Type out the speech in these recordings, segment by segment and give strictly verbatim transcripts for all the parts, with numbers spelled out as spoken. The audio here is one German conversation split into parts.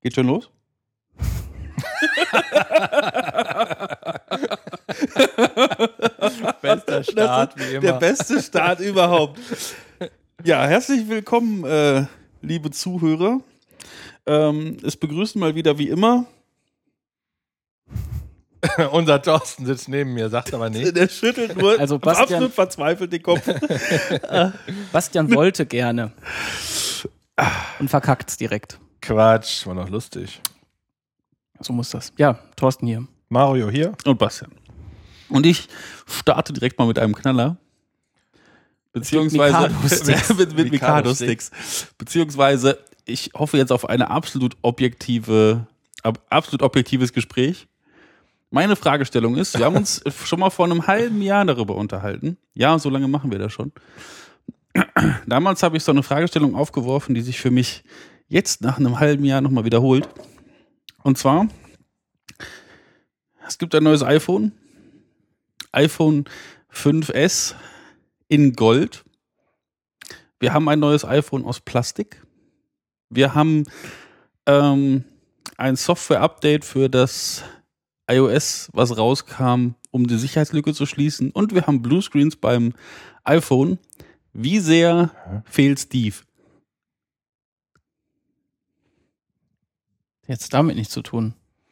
Geht schon los? Bester Start, wie immer. Der beste Start überhaupt. Ja, herzlich willkommen, äh, liebe Zuhörer. Ähm, es begrüßen mal wieder wie immer. Unser Thorsten sitzt neben mir, sagt aber nichts. Der schüttelt nur Also Bastian, absolut verzweifelt den Kopf. Bastian wollte gerne und verkackt's direkt. Quatsch, war doch lustig. So muss das. Ja, Thorsten hier. Mario hier. Und Bastian. Und ich starte direkt mal mit einem Knaller. Beziehungsweise Mikado-Sticks. mit, mit Mikado-Sticks. Beziehungsweise ich hoffe jetzt auf eine absolut objektive, ab, absolut objektives Gespräch. Meine Fragestellung ist, wir haben uns schon mal vor einem halben Jahr darüber unterhalten. Ja, so lange machen wir das schon. Damals habe ich so eine Fragestellung aufgeworfen, die sich für mich jetzt nach einem halben Jahr nochmal wiederholt. Und zwar, es gibt ein neues iPhone. iPhone fünf S in Gold. Wir haben ein neues iPhone aus Plastik. Wir haben ähm, ein Software-Update für das iOS, was rauskam, um die Sicherheitslücke zu schließen. Und wir haben Bluescreens beim iPhone. Wie sehr fehlt Steve? Jetzt damit nichts zu tun.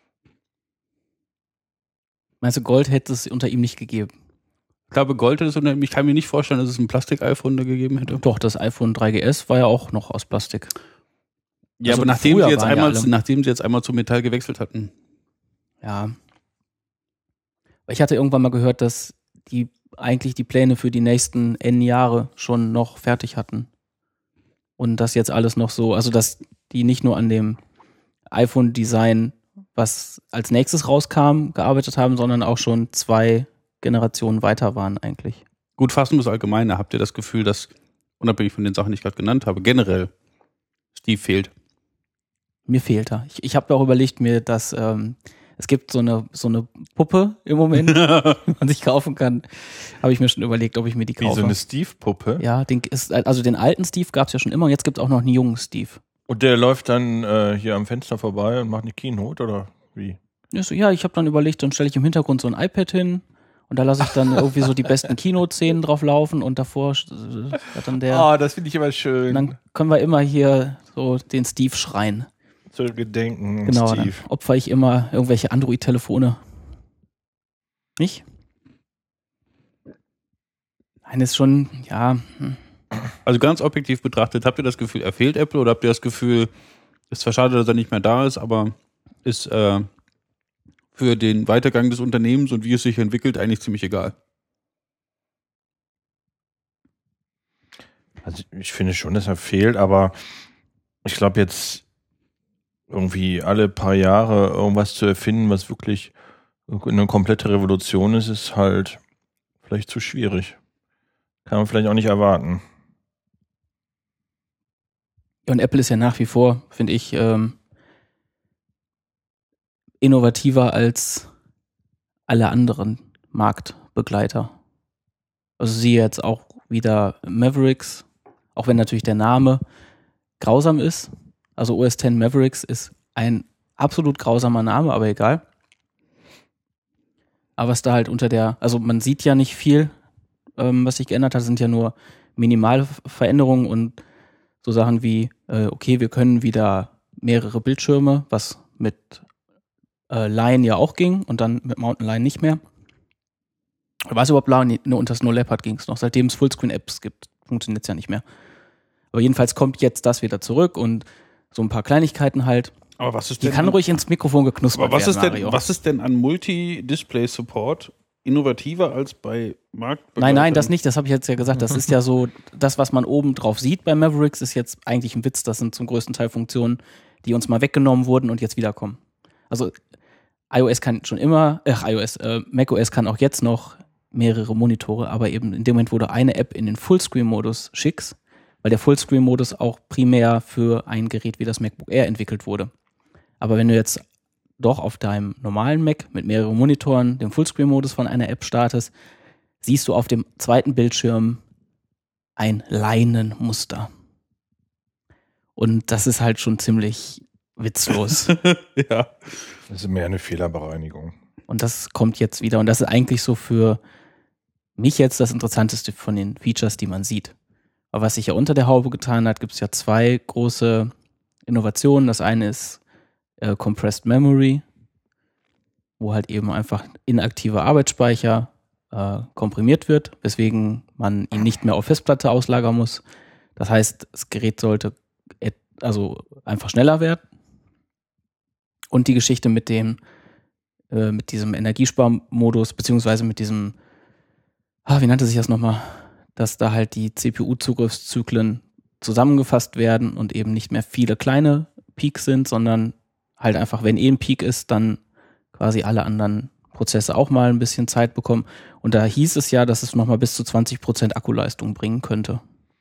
Meinst du, Gold hätte es unter ihm nicht gegeben? Ich glaube, Gold hätte es unter ihm. Ich kann mir nicht vorstellen, dass es ein Plastik-iPhone da gegeben hätte. Doch, das iPhone drei G S war ja auch noch aus Plastik. Ja, Also aber nachdem früher sie, jetzt waren ja einmal, alle- nachdem sie jetzt einmal zu Metall gewechselt hatten. Ja. Ich hatte irgendwann mal gehört, dass die eigentlich die Pläne für die nächsten N Jahre schon noch fertig hatten. Und das jetzt alles noch so, also dass die nicht nur an dem iPhone-Design, was als nächstes rauskam, gearbeitet haben, sondern auch schon zwei Generationen weiter waren eigentlich. Gut, fassen wir es allgemeiner. Habt ihr das Gefühl, dass, unabhängig von den Sachen, die ich gerade genannt habe, generell Steve fehlt? Mir fehlt er. Ich, ich habe auch überlegt, mir das, ähm, es gibt so eine, so eine Puppe im Moment, die man sich kaufen kann. Habe ich mir schon überlegt, ob ich mir die Wie kaufe. so eine Steve-Puppe. Ja, den ist, also den alten Steve gab es ja schon immer und jetzt gibt es auch noch einen jungen Steve. Und der läuft dann äh, hier am Fenster vorbei und macht eine Keynote, oder wie? Ja, so, ja, ich habe dann überlegt, dann stelle ich im Hintergrund so ein iPad hin und da lasse ich dann irgendwie so die besten Keynote-Szenen drauf laufen und davor äh, hat dann der. Ah, das finde ich immer Und schön. dann können wir immer hier so den Steve schreien. Zu gedenken, Genau, Steve. dann opfer ich immer irgendwelche Android-Telefone. Nicht? Nein, ist schon, ja. hm. Also ganz objektiv betrachtet, habt ihr das Gefühl, er fehlt Apple, oder habt ihr das Gefühl, ist zwar schade, dass er nicht mehr da ist, aber ist äh, für den Weitergang des Unternehmens und wie es sich entwickelt eigentlich ziemlich egal? Also ich finde schon, dass er fehlt, aber ich glaube jetzt irgendwie alle paar Jahre irgendwas zu erfinden, was wirklich eine komplette Revolution ist, ist halt vielleicht zu schwierig. Kann man vielleicht auch nicht erwarten. Ja, und Apple ist ja nach wie vor, finde ich, ähm, innovativer als alle anderen Marktbegleiter. Also siehe jetzt auch wieder Mavericks, auch wenn natürlich der Name grausam ist. Also O S X Mavericks ist ein absolut grausamer Name, aber egal. Aber was da halt unter der, also man sieht ja nicht viel, ähm, was sich geändert hat, sind ja nur minimale Veränderungen und so Sachen wie, äh, okay, wir können wieder mehrere Bildschirme, was mit äh, Lion ja auch ging und dann mit Mountain Lion nicht mehr. War es überhaupt Lion? Nur unter Snow Leopard ging es noch. Seitdem es Fullscreen-Apps gibt, funktioniert es ja nicht mehr. Aber jedenfalls kommt jetzt das wieder zurück und so ein paar Kleinigkeiten halt. Aber was ist Die denn kann an, ruhig ins Mikrofon geknuspert aber was werden, ist denn, Mario. was ist denn an Multi-Display-Support innovativer als bei Marktbegleitern? Nein, nein, das nicht, das habe ich jetzt ja gesagt. Das ist ja so, das, was man oben drauf sieht bei Mavericks, ist jetzt eigentlich ein Witz. Das sind zum größten Teil Funktionen, die uns mal weggenommen wurden und jetzt wiederkommen. Also iOS kann schon immer, ach iOS, äh, macOS kann auch jetzt noch mehrere Monitore, aber eben in dem Moment, wo du eine App in den Fullscreen-Modus schickst, weil der Fullscreen-Modus auch primär für ein Gerät wie das MacBook Air entwickelt wurde. Aber wenn du jetzt doch auf deinem normalen Mac mit mehreren Monitoren den Fullscreen-Modus von einer App startest, siehst du auf dem zweiten Bildschirm ein Leinenmuster. Und das ist halt schon ziemlich witzlos. Ja. Das ist mehr eine Fehlerbereinigung. Und das kommt jetzt wieder. Und das ist eigentlich so für mich jetzt das Interessanteste von den Features, die man sieht. Aber was sich ja unter der Haube getan hat, gibt es ja zwei große Innovationen. Das eine ist äh, Compressed Memory, wo halt eben einfach inaktiver Arbeitsspeicher äh, komprimiert wird, weswegen man ihn nicht mehr auf Festplatte auslagern muss. Das heißt, das Gerät sollte et- also einfach schneller werden. Und die Geschichte mit dem äh, mit diesem Energiesparmodus, beziehungsweise mit diesem, ah, wie nannte sich das nochmal, dass da halt die C P U-Zugriffszyklen zusammengefasst werden und eben nicht mehr viele kleine Peaks sind, sondern halt einfach, wenn eh ein Peak ist, dann quasi alle anderen Prozesse auch mal ein bisschen Zeit bekommen. Und da hieß es ja, dass es nochmal bis zu zwanzig Prozent Akkuleistung bringen könnte.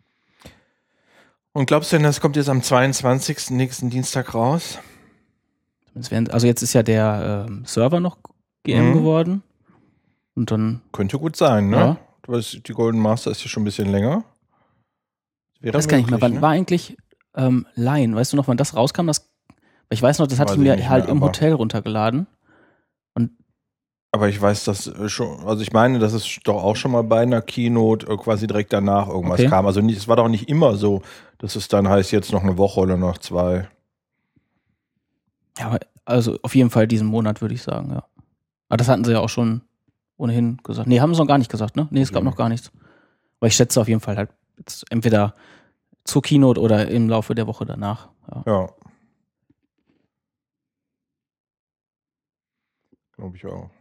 Und glaubst du denn, das kommt jetzt am zweiundzwanzigsten nächsten Dienstag raus? Also jetzt ist ja der ähm, Server noch G M mhm. geworden. Und dann könnte gut sein, ne? Ja. Die Golden Master ist ja schon ein bisschen länger. Das weiß gar nicht mehr. Wann ne? war eigentlich ähm, Line? Weißt du noch, wann das rauskam? Das, ich weiß noch, das hatte ich mir halt mehr, im Hotel runtergeladen. Und aber ich weiß, dass schon, also ich meine, dass es doch auch schon mal bei einer Keynote quasi direkt danach irgendwas okay. kam. Also nicht, es war doch nicht immer so, dass es dann heißt, jetzt noch eine Woche oder noch zwei. Ja, also auf jeden Fall diesen Monat, würde ich sagen, ja. Aber das hatten sie ja auch schon ohnehin gesagt. Nee, haben sie noch gar nicht gesagt, ne? Nee, es gab mhm. noch gar nichts. Aber ich schätze auf jeden Fall halt jetzt entweder zur Keynote oder im Laufe der Woche danach. Ja. ja. Glaube ich auch.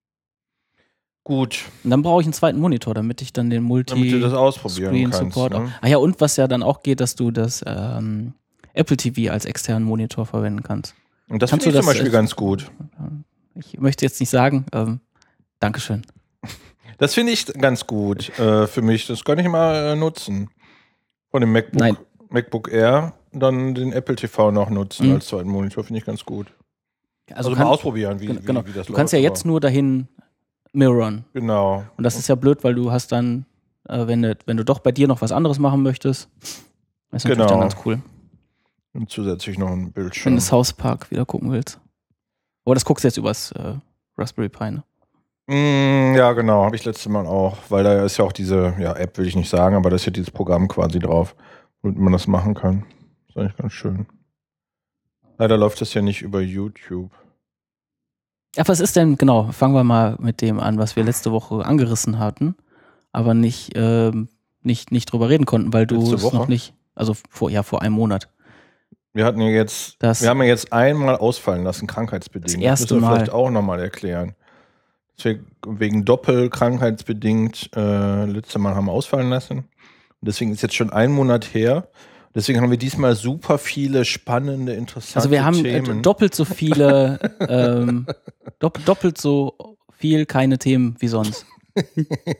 Gut. Und dann brauche ich einen zweiten Monitor, damit ich dann den Multi- damit du das ausprobieren Screen kannst, Support. Ne? Ah ja, und was ja dann auch geht, dass du das ähm, Apple T V als externen Monitor verwenden kannst. Und das finde ich zum Beispiel äh, ganz gut. Ich möchte jetzt nicht sagen, ähm, Dankeschön. Das finde ich ganz gut äh, für mich. Das kann ich mal äh, nutzen. Von dem MacBook, Nein. MacBook Air dann den Apple T V noch nutzen mhm. als zweiten Monitor. Finde ich ganz gut. Also, also kann, mal ausprobieren, wie, genau, wie, wie das läuft. Du kannst ja jetzt nur dahin mirrorn. Genau. Und das ist ja blöd, weil du hast dann, äh, wenn, du, wenn du doch bei dir noch was anderes machen möchtest, das ist natürlich genau. dann ganz cool. Und zusätzlich noch ein Bildschirm. Wenn du South Park wieder gucken willst. Aber das guckst du jetzt übers äh, Raspberry Pi, ne? Mm, ja, genau, habe ich letztes Mal auch, weil da ist ja auch diese, ja, App will ich nicht sagen, aber da ist ja dieses Programm quasi drauf, womit man das machen kann. Das ist eigentlich ganz schön. Leider läuft das ja nicht über YouTube. Ja, was ist denn, genau, fangen wir mal mit dem an, was wir letzte Woche angerissen hatten, aber nicht, äh, nicht, nicht drüber reden konnten, weil du es noch nicht, also vor, ja, vor einem Monat. Wir hatten ja jetzt, das, wir haben ja jetzt einmal ausfallen lassen, krankheitsbedingt. Das erste das müssen wir Mal. vielleicht auch nochmal erklären. Dass wir wegen Doppel krankheitsbedingt äh, letzte Mal haben ausfallen lassen. Und deswegen ist jetzt schon ein Monat her. Deswegen haben wir diesmal super viele spannende, interessante Also wir haben Themen. doppelt so viele, ähm, dopp- doppelt so viel keine Themen wie sonst. Okay.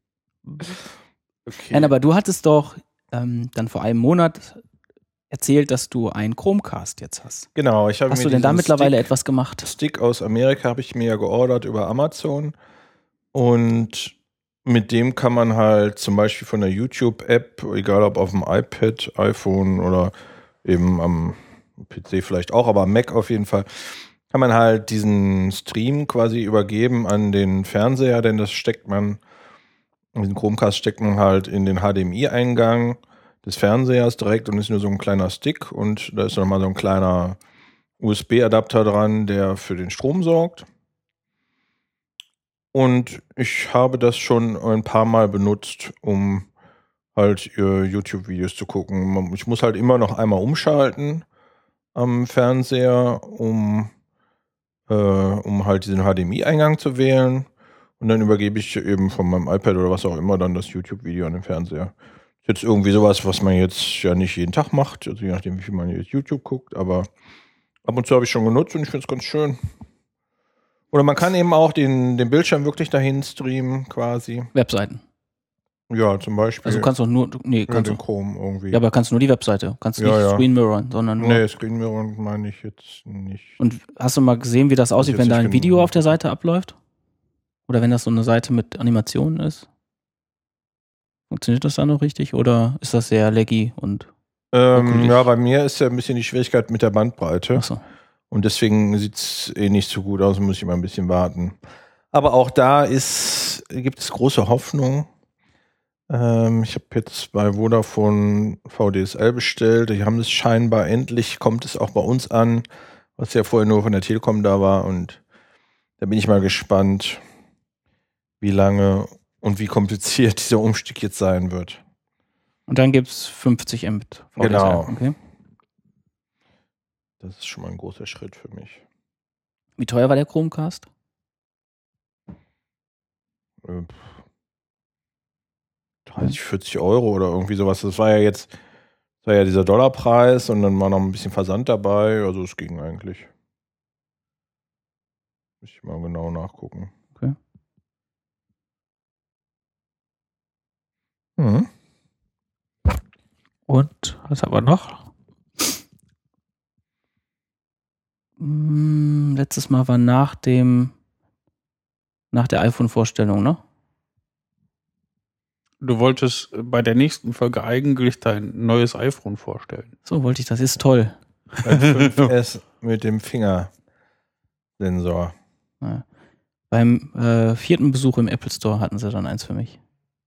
Nein, aber du hattest doch ähm, dann vor einem Monat erzählt, dass du einen Chromecast jetzt hast. Genau, ich habe Hast mir du denn da diesen mittlerweile Stick, etwas gemacht? Stick aus Amerika habe ich mir ja geordert über Amazon und mit dem kann man halt zum Beispiel von der YouTube-App, egal ob auf dem iPad, iPhone oder eben am P C vielleicht auch, aber am Mac auf jeden Fall, kann man halt diesen Stream quasi übergeben an den Fernseher, denn das steckt man, diesen Chromecast steckt man halt in den H D M I-Eingang des Fernsehers direkt und ist nur so ein kleiner Stick und da ist nochmal so ein kleiner U S B-Adapter dran, der für den Strom sorgt. Und ich habe das schon ein paar Mal benutzt, um halt YouTube-Videos zu gucken. Ich muss halt immer noch einmal umschalten am Fernseher, um, äh, um halt diesen H D M I-Eingang zu wählen. Und dann übergebe ich eben von meinem iPad oder was auch immer dann das YouTube-Video an den Fernseher. Jetzt irgendwie sowas, was man jetzt ja nicht jeden Tag macht, also je nachdem, wie viel man jetzt YouTube guckt, aber ab und zu habe ich schon genutzt und ich finde es ganz schön. Oder man kann eben auch den, den Bildschirm wirklich dahin streamen, quasi. Webseiten. Ja, zum Beispiel. Also kannst du nur, nee, ja, kannst den du, Chrome irgendwie. Ja, aber kannst du nur die Webseite. Kannst du ja, nicht ja. Screen mirrorn, sondern nur. Nee, Screen mirrorn meine ich jetzt nicht. Und hast du mal gesehen, wie das aussieht, wenn da ein Video auf der Seite abläuft? Oder wenn das so eine Seite mit Animationen ist? Funktioniert das da noch richtig oder ist das sehr laggy und? Ähm, ja, bei mir ist ja ein bisschen die Schwierigkeit mit der Bandbreite. Ach so. Und deswegen sieht es eh nicht so gut aus, muss ich mal ein bisschen warten. Aber auch da ist, gibt es große Hoffnung. Ähm, ich habe jetzt bei Vodafone V D S L bestellt. Die haben es scheinbar endlich, kommt es auch bei uns an, was ja vorher nur von der Telekom da war. Und da bin ich mal gespannt, wie lange und wie kompliziert dieser Umstieg jetzt sein wird. Und dann gibt es fünfzig Mbit. V D S L. Genau. Okay. Das ist schon mal ein großer Schritt für mich. Wie teuer war der Chromecast? Äh, dreißig, vierzig Euro oder irgendwie sowas. Das war ja jetzt, das war ja dieser Dollarpreis und dann war noch ein bisschen Versand dabei. Also es ging eigentlich. Muss ich mal genau nachgucken. Okay. Mhm. Und was haben wir noch? Hm, letztes Mal war nach dem nach der iPhone-Vorstellung, ne? Du wolltest bei der nächsten Folge eigentlich dein neues iPhone vorstellen. So wollte ich das. Ist toll. Ein fünf S mit dem Fingersensor. Ja. Beim äh, vierten Besuch im Apple Store hatten sie dann eins für mich.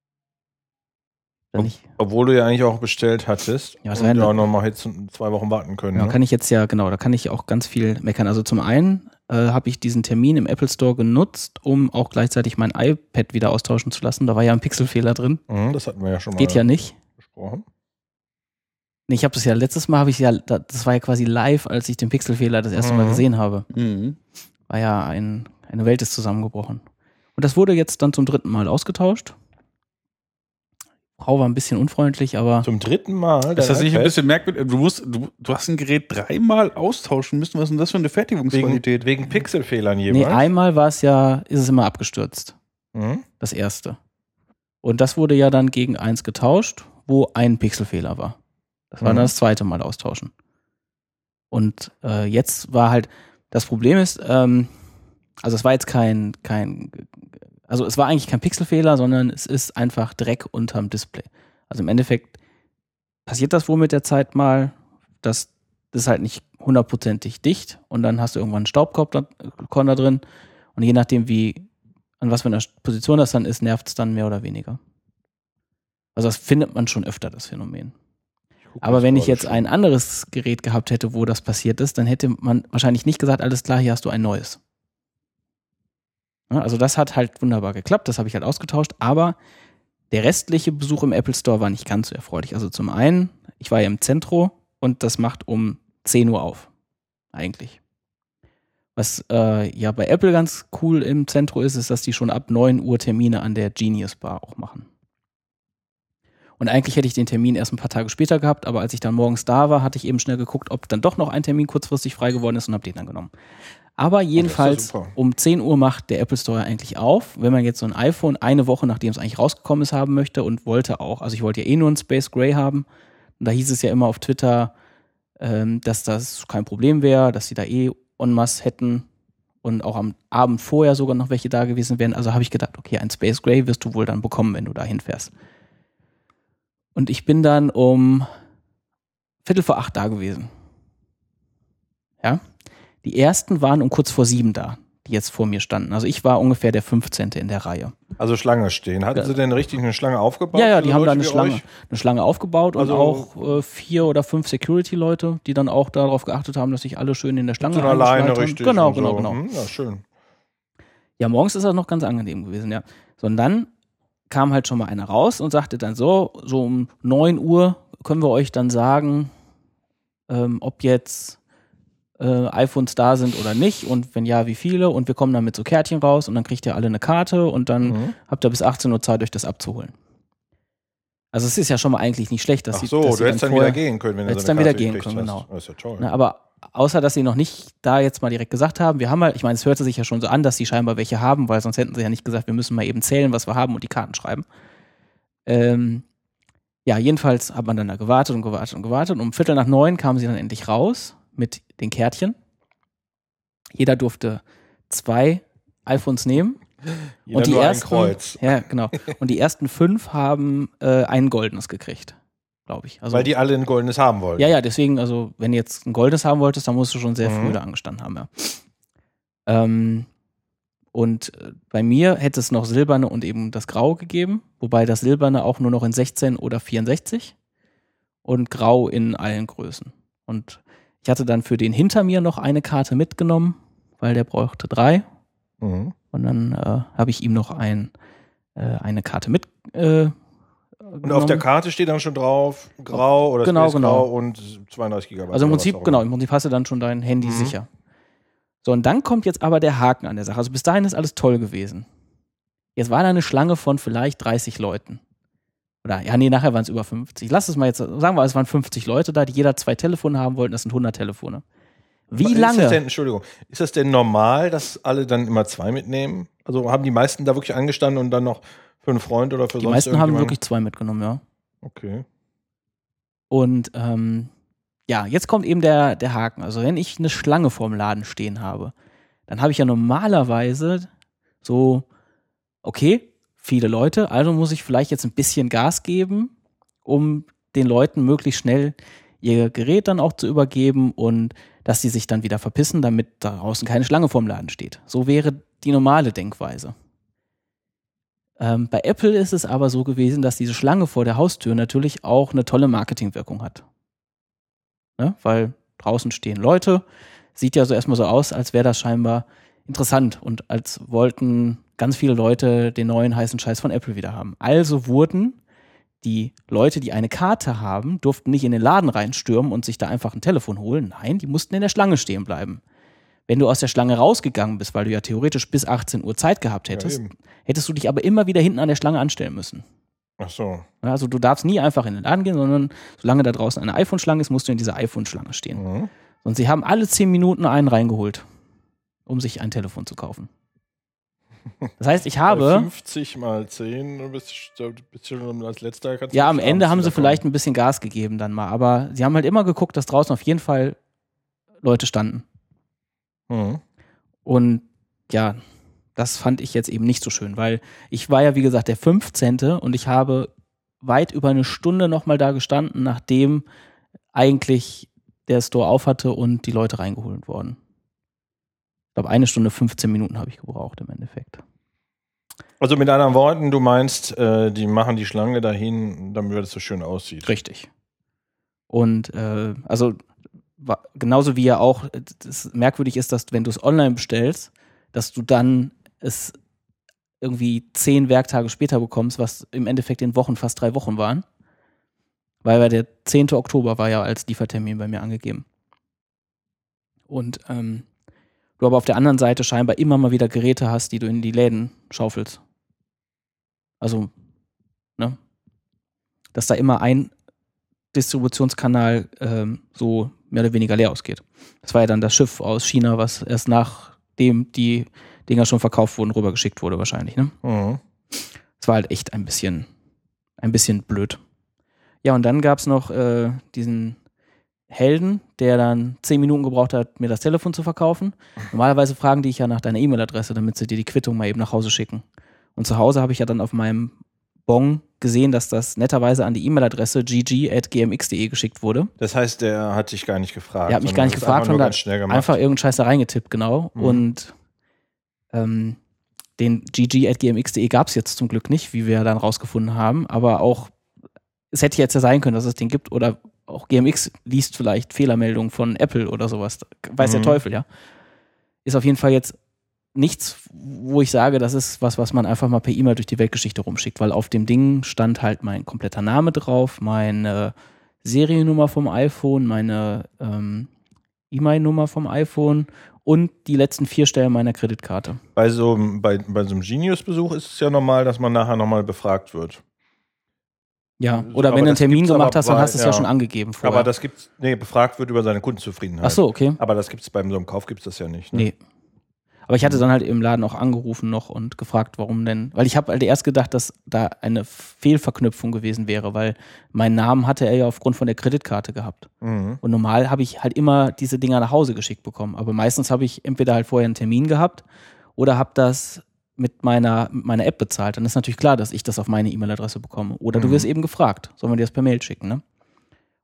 Dann ich, Obwohl du ja eigentlich auch bestellt hattest. Ja, was und war denn ja da? auch noch mal jetzt zwei Wochen warten können. ja, Ne? kann ich jetzt ja, genau, da kann ich auch ganz viel meckern. Also zum einen äh, habe ich diesen Termin im Apple Store genutzt, um auch gleichzeitig mein iPad wieder austauschen zu lassen. Da war ja ein Pixelfehler drin. Mhm, das hatten wir ja schon mal Geht ja nicht. besprochen. Nee, ich habe das ja, letztes Mal habe ich ja, das war ja quasi live, als ich den Pixelfehler das erste Mal Mhm. gesehen habe. Mhm. War ja ein, eine Welt ist zusammengebrochen. Und das wurde jetzt dann zum dritten Mal ausgetauscht. Frau war ein bisschen unfreundlich, aber Zum dritten Mal. Ist das nicht ein iPad? bisschen merkwürdig? Du musst, du, du hast ein Gerät dreimal austauschen müssen. Was ist denn das für eine wegen, Fertigungsqualität? wegen Pixelfehlern nee, jeweils? einmal war es ja, ist es immer abgestürzt. Mhm. Das erste. Und das wurde ja dann gegen eins getauscht, wo ein Pixelfehler war. Das war Mhm. dann das zweite Mal austauschen. Und äh, jetzt war halt, das Problem ist, ähm, also es war jetzt kein, kein, also es war eigentlich kein Pixelfehler, sondern es ist einfach Dreck unterm Display. Also im Endeffekt passiert das wohl mit der Zeit mal, dass das ist halt nicht hundertprozentig dicht und dann hast du irgendwann einen Staubkorn da, Korn da drin und je nachdem wie, an was für einer Position das dann ist, nervt es dann mehr oder weniger. Also das findet man schon öfter, das Phänomen. guck Aber das wenn ich gerade jetzt schon. ein anderes Gerät gehabt hätte, wo das passiert ist, dann hätte man wahrscheinlich nicht gesagt, alles klar, hier hast du ein neues. Ja, also das hat halt wunderbar geklappt, das habe ich halt ausgetauscht, aber der restliche Besuch im Apple Store war nicht ganz so erfreulich. Also zum einen, ich war ja im Zentro und das macht um zehn Uhr auf, eigentlich. Was äh, ja bei Apple ganz cool im Zentro ist, ist, dass die schon ab neun Uhr Termine an der Genius Bar auch machen. Und eigentlich hätte ich den Termin erst ein paar Tage später gehabt, aber als ich dann morgens da war, hatte ich eben schnell geguckt, ob dann doch noch ein Termin kurzfristig frei geworden ist und habe den dann genommen. Aber jedenfalls super. um zehn Uhr macht der Apple Store eigentlich auf. Wenn man jetzt so ein iPhone eine Woche, nachdem es eigentlich rausgekommen ist, haben möchte und wollte auch, also ich wollte ja eh nur ein Space Gray haben. Und da hieß es ja immer auf Twitter, ähm, dass das kein Problem wäre, dass sie da eh en masse hätten und auch am Abend vorher sogar noch welche da gewesen wären. Also habe ich gedacht, okay, ein Space Gray wirst du wohl dann bekommen, wenn du da hinfährst. Und ich bin dann um Viertel vor acht da gewesen. Ja. Die ersten waren um kurz vor sieben da, die jetzt vor mir standen. Also ich war ungefähr der fünfzehnte in der Reihe. Also Schlange stehen. Hatten Ja. sie denn richtig eine Schlange aufgebaut? Ja, ja, für die so haben da Leute eine wie Schlange, euch? eine Schlange aufgebaut und Also- auch äh, vier oder fünf Security-Leute, die dann auch darauf geachtet haben, dass sich alle schön in der Schlange So eine Leine eingeschnallt haben. richtig. Genau, und genau, so. genau. Hm, ja, schön. Ja, morgens ist das noch ganz angenehm gewesen, ja. So, und dann kam halt schon mal einer raus und sagte dann so, so um neun Uhr können wir euch dann sagen, ähm, ob jetzt äh, iPhones da sind oder nicht und wenn ja, wie viele und wir kommen dann mit so Kärtchen raus und dann kriegt ihr alle eine Karte und dann Mhm. habt ihr bis achtzehn Uhr Zeit, euch das abzuholen. Also es ist ja schon mal eigentlich nicht schlecht, dass Ach sie so, dass du sie hättest dann vorher- wieder gehen können, wenn du hättest so eine dann wieder Karte gehen gekriegt können, hast. genau. Das ist ja toll. Ne, aber außer, dass sie noch nicht da jetzt mal direkt gesagt haben, wir haben halt, ich meine, es hörte sich ja schon so an, dass sie scheinbar welche haben, weil sonst hätten sie ja nicht gesagt, wir müssen mal eben zählen, was wir haben und die Karten schreiben. Ähm, ja, jedenfalls hat man dann da gewartet und gewartet und gewartet und um Viertel nach neun kamen sie dann endlich raus mit den Kärtchen. Jeder durfte zwei iPhones nehmen. Jeder und die nur ersten, ein Kreuz. ja, genau. Und die ersten fünf haben äh, ein goldenes gekriegt. glaube ich. Also, Weil die alle ein goldenes haben wollen. Ja, ja, deswegen, also wenn du jetzt ein goldenes haben wolltest, dann musst du schon sehr Mhm. früh da angestanden haben, ja. Ähm, und bei mir hätte es noch silberne und eben das Grau gegeben, wobei das silberne auch nur noch in sechzehn oder vierundsechzig und grau in allen Größen. Und ich hatte dann für den hinter mir noch eine Karte mitgenommen, weil der brauchte drei. Mhm. Und dann äh, habe ich ihm noch ein, äh, eine Karte mit äh, Und auf der Karte steht dann schon drauf, grau oder Genau, Space genau. Grau und zweiunddreißig Gigabyte. Also im oder was Prinzip, auch genau, immer. im Prinzip hast du dann schon dein Handy Mhm. sicher. So, und dann kommt jetzt aber der Haken an der Sache. Also bis dahin ist alles toll gewesen. Jetzt war da eine Schlange von vielleicht dreißig Leuten. Oder, ja, nee, nachher waren es über fünfzig. Lass es mal jetzt, sagen wir, es waren fünfzig Leute da, die jeder zwei Telefone haben wollten. Das sind hundert Telefone. Wie Ist lange? das denn, Entschuldigung, ist das denn normal, dass alle dann immer zwei mitnehmen? Also haben die meisten da wirklich angestanden und dann noch für einen Freund oder für Die sonst meisten haben irgendjemanden? wirklich zwei mitgenommen, ja. Okay. Und ähm, ja, jetzt kommt eben der, der Haken. Also wenn ich eine Schlange vorm Laden stehen habe, dann habe ich ja normalerweise so, okay, viele Leute, also muss ich vielleicht jetzt ein bisschen Gas geben, um den Leuten möglichst schnell ihr Gerät dann auch zu übergeben und dass sie sich dann wieder verpissen, damit da draußen keine Schlange vorm Laden steht. So wäre die normale Denkweise. Ähm, bei Apple ist es aber so gewesen, dass diese Schlange vor der Haustür natürlich auch eine tolle Marketingwirkung hat. Ne? Weil draußen stehen Leute, sieht ja so erstmal so aus, als wäre das scheinbar interessant und als wollten ganz viele Leute den neuen heißen Scheiß von Apple wieder haben. Also wurden die Leute, die eine Karte haben, durften nicht in den Laden reinstürmen und sich da einfach ein Telefon holen. Nein, die mussten in der Schlange stehen bleiben. Wenn du aus der Schlange rausgegangen bist, weil du ja theoretisch bis achtzehn Uhr Zeit gehabt hättest, Ja, hättest du dich aber immer wieder hinten an der Schlange anstellen müssen. Ach so. Also du darfst nie einfach in den Laden gehen, sondern solange da draußen eine iPhone-Schlange ist, musst du in dieser iPhone-Schlange stehen. Mhm. Und sie haben alle zehn Minuten einen reingeholt, um sich ein Telefon zu kaufen. Das heißt, ich habe... fünfzig mal zehn, du bist, du bist schon als letzter. Kannst du Ja, am nicht Ende abends haben sie wieder vielleicht ein bisschen Gas gegeben dann mal, aber sie haben halt immer geguckt, dass draußen auf jeden Fall Leute standen. kommen. Mhm. Und ja, das fand ich jetzt eben nicht so schön, weil ich war ja, wie gesagt, der fünfzehnte und ich habe weit über eine Stunde nochmal da gestanden, nachdem eigentlich der Store auf hatte und die Leute reingeholt wurden. Ich glaube, eine Stunde, fünfzehn Minuten habe ich gebraucht im Endeffekt. Also mit anderen Worten, du meinst, äh, die machen die Schlange dahin, damit es so schön aussieht. Richtig. Und äh, also wa- genauso wie ja auch das merkwürdig ist, dass wenn du es online bestellst, dass du dann es irgendwie zehn Werktage später bekommst, was im Endeffekt in Wochen fast drei Wochen waren. Weil bei der zehnte Oktober war ja als Liefertermin bei mir angegeben. Und ähm, du aber auf der anderen Seite scheinbar immer mal wieder Geräte hast, die du in die Läden schaufelst. Also, ne? Dass da immer ein Distributionskanal ähm, so mehr oder weniger leer ausgeht. Das war ja dann das Schiff aus China, was erst nachdem die Dinger schon verkauft wurden, rübergeschickt wurde wahrscheinlich, ne? Mhm. Das war halt echt ein bisschen, ein bisschen blöd. Ja, und dann gab's noch äh, diesen Helden, der dann zehn Minuten gebraucht hat, mir das Telefon zu verkaufen. Normalerweise fragen die ich ja nach deiner E-Mail-Adresse, damit sie dir die Quittung mal eben nach Hause schicken. Und zu Hause habe ich ja dann auf meinem Bon gesehen, dass das netterweise an die E-Mail-Adresse g g at g m x punkt d e geschickt wurde. Das heißt, der hat dich gar nicht gefragt. Er hat mich gar sondern nicht das ist gefragt, einfach nur sondern ganz schnell gemacht. einfach irgendeinen Scheiß da reingetippt, genau. Mhm. Und ähm, den g g at g m x punkt d e gab es jetzt zum Glück nicht, wie wir dann rausgefunden haben. Aber auch, es hätte jetzt ja sein können, dass es den gibt. Oder auch G M X liest vielleicht Fehlermeldungen von Apple oder sowas. Weiß der Mhm. Teufel, ja. Ist auf jeden Fall jetzt nichts, wo ich sage, das ist was, was man einfach mal per E-Mail durch die Weltgeschichte rumschickt, weil auf dem Ding stand halt mein kompletter Name drauf, meine Seriennummer vom iPhone, meine ähm, E-Mail-Nummer vom iPhone und die letzten vier Stellen meiner Kreditkarte. Bei so, bei, bei so einem Genius-Besuch ist es ja normal, dass man nachher nochmal befragt wird. Ja, oder Aber wenn du einen das Termin gibt's gemacht aber hast, dann bei- hast du es ja. ja. schon angegeben vorher. Aber das gibt's, nee, befragt wird über seine Kundenzufriedenheit. Ach so, okay. Aber das gibt's beim so einem Kauf gibt's das ja nicht. Ne? Nee. Aber ich hatte dann halt im Laden auch angerufen noch und gefragt, warum denn. Weil ich habe halt erst gedacht, dass da eine Fehlverknüpfung gewesen wäre, weil meinen Namen hatte er ja aufgrund von der Kreditkarte gehabt. Mhm. Und normal habe ich halt immer diese Dinger nach Hause geschickt bekommen. Aber meistens habe ich entweder halt vorher einen Termin gehabt oder habe das mit meiner, mit meiner App bezahlt. Dann ist natürlich klar, dass ich das auf meine E-Mail-Adresse bekomme. Oder du Mhm. wirst eben gefragt. Sollen wir dir das per Mail schicken, ne?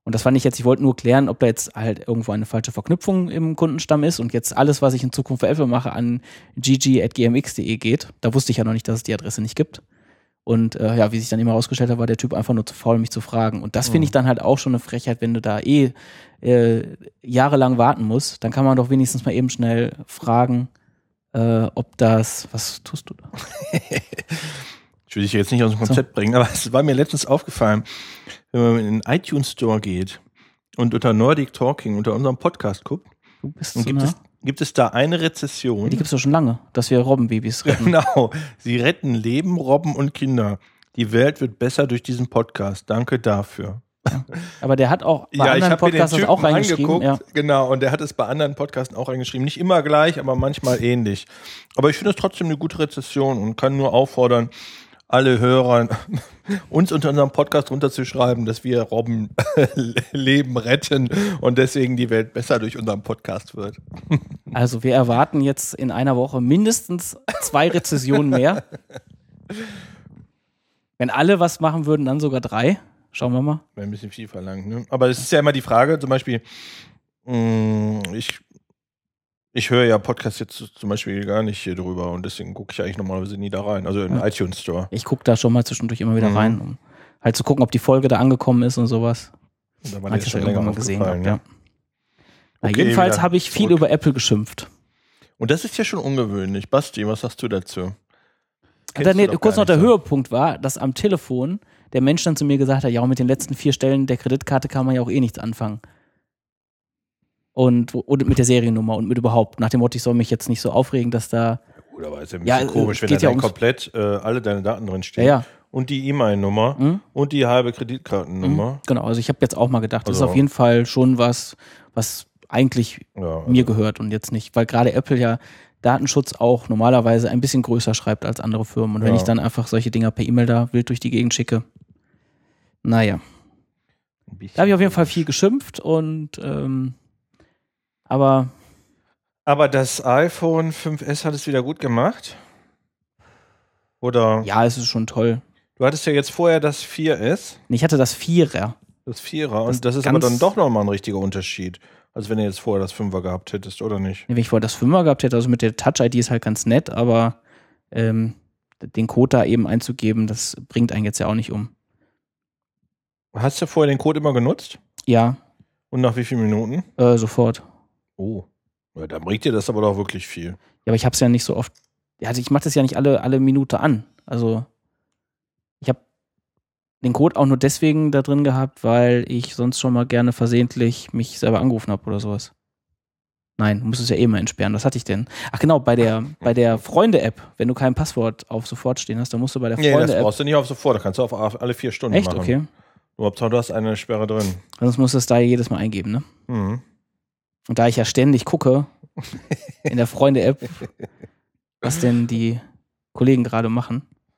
Und das fand ich jetzt, ich wollte nur klären, ob da jetzt halt irgendwo eine falsche Verknüpfung im Kundenstamm ist und jetzt alles, was ich in Zukunft für Apple mache, an g g at g m x punkt d e geht. Da wusste ich ja noch nicht, dass es die Adresse nicht gibt. Und äh, ja, wie sich dann immer herausgestellt hat, war der Typ einfach nur zu faul, mich zu fragen. Und das finde ich dann halt auch schon eine Frechheit, wenn du da eh äh, jahrelang warten musst. Dann kann man doch wenigstens mal eben schnell fragen, äh, ob das, was tust du da? Ich will dich jetzt nicht aus dem Konzept so. bringen, aber es war mir letztens aufgefallen, wenn man in den iTunes Store geht und unter Nordic Talking, unter unserem Podcast guckt, du bist und so gibt, nah. es, gibt es da eine Rezession. Die gibt es doch schon lange, dass wir Robbenbabys retten. Genau, sie retten Leben, Robben und Kinder. Die Welt wird besser durch diesen Podcast. Danke dafür. Ja. Aber der hat auch bei ja, anderen Podcasts auch reingeschrieben. Ja. Genau, und der hat es bei anderen Podcasts auch reingeschrieben. Nicht immer gleich, aber manchmal ähnlich. Aber ich finde es trotzdem eine gute Rezession und kann nur auffordern, alle Hörer uns unter unserem Podcast runterzuschreiben, dass wir Robben Leben retten und deswegen die Welt besser durch unseren Podcast wird. Also wir erwarten jetzt in einer Woche mindestens zwei Rezessionen mehr. Wenn alle was machen würden, dann sogar drei. Schauen wir mal. Wäre ein bisschen viel verlangt, ne? Aber es ist ja immer die Frage, zum Beispiel, mh, ich Ich höre ja Podcasts jetzt zum Beispiel gar nicht hier drüber und deswegen gucke ich eigentlich normalerweise nie da rein. Also in den ja. iTunes Store. Ich gucke da schon mal zwischendurch immer wieder mhm. rein, um halt zu gucken, ob die Folge da angekommen ist und sowas. Und da war Hat das ich schon das länger irgendwann mal gesehen. aufgefallen, Gehabt, ja. Na, Okay, jedenfalls wieder habe ich viel zurück. über Apple geschimpft. Und das ist ja schon ungewöhnlich. Basti, was sagst du dazu? Und dann, nee, du doch kurz gar noch der nicht so. Höhepunkt war, dass am Telefon der Mensch dann zu mir gesagt hat, ja, mit den letzten vier Stellen der Kreditkarte kann man ja auch eh nichts anfangen. Und, und mit der Seriennummer und mit überhaupt. Nach dem Motto, ich soll mich jetzt nicht so aufregen, dass da. Gut, aber ist ja ein Ja, bisschen äh, komisch, wenn geht da ja dann ums- komplett äh, alle deine Daten drin stehen. Ja, ja. Und die E-Mail-Nummer Hm? und die halbe Kreditkartennummer. Mhm. Genau, also ich habe jetzt auch mal gedacht, das ist Also- auf jeden Fall schon was, was eigentlich Ja, also, mir gehört und jetzt nicht, weil gerade Apple ja Datenschutz auch normalerweise ein bisschen größer schreibt als andere Firmen. Und wenn Ja. ich dann einfach solche Dinger per E-Mail da wild durch die Gegend schicke, naja. ein bisschen Da habe ich auf jeden Fall viel geschimpft und ähm, aber Aber das iPhone fünf S hat es wieder gut gemacht? Oder? ja, es ist schon toll. Du hattest ja jetzt vorher das vier S, Ich hatte das Vierer. das Vierer, Das und das ist aber ganz- dann doch nochmal ein richtiger Unterschied, als wenn du jetzt vorher das Fünfer gehabt hättest, oder nicht? Wenn ich vorher das Fünfer gehabt hätte, also mit der Touch-I D ist halt ganz nett, aber ähm, den Code da eben einzugeben, das bringt einen jetzt ja auch nicht um. Hast du vorher den Code immer genutzt? Ja, Und nach wie vielen Minuten? äh, sofort. Oh, ja, dann bringt dir das aber doch wirklich viel. Ja, aber ich habe es ja nicht so oft. Ja, also ich mache das ja nicht alle, alle Minute an. Also ich habe den Code auch nur deswegen da drin gehabt, weil ich sonst schon mal gerne versehentlich mich selber angerufen habe oder sowas. Nein, du musst es ja eh mal entsperren. Was hatte ich denn? Ach genau, bei der, bei der Freunde-App, wenn du kein Passwort auf sofort stehen hast, dann musst du bei der Nee, das Freunde-App. brauchst du nicht auf sofort, da kannst du auf alle vier Stunden Echt? machen. Okay. Nur Hauptsache, du hast eine Sperre drin. Sonst musst du es da jedes Mal eingeben, ne? Mhm. Und da ich ja ständig gucke in der Freunde-App, was denn die Kollegen gerade machen.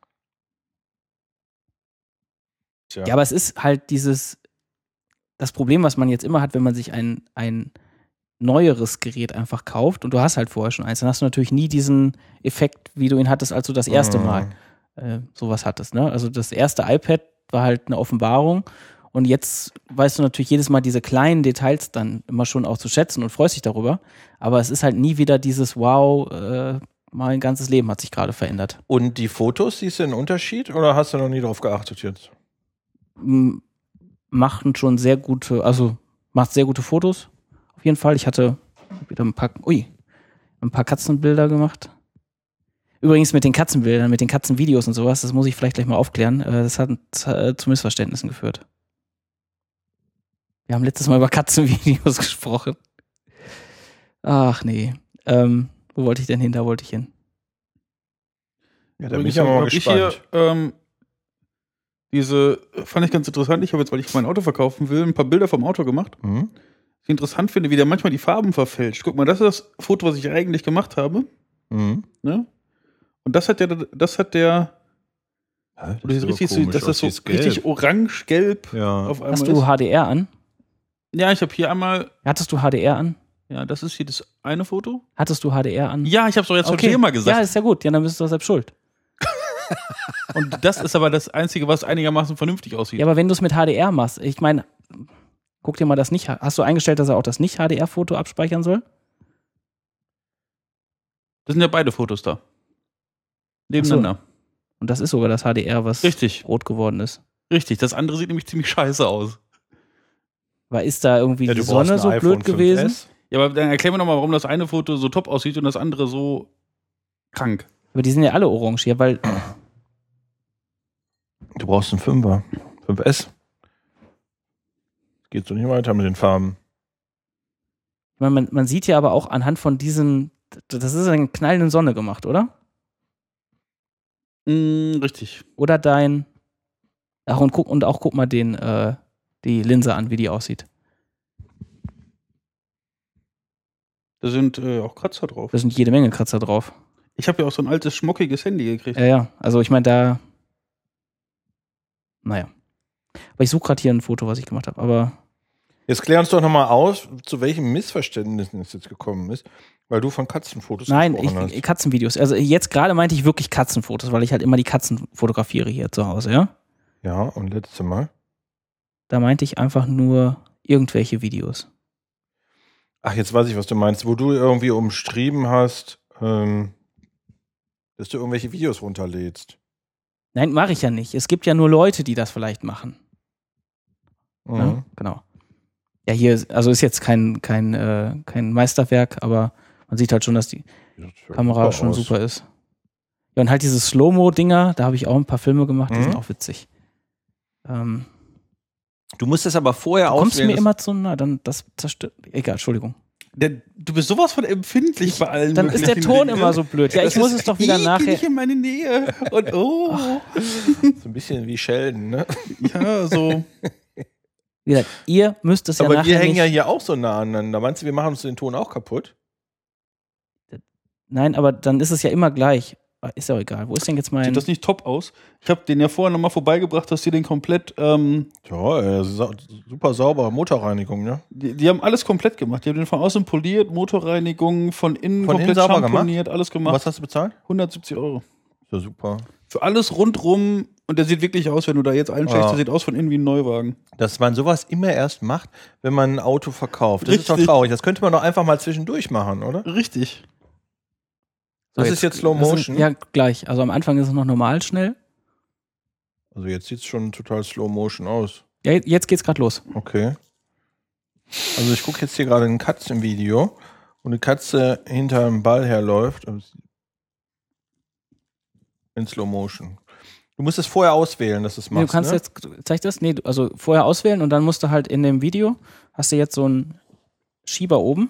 Tja. Ja, aber es ist halt dieses, das Problem, was man jetzt immer hat, wenn man sich ein, ein neueres Gerät einfach kauft und du hast halt vorher schon eins, dann hast du natürlich nie diesen Effekt, wie du ihn hattest, als du das erste Mhm. Mal äh, sowas hattest. Ne? Also das erste iPad war halt eine Offenbarung und jetzt weißt du natürlich jedes Mal diese kleinen Details dann immer schon auch zu schätzen und freust dich darüber, aber es ist halt nie wieder dieses Wow, äh, mein ganzes Leben hat sich gerade verändert. Und die Fotos, siehst du einen Unterschied oder hast du noch nie drauf geachtet jetzt? M- Machen schon sehr gute, also macht sehr gute Fotos. Auf jeden Fall. Ich hatte wieder ein paar, ui, ein paar Katzenbilder gemacht. Übrigens mit den Katzenbildern, mit den Katzenvideos und sowas, das muss ich vielleicht gleich mal aufklären. äh, Das hat äh, zu Missverständnissen geführt. Wir haben letztes Mal über Katzenvideos gesprochen. Ach nee. Ähm, wo wollte ich denn hin? Da wollte ich hin. Ja, da bin Übrigens ich aber mal hab ich hier gespannt. ähm, diese, fand ich ganz interessant. Ich habe jetzt, weil ich mein Auto verkaufen will, ein paar Bilder vom Auto gemacht. Mhm. Ich interessant finde, wie der manchmal die Farben verfälscht. Guck mal, das ist das Foto, was ich eigentlich gemacht habe. Mhm. Ne? Und das hat der, das hat der, Ja, das oder sieht richtig, aber so, komisch das aus, ist so dieses Gelb. richtig orange-gelb Ja. auf einmal Hast du ist. H D R an? Ja, ich habe hier einmal, Hattest du H D R an? ja, das ist hier das eine Foto. Hattest du H D R an? Ja, ich habe es doch jetzt Okay. schon immer gesagt. Ja, ist ja gut. Ja, dann bist du doch selbst schuld. Und das ist aber das Einzige, was einigermaßen vernünftig aussieht. Ja, aber wenn du es mit H D R machst, ich meine, Guck dir mal das nicht. Hast du eingestellt, dass er auch das Nicht-H D R-Foto abspeichern soll? Das sind ja beide Fotos da. Nebeneinander. So. Und das ist sogar das H D R, was Richtig. rot geworden ist. Richtig, das andere sieht nämlich ziemlich scheiße aus. Weil ist da irgendwie Ja, die du brauchst Sonne ein so iPhone blöd gewesen? fünf S. Ja, aber dann erklär mir doch mal, warum das eine Foto so top aussieht und das andere so krank. Aber die sind ja alle orange hier, weil Du brauchst einen Fünfer. fünf S. Geht so nicht weiter mit den Farben. man, man, man sieht ja aber auch anhand von diesen, das ist eine knallende Sonne gemacht, oder? Mm, richtig. Oder dein, ach und guck, und auch guck mal den, äh, die Linse an, wie die aussieht. Da sind äh, auch Kratzer drauf. Da sind jede Menge Kratzer drauf. Ich habe ja auch so ein altes, schmuckiges Handy gekriegt. Ja, ja, also ich meine, da, naja. Aber ich suche gerade hier ein Foto, was ich gemacht habe, aber Jetzt klär uns doch nochmal aus, zu welchen Missverständnissen es jetzt gekommen ist, weil du von Katzenfotos nein, gesprochen ich, Katzenvideos. Also jetzt gerade meinte ich wirklich Katzenfotos, weil ich halt immer die Katzen fotografiere hier zu Hause, ja? hast. Ja, und letzte Mal. Da meinte ich einfach nur irgendwelche Videos. Ach, jetzt weiß ich, was du meinst. Wo du irgendwie umschrieben hast, ähm, dass du irgendwelche Videos runterlädst. Nein, mache ich ja nicht. Es gibt ja nur Leute, die das vielleicht machen. Mhm. Ja, genau. Ja, hier, ist, also ist jetzt kein, kein, äh, kein Meisterwerk, aber man sieht halt schon, dass die Das sieht Kamera super schon aus. super ist. Ja, und halt diese Slow-Mo-Dinger, da habe ich auch ein paar Filme gemacht, die Mhm. sind auch witzig. Ähm, Du musst es aber vorher kommst du auswählen. mir immer zu nah, dann das zerstört. Egal, Entschuldigung. Der, du bist sowas von empfindlich bei allen Dann ist der möglichen Ton Dingen. immer so blöd. Ja, Das ich muss ist, es doch wieder "Ih, geh nachher. nicht in meine Nähe. Und oh. so ein bisschen wie Sheldon, ne? Ja, so. Wie gesagt, ihr müsst es ja aber nachher wir hängen nicht. ja hier auch so nah aneinander. Meinst du, wir machen uns den Ton auch kaputt? Nein, aber dann ist es ja immer gleich. Ist ja auch egal. Wo ist denn jetzt mein. Sieht das nicht top aus? Ich habe den ja vorher nochmal vorbeigebracht, dass die den komplett, ähm, Ja, äh, sa super sauber. Motorreinigung, ne? die, die haben alles komplett gemacht. Die haben den von außen poliert, Motorreinigung, von innen Von komplett innen sauber schamponiert, alles gemacht. Was hast du bezahlt? hundertsiebzig Euro. Ja, super. Für alles rundrum. Und der sieht wirklich aus, wenn du da jetzt einsteigst, Ja. der sieht aus von innen wie ein Neuwagen. Dass man sowas immer erst macht, wenn man ein Auto verkauft. Das ist Richtig. doch traurig. Das könnte man doch einfach mal zwischendurch machen, oder? Richtig. So, das ist jetzt Slow das sind- Motion. Ja, gleich. Also am Anfang ist es noch normal schnell. Also jetzt sieht es schon total Slow Motion aus. Ja, jetzt geht's gerade los. Okay. Also ich gucke jetzt hier gerade ein Katzenvideo und eine Katze hinter einem Ball herläuft. In Slow Motion. Du musst es vorher auswählen, dass du es Nee, du machst, kannst ne? jetzt, zeig das? Nee, du- also vorher auswählen und dann musst du halt in dem Video, hast du jetzt so einen Schieber oben,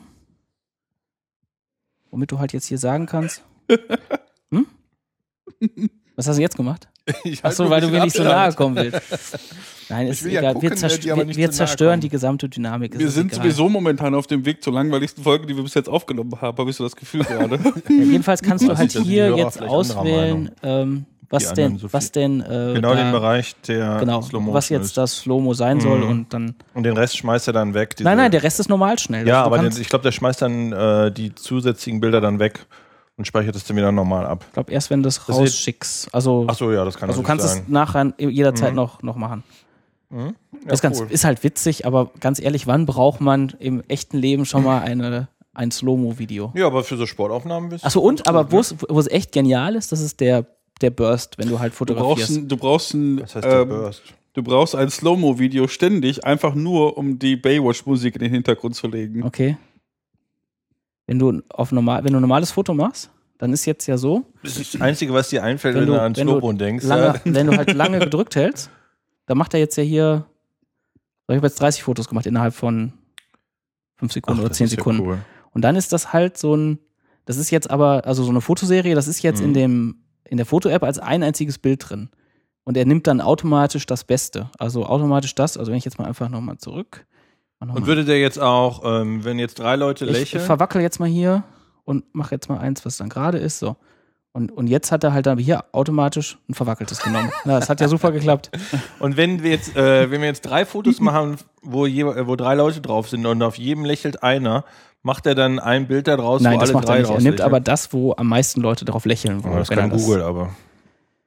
womit du halt jetzt hier sagen kannst. Hm? Was hast du jetzt gemacht? Ich halt Achso, nur weil ein du bisschen mir nicht so Abstand. nahe kommen willst. Nein, Ich ist will ja egal. gucken, wir ne, zerst die aber wir, nicht wir zu nahe zerstören kommen. die gesamte Dynamik. Es Wir ist sind egal. sowieso momentan auf dem Weg zur langweiligsten Folge, die wir bis jetzt aufgenommen haben, habe ich so das Gefühl gerade. Ja, jedenfalls kannst du Was halt sind denn die hier Hörer jetzt vielleicht anderer auswählen, ähm, was Die denn, anderen so was denn, äh, Genau da, den Bereich, der genau, Slow Motion was jetzt ist. das Slow-Mo sein soll Mhm. und dann. Und den Rest schmeißt er dann weg. diese- Nein, nein, der Rest ist normal schnell. Ja, Also du aber kannst, den, ich glaube, der schmeißt dann äh, die zusätzlichen Bilder dann weg und speichert es dann wieder normal ab. ich glaube erst, wenn du das Das rausschickst. Also, Ach so, ja, das kann also du natürlich kannst sein. es nachher jederzeit Mhm. noch, noch machen. Mhm. Ja, Das ist, ganz, cool. ist halt witzig, aber ganz ehrlich, wann braucht man im echten Leben schon mal eine, ein Slow-Mo-Video? Ja, aber für so Sportaufnahmen bist Achso, und, aber wo es wo es echt genial ist, das ist der, der Burst, wenn du halt Du fotografierst. brauchst ein, du brauchst ein, Was heißt der ähm, Burst? du brauchst ein Slow-Mo-Video ständig, einfach nur, um die Baywatch-Musik in den Hintergrund zu legen. Okay. Wenn du auf normal, wenn du ein normales Foto machst, dann ist jetzt ja so, Das ist das Einzige, was dir einfällt, wenn wenn, du- du an wenn du Slowmo denkst. lange, ja. wenn du halt lange gedrückt hältst, dann macht er jetzt ja hier, ich habe jetzt dreißig Fotos gemacht innerhalb von fünf Sekunden Ach, oder das zehn ist ja Sekunden. cool. Und dann ist das halt so ein, das ist jetzt aber, also so eine Fotoserie, das ist jetzt Mhm. in dem, in der Foto-App als ein einziges Bild drin. Und er nimmt dann automatisch das Beste. Also automatisch das, also wenn ich jetzt mal einfach nochmal zurück. mach noch Und mal. würde der jetzt auch, ähm, wenn jetzt drei Leute ich lächeln, verwackel jetzt mal hier und mache jetzt mal eins, was dann gerade ist, so. Und, und jetzt hat er halt dann hier automatisch ein verwackeltes genommen. Ja, das hat ja super geklappt. und wenn wir jetzt, äh, wenn wir jetzt drei Fotos machen, wo, je, äh, wo drei Leute drauf sind und auf jedem lächelt einer, macht er dann ein Bild da draus, Nein, wo das alle macht drei er nicht. Er draus nimmt lächeln? aber das, wo am meisten Leute darauf lächeln wollen. Oh, das wenn er kann Google, aber.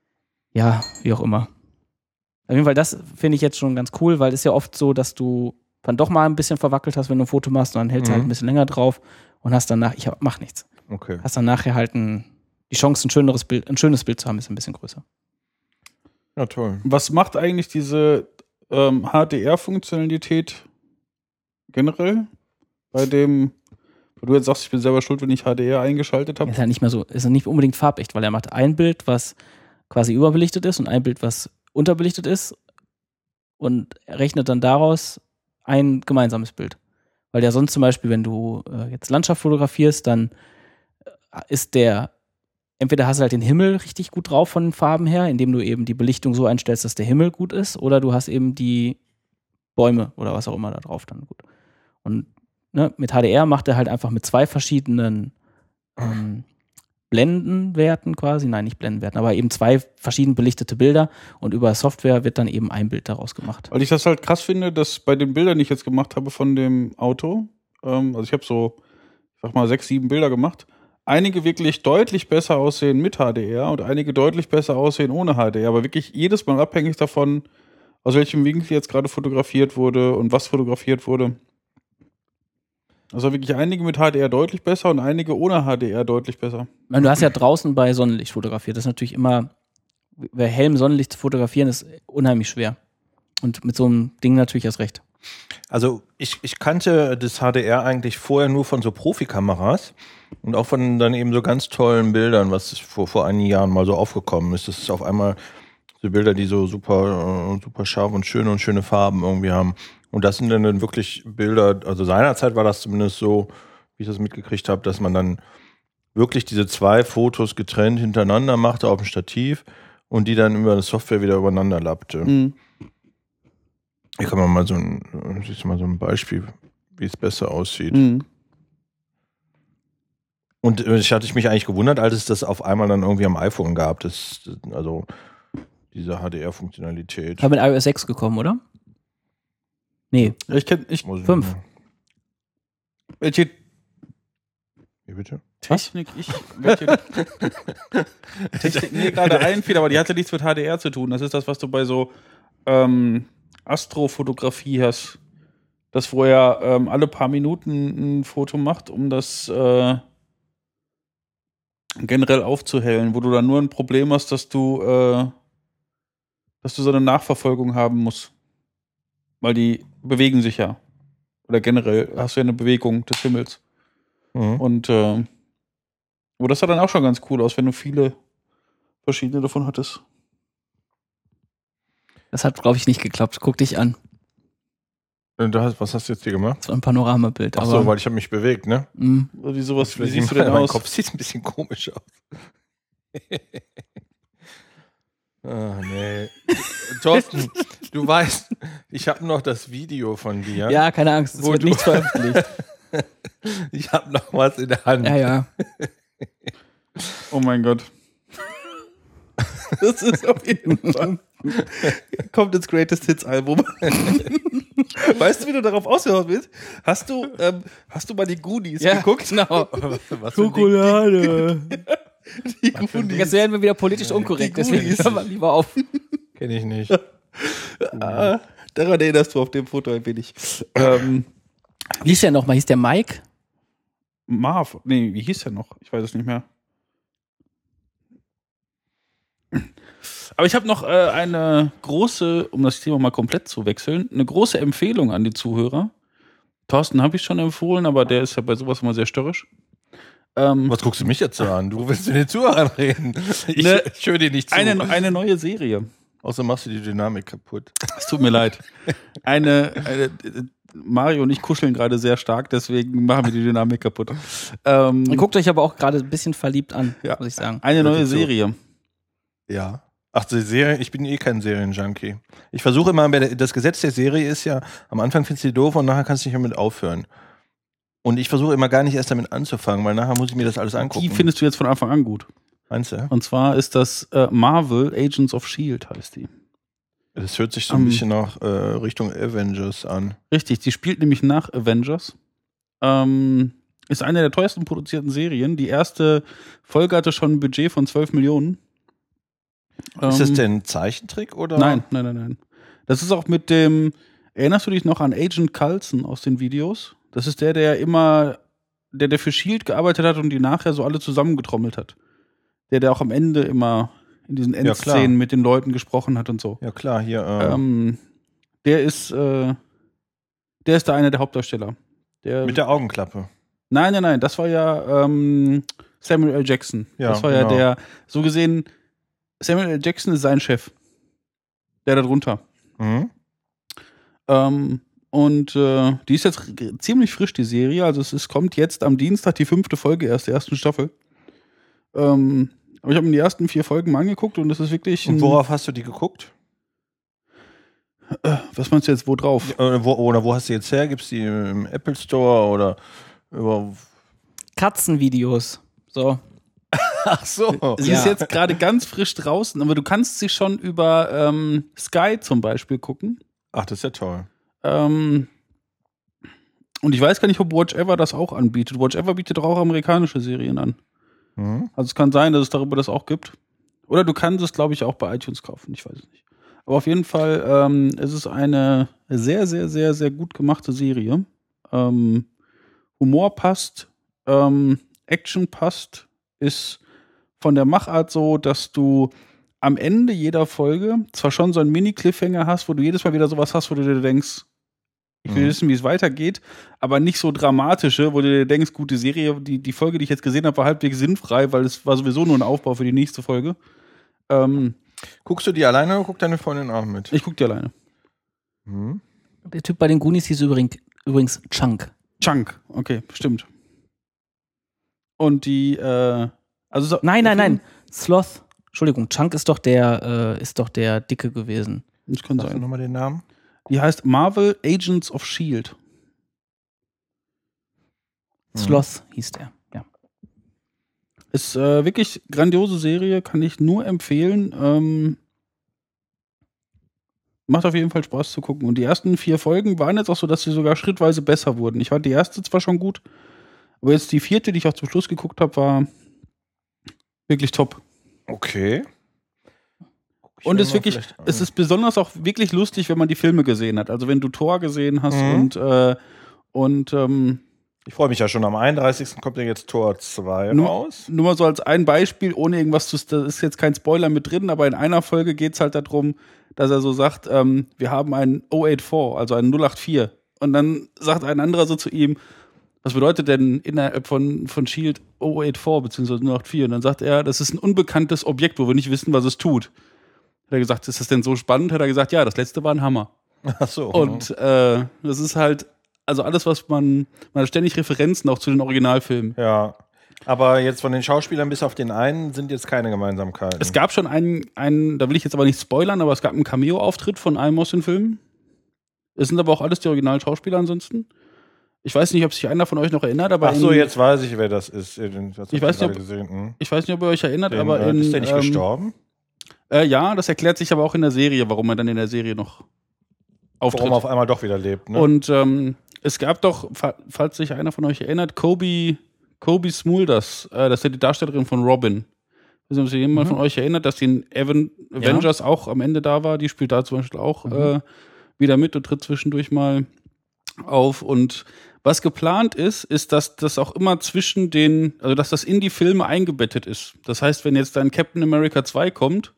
Ja, wie auch immer. Auf jeden Fall, das finde ich jetzt schon ganz cool, weil es ist ja oft so, dass du dann doch mal ein bisschen verwackelt hast, wenn du ein Foto machst, und dann hältst du Mhm. halt ein bisschen länger drauf und hast danach, ich hab, mach nichts. Okay. Hast dann nachher halt ein, die Chance, ein schöneres Bild, ein schönes Bild zu haben, ist ein bisschen größer. Ja, toll. Was macht eigentlich diese ähm, H D R-Funktionalität generell? Bei dem, wo du jetzt sagst, ich bin selber schuld, wenn ich H D R eingeschaltet habe. Ist halt nicht mehr so, ist nicht unbedingt farbecht, weil er macht ein Bild, was quasi überbelichtet ist, und ein Bild, was unterbelichtet ist, und er rechnet dann daraus ein gemeinsames Bild. Weil ja sonst zum Beispiel, wenn du äh, jetzt Landschaft fotografierst, dann äh, ist der, entweder hast du halt den Himmel richtig gut drauf von den Farben her, indem du eben die Belichtung so einstellst, dass der Himmel gut ist, oder du hast eben die Bäume oder was auch immer da drauf dann gut. Und ne, mit H D R macht er halt einfach mit zwei verschiedenen ähm, Blendenwerten quasi, nein, nicht Blendenwerten, aber eben zwei verschieden belichtete Bilder, und über Software wird dann eben ein Bild daraus gemacht. Weil ich das halt krass finde, dass bei den Bildern, die ich jetzt gemacht habe von dem Auto, ähm, also ich habe so, ich sag mal, sechs, sieben Bilder gemacht, einige wirklich deutlich besser aussehen mit H D R und einige deutlich besser aussehen ohne H D R, aber wirklich jedes Mal abhängig davon, aus welchem Winkel jetzt gerade fotografiert wurde und was fotografiert wurde. Also wirklich einige mit H D R deutlich besser und einige ohne H D R deutlich besser. Ich meine, du hast ja draußen bei Sonnenlicht fotografiert, das ist natürlich immer, bei hellem Sonnenlicht zu fotografieren ist unheimlich schwer. Und mit so einem Ding natürlich erst recht. Also ich, ich kannte das H D R eigentlich vorher nur von so Profikameras und auch von dann eben so ganz tollen Bildern, was vor, vor einigen Jahren mal so aufgekommen ist. Das ist auf einmal so Bilder, die so super, äh, super scharf und schön und schöne Farben irgendwie haben. Und das sind dann, dann wirklich Bilder, also seinerzeit war das zumindest so, wie ich das mitgekriegt habe, dass man dann wirklich diese zwei Fotos getrennt hintereinander machte auf dem Stativ und die dann über eine Software wieder übereinander lappte. Mhm. Hier kann man mal so ein, siehst du mal so ein Beispiel, wie es besser aussieht. Mhm. Und äh, ich hatte ich mich eigentlich gewundert, als es das auf einmal dann irgendwie am iPhone gab, das, also diese H D R-Funktionalität. War mit iOS sechs gekommen, oder? Nee, Ich kenn, ich, Muss ich fünf. mal- welche Wie bitte? Technik ich, welche Technik mir gerade einfiel, aber die hatte nichts mit H D R zu tun. Das ist das, was du bei so ähm, Astrofotografie hast, das vorher ähm, alle paar Minuten ein Foto macht, um das äh, generell aufzuhellen, wo du dann nur ein Problem hast, dass du äh, dass du so eine Nachverfolgung haben musst. Weil die bewegen sich ja. Oder generell hast du ja eine Bewegung des Himmels. Mhm. Und äh, aber das sah dann auch schon ganz cool aus, wenn du viele verschiedene davon hattest. das hat, glaube ich, nicht geklappt. Guck dich an. Und du hast, was hast du jetzt hier gemacht? Das war ein Panoramabild. Ach aber, so, weil ich habe mich bewegt, ne? mh, Also wie sowas, wie Vielleicht siehst du mein- denn mein aus? Kopf sieht ein bisschen komisch aus. Ah, nee. Thorsten, du weißt, ich habe noch das Video von dir. ja, keine Angst, es Wo wird du- nichts veröffentlicht. Ich habe noch was in der Hand. Ja, ja. Oh mein Gott. Das ist auf jeden Fall. Kommt ins Greatest Hits Album. Weißt du, wie du darauf ausgehört bist? Hast du, ähm, hast du mal die Goonies Ja, geguckt? genau. Was für ein Ding? Schokolade. Die Goonies. Jetzt werden wir wieder politisch unkorrekt, Die deswegen Goonies. hören wir lieber auf. Kenn ich nicht. Ah, daran erinnerst du auf dem Foto ein wenig. Ähm, Wie hieß der nochmal? Hieß der Mike? Marv. Nee, wie hieß der noch? Ich weiß es nicht mehr. Aber ich habe noch äh, eine große, um das Thema mal komplett zu wechseln, eine große Empfehlung an die Zuhörer. Thorsten habe ich schon empfohlen, aber der ist ja bei sowas immer sehr störrisch. Ähm, Was guckst du mich jetzt so an? Du willst mit den Zuhörern reden. Ich, Ne, ich höre dir nicht zu. eine, eine neue Serie. Außer machst du die Dynamik kaputt. Es tut mir leid. Eine, eine Mario und ich kuscheln gerade sehr stark, deswegen machen wir die Dynamik kaputt. Ähm, Ihr guckt euch aber auch gerade ein bisschen verliebt an, Ja. muss ich sagen. eine neue Hört dir zu. Serie. Ja. Ach, die Serie, ich bin eh kein Serienjunkie. Ich versuche immer, das Gesetz der Serie ist ja, am Anfang findest du die doof und nachher kannst du nicht damit aufhören. Und ich versuche immer gar nicht erst damit anzufangen, weil nachher muss ich mir das alles angucken. Die findest du jetzt von Anfang an gut. Meinst du? Und zwar ist das äh, Marvel Agents of S H I E L D heißt die. Das hört sich so ein Um, bisschen nach äh, Richtung Avengers an. Richtig, die spielt nämlich nach Avengers. Ähm, ist eine der teuersten produzierten Serien. Die erste Folge hatte schon ein Budget von zwölf Millionen. Ist das Ähm, denn ein Zeichentrick oder? Nein, nein, nein, nein. Das ist auch mit dem Erinnerst du dich noch an Agent Coulson aus den Videos? Das ist der, der immer, der, der für S H I E L D gearbeitet hat und die nachher so alle zusammengetrommelt hat. Der, der auch am Ende immer in diesen Endszenen ja, mit den Leuten gesprochen hat und so. Ja, klar, hier. Äh, Ähm, der ist, äh, der ist da einer der Hauptdarsteller. Der, mit der Augenklappe. Nein, nein, nein, das war ja ähm, Samuel L. Jackson. Ja, das war genau. ja der, so gesehen, Samuel L. Jackson ist sein Chef. Der da drunter. Mhm. Ähm, und äh, die ist jetzt r- ziemlich frisch, die Serie. Also es ist, kommt jetzt am Dienstag die fünfte Folge erst der ersten Staffel. Ähm, aber ich habe mir die ersten vier Folgen mal angeguckt und es ist wirklich. Und ein- worauf hast du die geguckt? Äh, was meinst du jetzt, wo drauf? Oder wo, oder wo hast du jetzt her? Gibt es die im Apple Store oder über. Katzenvideos. So. Ach so. Sie Ja. ist jetzt gerade ganz frisch draußen, aber du kannst sie schon über ähm, Sky zum Beispiel gucken. Ach, das ist ja toll. Ähm, und ich weiß gar nicht, ob Watch Ever das auch anbietet. Watch Ever bietet doch auch amerikanische Serien an. Mhm. Also es kann sein, dass es darüber das auch gibt. Oder du kannst es, glaube ich, auch bei iTunes kaufen. Ich weiß es nicht. Aber auf jeden Fall, ähm, es ist eine sehr, sehr, sehr, sehr gut gemachte Serie. Ähm, Humor passt, ähm, Action passt, ist von der Machart so, dass du am Ende jeder Folge zwar schon so einen Mini-Cliffhanger hast, wo du jedes Mal wieder sowas hast, wo du dir denkst, ich will Mhm. wissen, wie es weitergeht, aber nicht so dramatische, wo du dir denkst, gut, die Serie, die, die Folge, die ich jetzt gesehen habe, war halbwegs sinnfrei, weil es war sowieso nur ein Aufbau für die nächste Folge. Ähm, Guckst du die alleine oder guckt deine Freundin auch mit? ich guck die alleine. Mhm. Der Typ bei den Goonies hieß übrigens, übrigens Chunk. Chunk, okay, stimmt. Und die, äh, also so, Nein, nein, nein. Sloth. Entschuldigung, Chunk ist doch der, äh, ist doch der Dicke gewesen. Das kann Sagst du sein. nochmal den Namen? Die heißt Marvel Agents of S H I E L D. Mhm. Sloth hieß der. Ja. Ist äh, wirklich grandiose Serie, kann ich nur empfehlen. Ähm, macht auf jeden Fall Spaß zu gucken. Und die ersten vier Folgen waren jetzt auch so, dass sie sogar schrittweise besser wurden. Ich fand die erste zwar schon gut, aber jetzt die vierte, die ich auch zum Schluss geguckt habe, war wirklich top. Okay. Guck ich Und mir es ist mal wirklich, vielleicht an. es ist besonders auch wirklich lustig, wenn man die Filme gesehen hat. Also wenn du Thor gesehen hast Mhm. und äh, und ähm, Ich freue mich ja schon. Am einunddreißigsten kommt ja jetzt Tor zwei Nur- raus. nur mal so als ein Beispiel, ohne irgendwas zu, da ist jetzt kein Spoiler mit drin, aber in einer Folge geht es halt darum, dass er so sagt, ähm, wir haben einen null vierundachtzig, also einen null acht vier. Und dann sagt ein anderer so zu ihm, was bedeutet denn innerhalb von, von S H I E L D null vierundachtzig beziehungsweise null acht vier? Und dann sagt er, das ist ein unbekanntes Objekt, wo wir nicht wissen, was es tut. Hat er gesagt, ist das denn so spannend? Hat er gesagt, ja, das letzte war ein Hammer. Ach so. Und äh, das ist halt, also alles, was man, man hat ständig Referenzen auch zu den Originalfilmen. Ja. Aber jetzt von den Schauspielern bis auf den einen sind jetzt keine Gemeinsamkeiten. Es gab schon einen, einen, da will ich jetzt aber nicht spoilern, aber es gab einen Cameo-Auftritt von einem aus den Filmen. Es sind aber auch alles die Originalschauspieler ansonsten. Ich weiß nicht, ob sich einer von euch noch erinnert, aber Ach so, in, jetzt weiß ich, wer das ist. Den- das hab Ich weiß nicht, gerade ob- gesehen. Hm. ich weiß nicht, ob ihr euch erinnert, Den, aber äh, in, ist der nicht ähm, gestorben? Äh, ja, das erklärt sich aber auch in der Serie, warum er dann in der Serie noch auftritt. Warum er auf einmal doch wieder lebt, ne? Und ähm, es gab doch, fa- falls sich einer von euch erinnert, Kobe, Kobe Smulders, äh, das ist ja die Darstellerin von Robin. Ich weiß nicht, ob sich jemand Mhm. von euch erinnert, dass die in Aven Avengers auch am Ende da war. Die spielt da zum Beispiel auch Mhm. äh, wieder mit und tritt zwischendurch mal auf. Und was geplant ist, ist, dass das auch immer zwischen den, also dass das in die Filme eingebettet ist. Das heißt, wenn jetzt dann Captain America zwei kommt,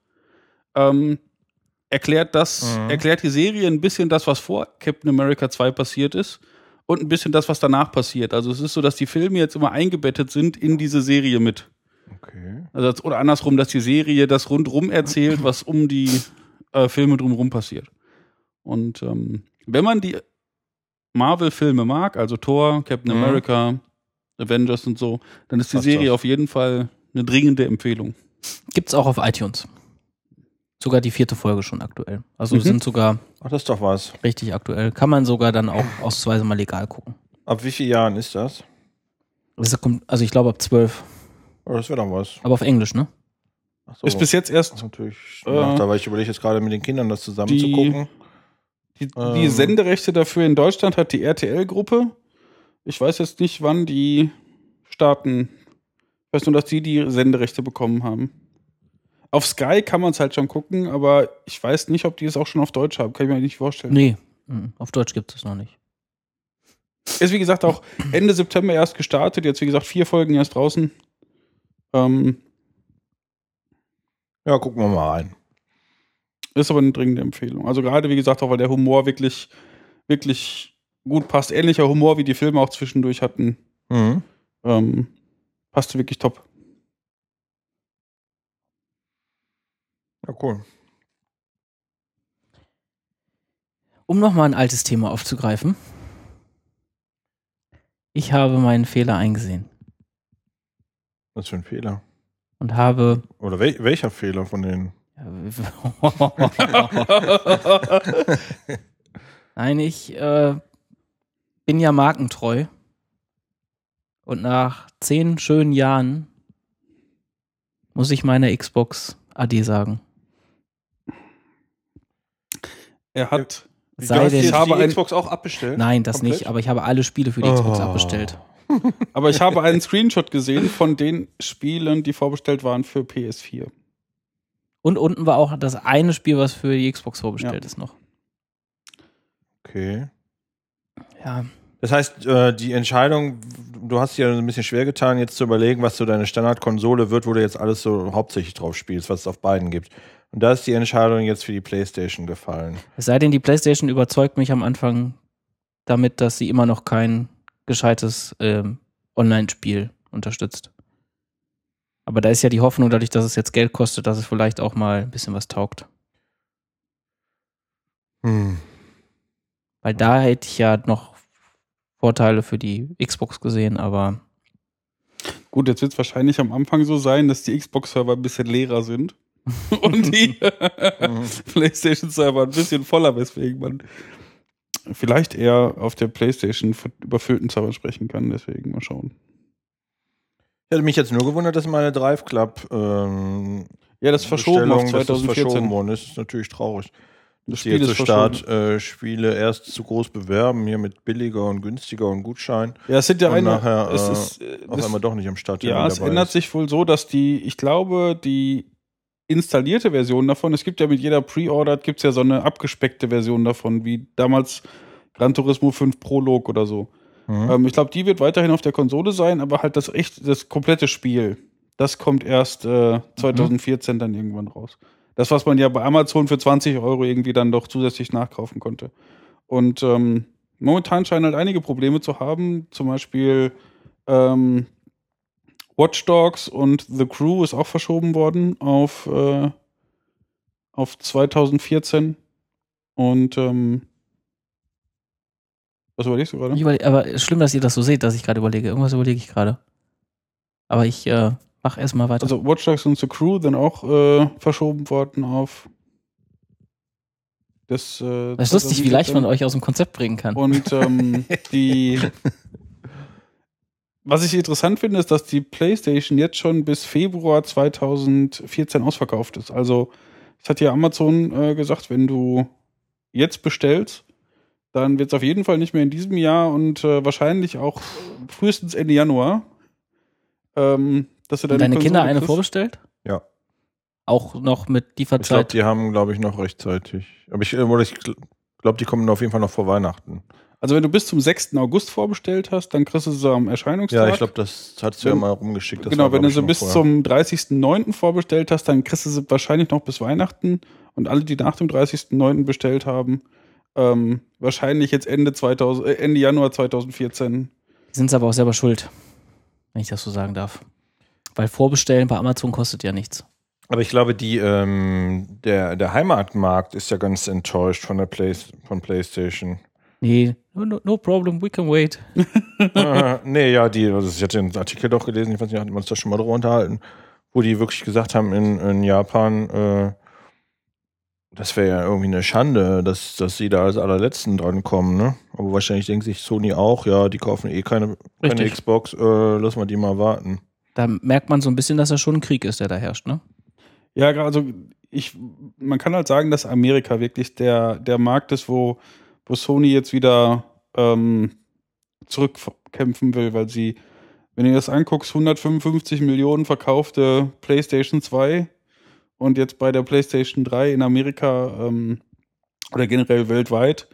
ähm, erklärt das, Mhm. erklärt die Serie ein bisschen das, was vor Captain America zwei passiert ist und ein bisschen das, was danach passiert. Also es ist so, dass die Filme jetzt immer eingebettet sind in diese Serie mit. Okay. Also, als- oder andersrum, dass die Serie das rundrum erzählt, was um die äh, Filme drumherum passiert. Und ähm, wenn man die Marvel-Filme mag, also Thor, Captain Mhm. America, Avengers und so, dann ist die Passt Serie das. auf jeden Fall eine dringende Empfehlung. Gibt's auch auf iTunes. Sogar die vierte Folge schon aktuell. Also Mhm. sind sogar Ach, das ist doch was. richtig aktuell. Kann man sogar dann auch ausnahmsweise mal legal gucken. Ab wie vielen Jahren ist das? Das kommt, also ich glaube ab zwölf. Oh, das wäre doch was. Aber auf Englisch, ne? Ach so. Ist bis jetzt Das erst ist natürlich Äh, äh, da, weil ich überlege jetzt gerade mit den Kindern das zusammen die- zu gucken. die, die Ähm. Senderechte dafür in Deutschland hat die R T L-Gruppe. Ich weiß jetzt nicht, wann die starten. Ich weiß nur, dass die die Senderechte bekommen haben. Auf Sky kann man es halt schon gucken, aber ich weiß nicht, ob die es auch schon auf Deutsch haben. Kann ich mir nicht vorstellen. Nee. Mhm. Auf Deutsch gibt es noch nicht. Ist wie gesagt auch Ende September erst gestartet, jetzt wie gesagt vier Folgen erst draußen. Ähm, Ja, gucken wir mal rein. ist aber eine dringende Empfehlung. Also gerade wie gesagt auch, weil der Humor wirklich, wirklich gut passt. Ähnlicher Humor, wie die Filme auch zwischendurch hatten. Mhm. Ähm, passte wirklich top. Ja, cool. Um nochmal ein altes Thema aufzugreifen. Ich habe meinen Fehler eingesehen Was für ein Fehler? und habe Oder wel welcher Fehler von denen? Nein, ich äh, bin ja markentreu. Und nach zehn schönen Jahren muss ich meiner Xbox Ade sagen. Er hat. Sei du hast denn- jetzt Ich habe die ein- Xbox auch abbestellt? Nein, das Komplett? nicht, aber ich habe alle Spiele für die Xbox Oh. abbestellt. Aber ich habe einen Screenshot gesehen von den Spielen, die vorbestellt waren für P S vier. Und unten war auch das eine Spiel, was für die Xbox vorbestellt Ja. ist noch. Okay. Ja. Das heißt, äh, die Entscheidung, du hast dir ein bisschen schwer getan, jetzt zu überlegen, was so deine Standardkonsole wird, wo du jetzt alles so hauptsächlich drauf spielst, was es auf beiden gibt. Und da ist die Entscheidung jetzt für die PlayStation gefallen. Es sei denn, die PlayStation überzeugt mich am Anfang damit, dass sie immer noch kein gescheites ähm, Online-Spiel unterstützt. Aber da ist ja die Hoffnung, dadurch, dass es jetzt Geld kostet, dass es vielleicht auch mal ein bisschen was taugt. Hm. Weil da hätte ich ja noch Vorteile für die Xbox gesehen, aber Gut, jetzt wird es wahrscheinlich am Anfang so sein, dass die Xbox-Server ein bisschen leerer sind. Und die PlayStation-Server ein bisschen voller, weswegen man vielleicht eher auf der PlayStation von überfüllten Server sprechen kann. Deswegen mal schauen. Ich hätte mich jetzt nur gewundert, dass meine Drive Club ähm, Ja, das ist verschoben auf Bestellung, dass das zwanzig vierzehn. verschoben worden ist. Das ist natürlich traurig. Das Dass die Spiel jetzt ist zu verschoben. Start äh, Spiele erst zu groß bewerben, hier mit billiger und günstiger und Gutschein. Ja, es sind ja Und eine. nachher, es äh, ist, äh, Auf das, einmal doch nicht am Start. ja, es ändert sich wohl so, dass die, ich glaube, die installierte Version davon, es gibt ja mit jeder Pre-Order, gibt es ja so eine abgespeckte Version davon, wie damals Gran Turismo fünf Prolog oder so. Mhm. Ähm, ich glaube, die wird weiterhin auf der Konsole sein, aber halt das echt, das komplette Spiel, das kommt erst äh, zwanzig vierzehn dann irgendwann raus. Das, was man ja bei Amazon für zwanzig Euro irgendwie dann doch zusätzlich nachkaufen konnte. Und ähm, momentan scheinen halt einige Probleme zu haben, zum Beispiel ähm, Watch Dogs und The Crew ist auch verschoben worden auf, äh, auf zwanzig vierzehn. Und ähm, was überlegst du gerade? Ich überle- aber schlimm, dass ihr das so seht, dass ich gerade überlege. Irgendwas überlege ich gerade. Aber ich äh, mach erstmal weiter. Also Watch Dogs und The Crew dann auch äh, verschoben worden auf das äh, das ist lustig, wie leicht man zwanzig vierzehn. euch aus dem Konzept bringen kann. Und ähm, die was ich interessant finde, ist, dass die PlayStation jetzt schon bis Februar zwanzig vierzehn ausverkauft ist. Also es hat ja Amazon äh, gesagt, wenn du jetzt bestellst, dann wird es auf jeden Fall nicht mehr in diesem Jahr und äh, wahrscheinlich auch frühestens Ende Januar. Ähm, dass du Und deine deine Konsole Kinder eine kriegst. vorbestellt? Ja. Auch noch mit Ich glaube, Lieferzeit? die haben, glaube ich, noch rechtzeitig. Aber ich, oder ich glaube, die kommen auf jeden Fall noch vor Weihnachten. Also wenn du bis zum sechsten August vorbestellt hast, dann kriegst du sie am Erscheinungstag. Ja, ich glaube, das hast du ja mal rumgeschickt. Das Genau, war, wenn glaub du ich, sie noch bis vorher. zum dreißigsten neunten vorbestellt hast, dann kriegst du sie wahrscheinlich noch bis Weihnachten. Und alle, die nach dem dreißigsten neunten bestellt haben, ähm, wahrscheinlich jetzt Ende, zweitausend, äh, Ende Januar zwanzig vierzehn. Sind sie aber auch selber schuld, wenn ich das so sagen darf. Weil Vorbestellen bei Amazon kostet ja nichts. Aber ich glaube, die, ähm, der, der Heimatmarkt ist ja ganz enttäuscht von der Play, von PlayStation. Nee, no, no, no problem, we can wait. äh, nee, ja, die, also ich hatte den Artikel doch gelesen, ich weiß nicht, hatten wir uns da schon mal drüber unterhalten, wo die wirklich gesagt haben, in, in Japan, äh, das wäre ja irgendwie eine Schande, dass, dass sie da als allerletzten dran kommen, ne? Aber wahrscheinlich denkt sich Sony auch, ja, die kaufen eh keine, keine Richtig. Xbox, äh, lassen wir die mal warten. Da merkt man so ein bisschen, dass da schon ein Krieg ist, der da herrscht, ne? Ja, also ich, man kann halt sagen, dass Amerika wirklich der, der Markt ist, wo, wo Sony jetzt wieder ähm, zurückkämpfen will, weil sie, wenn du das anguckst, hundertfünfundfünfzig Millionen verkaufte PlayStation zwei und jetzt bei der PlayStation drei in Amerika ähm, oder generell weltweit, äh,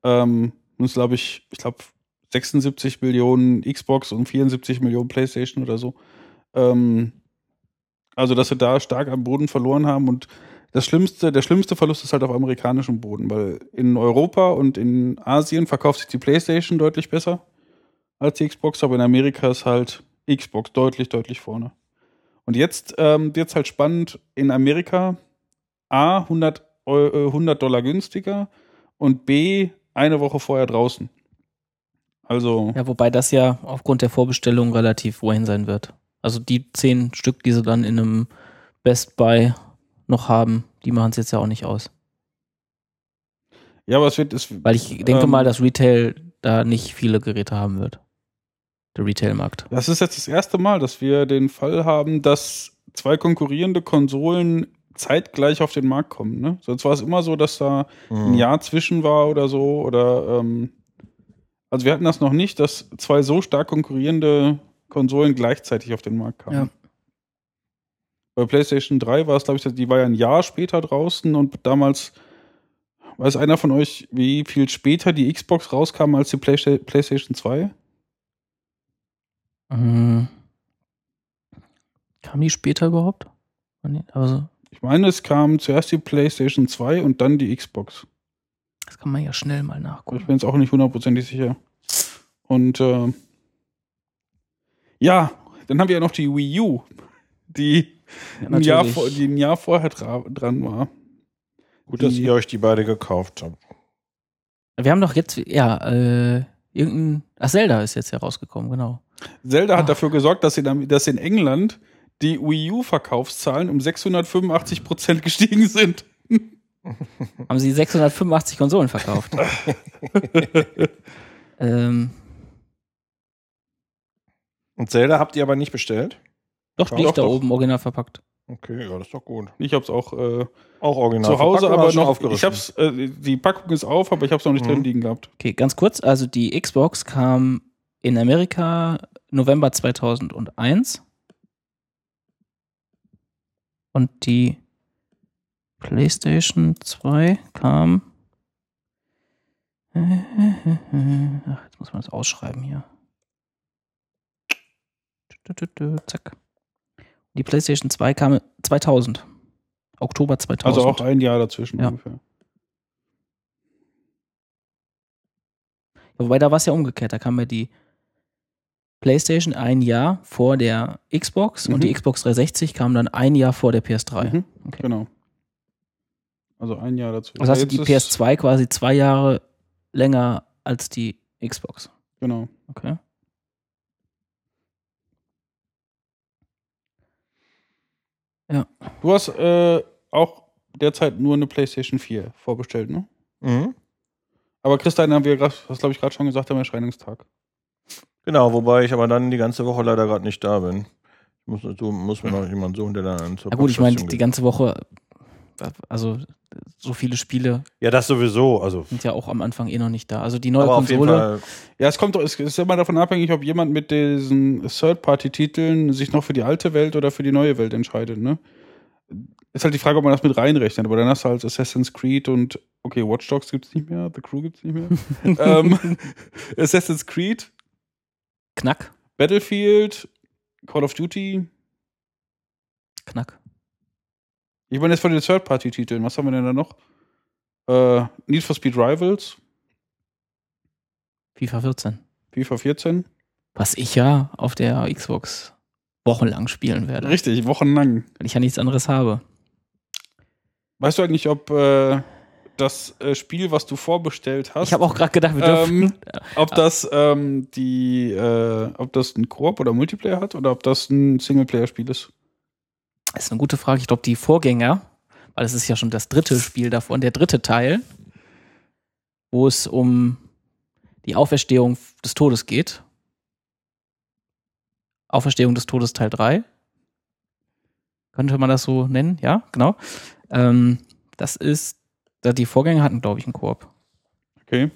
Ähm, und es glaube ich, ich glaube sechsundsiebzig Millionen Xbox und vierundsiebzig Millionen PlayStation oder so. Ähm, also, dass wir da stark am Boden verloren haben und das schlimmste, der schlimmste Verlust ist halt auf amerikanischem Boden, weil in Europa und in Asien verkauft sich die PlayStation deutlich besser als die Xbox, aber in Amerika ist halt Xbox deutlich, deutlich vorne. Und jetzt ähm, wird's halt spannend, in Amerika A, hundert, Eu- hundert Dollar günstiger und B, eine Woche vorher draußen. Also, Ja, wobei das ja aufgrund der Vorbestellung relativ vorhin sein wird. Also die zehn Stück, die sie dann in einem Best Buy noch haben, die machen es jetzt ja auch nicht aus. ja, aber es wird, es, Weil ich denke ähm, mal, dass Retail da nicht viele Geräte haben wird. Der Retail-Markt. das ist jetzt das erste Mal, dass wir den Fall haben, dass zwei konkurrierende Konsolen zeitgleich auf den Markt kommen. Ne? Sonst war es immer so, dass da ein Jahr zwischen war oder so. Oder ähm, also wir hatten das noch nicht, dass zwei so stark konkurrierende Konsolen gleichzeitig auf den Markt kamen. Ja. Bei PlayStation drei war es, glaube ich, die war ja ein Jahr später draußen und damals, weiß einer von euch, wie viel später die Xbox rauskam als die Playsta- PlayStation zwei? Mhm. Kam die später überhaupt? Also, Ich meine, es kam zuerst die PlayStation zwei und dann die Xbox. das kann man ja schnell mal Ich nachgucken. bin jetzt auch nicht hundertprozentig sicher. Und äh, ja, dann haben wir ja noch die Wii U, die, Ja, ein, Jahr natürlich. vor, die ein Jahr vorher dra- dran war. Gut, dass Die- ihr euch die beide gekauft habt. Wir haben doch jetzt, ja, äh, irgendein, ach, Zelda ist jetzt ja rausgekommen, genau. Zelda hat Ach. dafür gesorgt, dass in, dass in England die Wii U-Verkaufszahlen um sechshundertfünfundachtzig Prozent gestiegen sind. Haben sie sechshundertfünfundachtzig Konsolen verkauft. ähm, Und Zelda habt ihr aber nicht bestellt? doch, Doch, liegt da doch. oben original verpackt. Okay, ja, das ist doch gut. Ich hab's auch äh, Auch original. zu Hause, verpackt oder aber hast du schon noch. aufgerissen? Ich hab's, äh, die Packung ist auf, aber ich hab's noch nicht Mhm. drin liegen gehabt. Okay, ganz kurz, also die Xbox kam in Amerika November zweitausendeins und die PlayStation zwei kam ach, jetzt muss man das ausschreiben hier. Zack. Die PlayStation zwei kam zweitausend. Oktober zweitausend. Also auch ein Jahr dazwischen Ja. ungefähr. Wobei, da war es ja umgekehrt. Da kam ja die PlayStation ein Jahr vor der Xbox Mhm. und die Xbox dreihundertsechzig kam dann ein Jahr vor der P S drei. Mhm. Okay. Genau. Also ein Jahr dazwischen. Also hast du Jetzt die ist- P S zwei quasi zwei Jahre länger als die Xbox. Genau. Okay. Du hast äh, auch derzeit nur eine PlayStation vier vorbestellt, ne? Mhm. Aber Christian, haben wir grad, hast glaube ich gerade schon gesagt, am Erscheinungstag. Genau, wobei ich aber dann die ganze Woche leider gerade nicht da bin. Ich muss, du musst mir noch jemanden suchen, der dann zur Ja gut, ich meine, Packstation die geht. ganze Woche, also so viele Spiele Ja, das sowieso. Also, sind ja auch am Anfang eh noch nicht da. Also die neue aber auf jeden Konsole, Fall. Ja, es kommt, es ist immer davon abhängig, ob jemand mit diesen Third-Party-Titeln sich noch für die alte Welt oder für die neue Welt entscheidet, ne? Ist halt die Frage, ob man das mit reinrechnet, aber dann hast du halt Assassin's Creed und, okay, Watch Dogs gibt's nicht mehr, The Crew gibt's nicht mehr. ähm, Assassin's Creed, Knack, Battlefield, Call of Duty. Knack. Ich meine jetzt von den Third-Party-Titeln, was haben wir denn da noch? Äh, Need for Speed Rivals, FIFA vierzehn. FIFA vierzehn. Was ich ja auf der Xbox wochenlang spielen werde. Richtig, wochenlang. Weil ich ja nichts anderes habe. Weißt du eigentlich, ob äh, das äh, Spiel, was du vorbestellt hast, Ich habe auch gerade gedacht, wir dürfen. ähm, ob das ähm, die, äh, ob das ein Koop oder Multiplayer hat oder ob das ein Singleplayer-Spiel ist? Das ist eine gute Frage. Ich glaube, die Vorgänger, weil es ist ja schon das dritte Spiel davon, der dritte Teil, wo es um die Auferstehung des Todes geht. Auferstehung des Todes Teil drei. Könnte man das so nennen? Ja, genau. Ähm, das ist, da die Vorgänger hatten, glaube ich, einen Koop. Okay.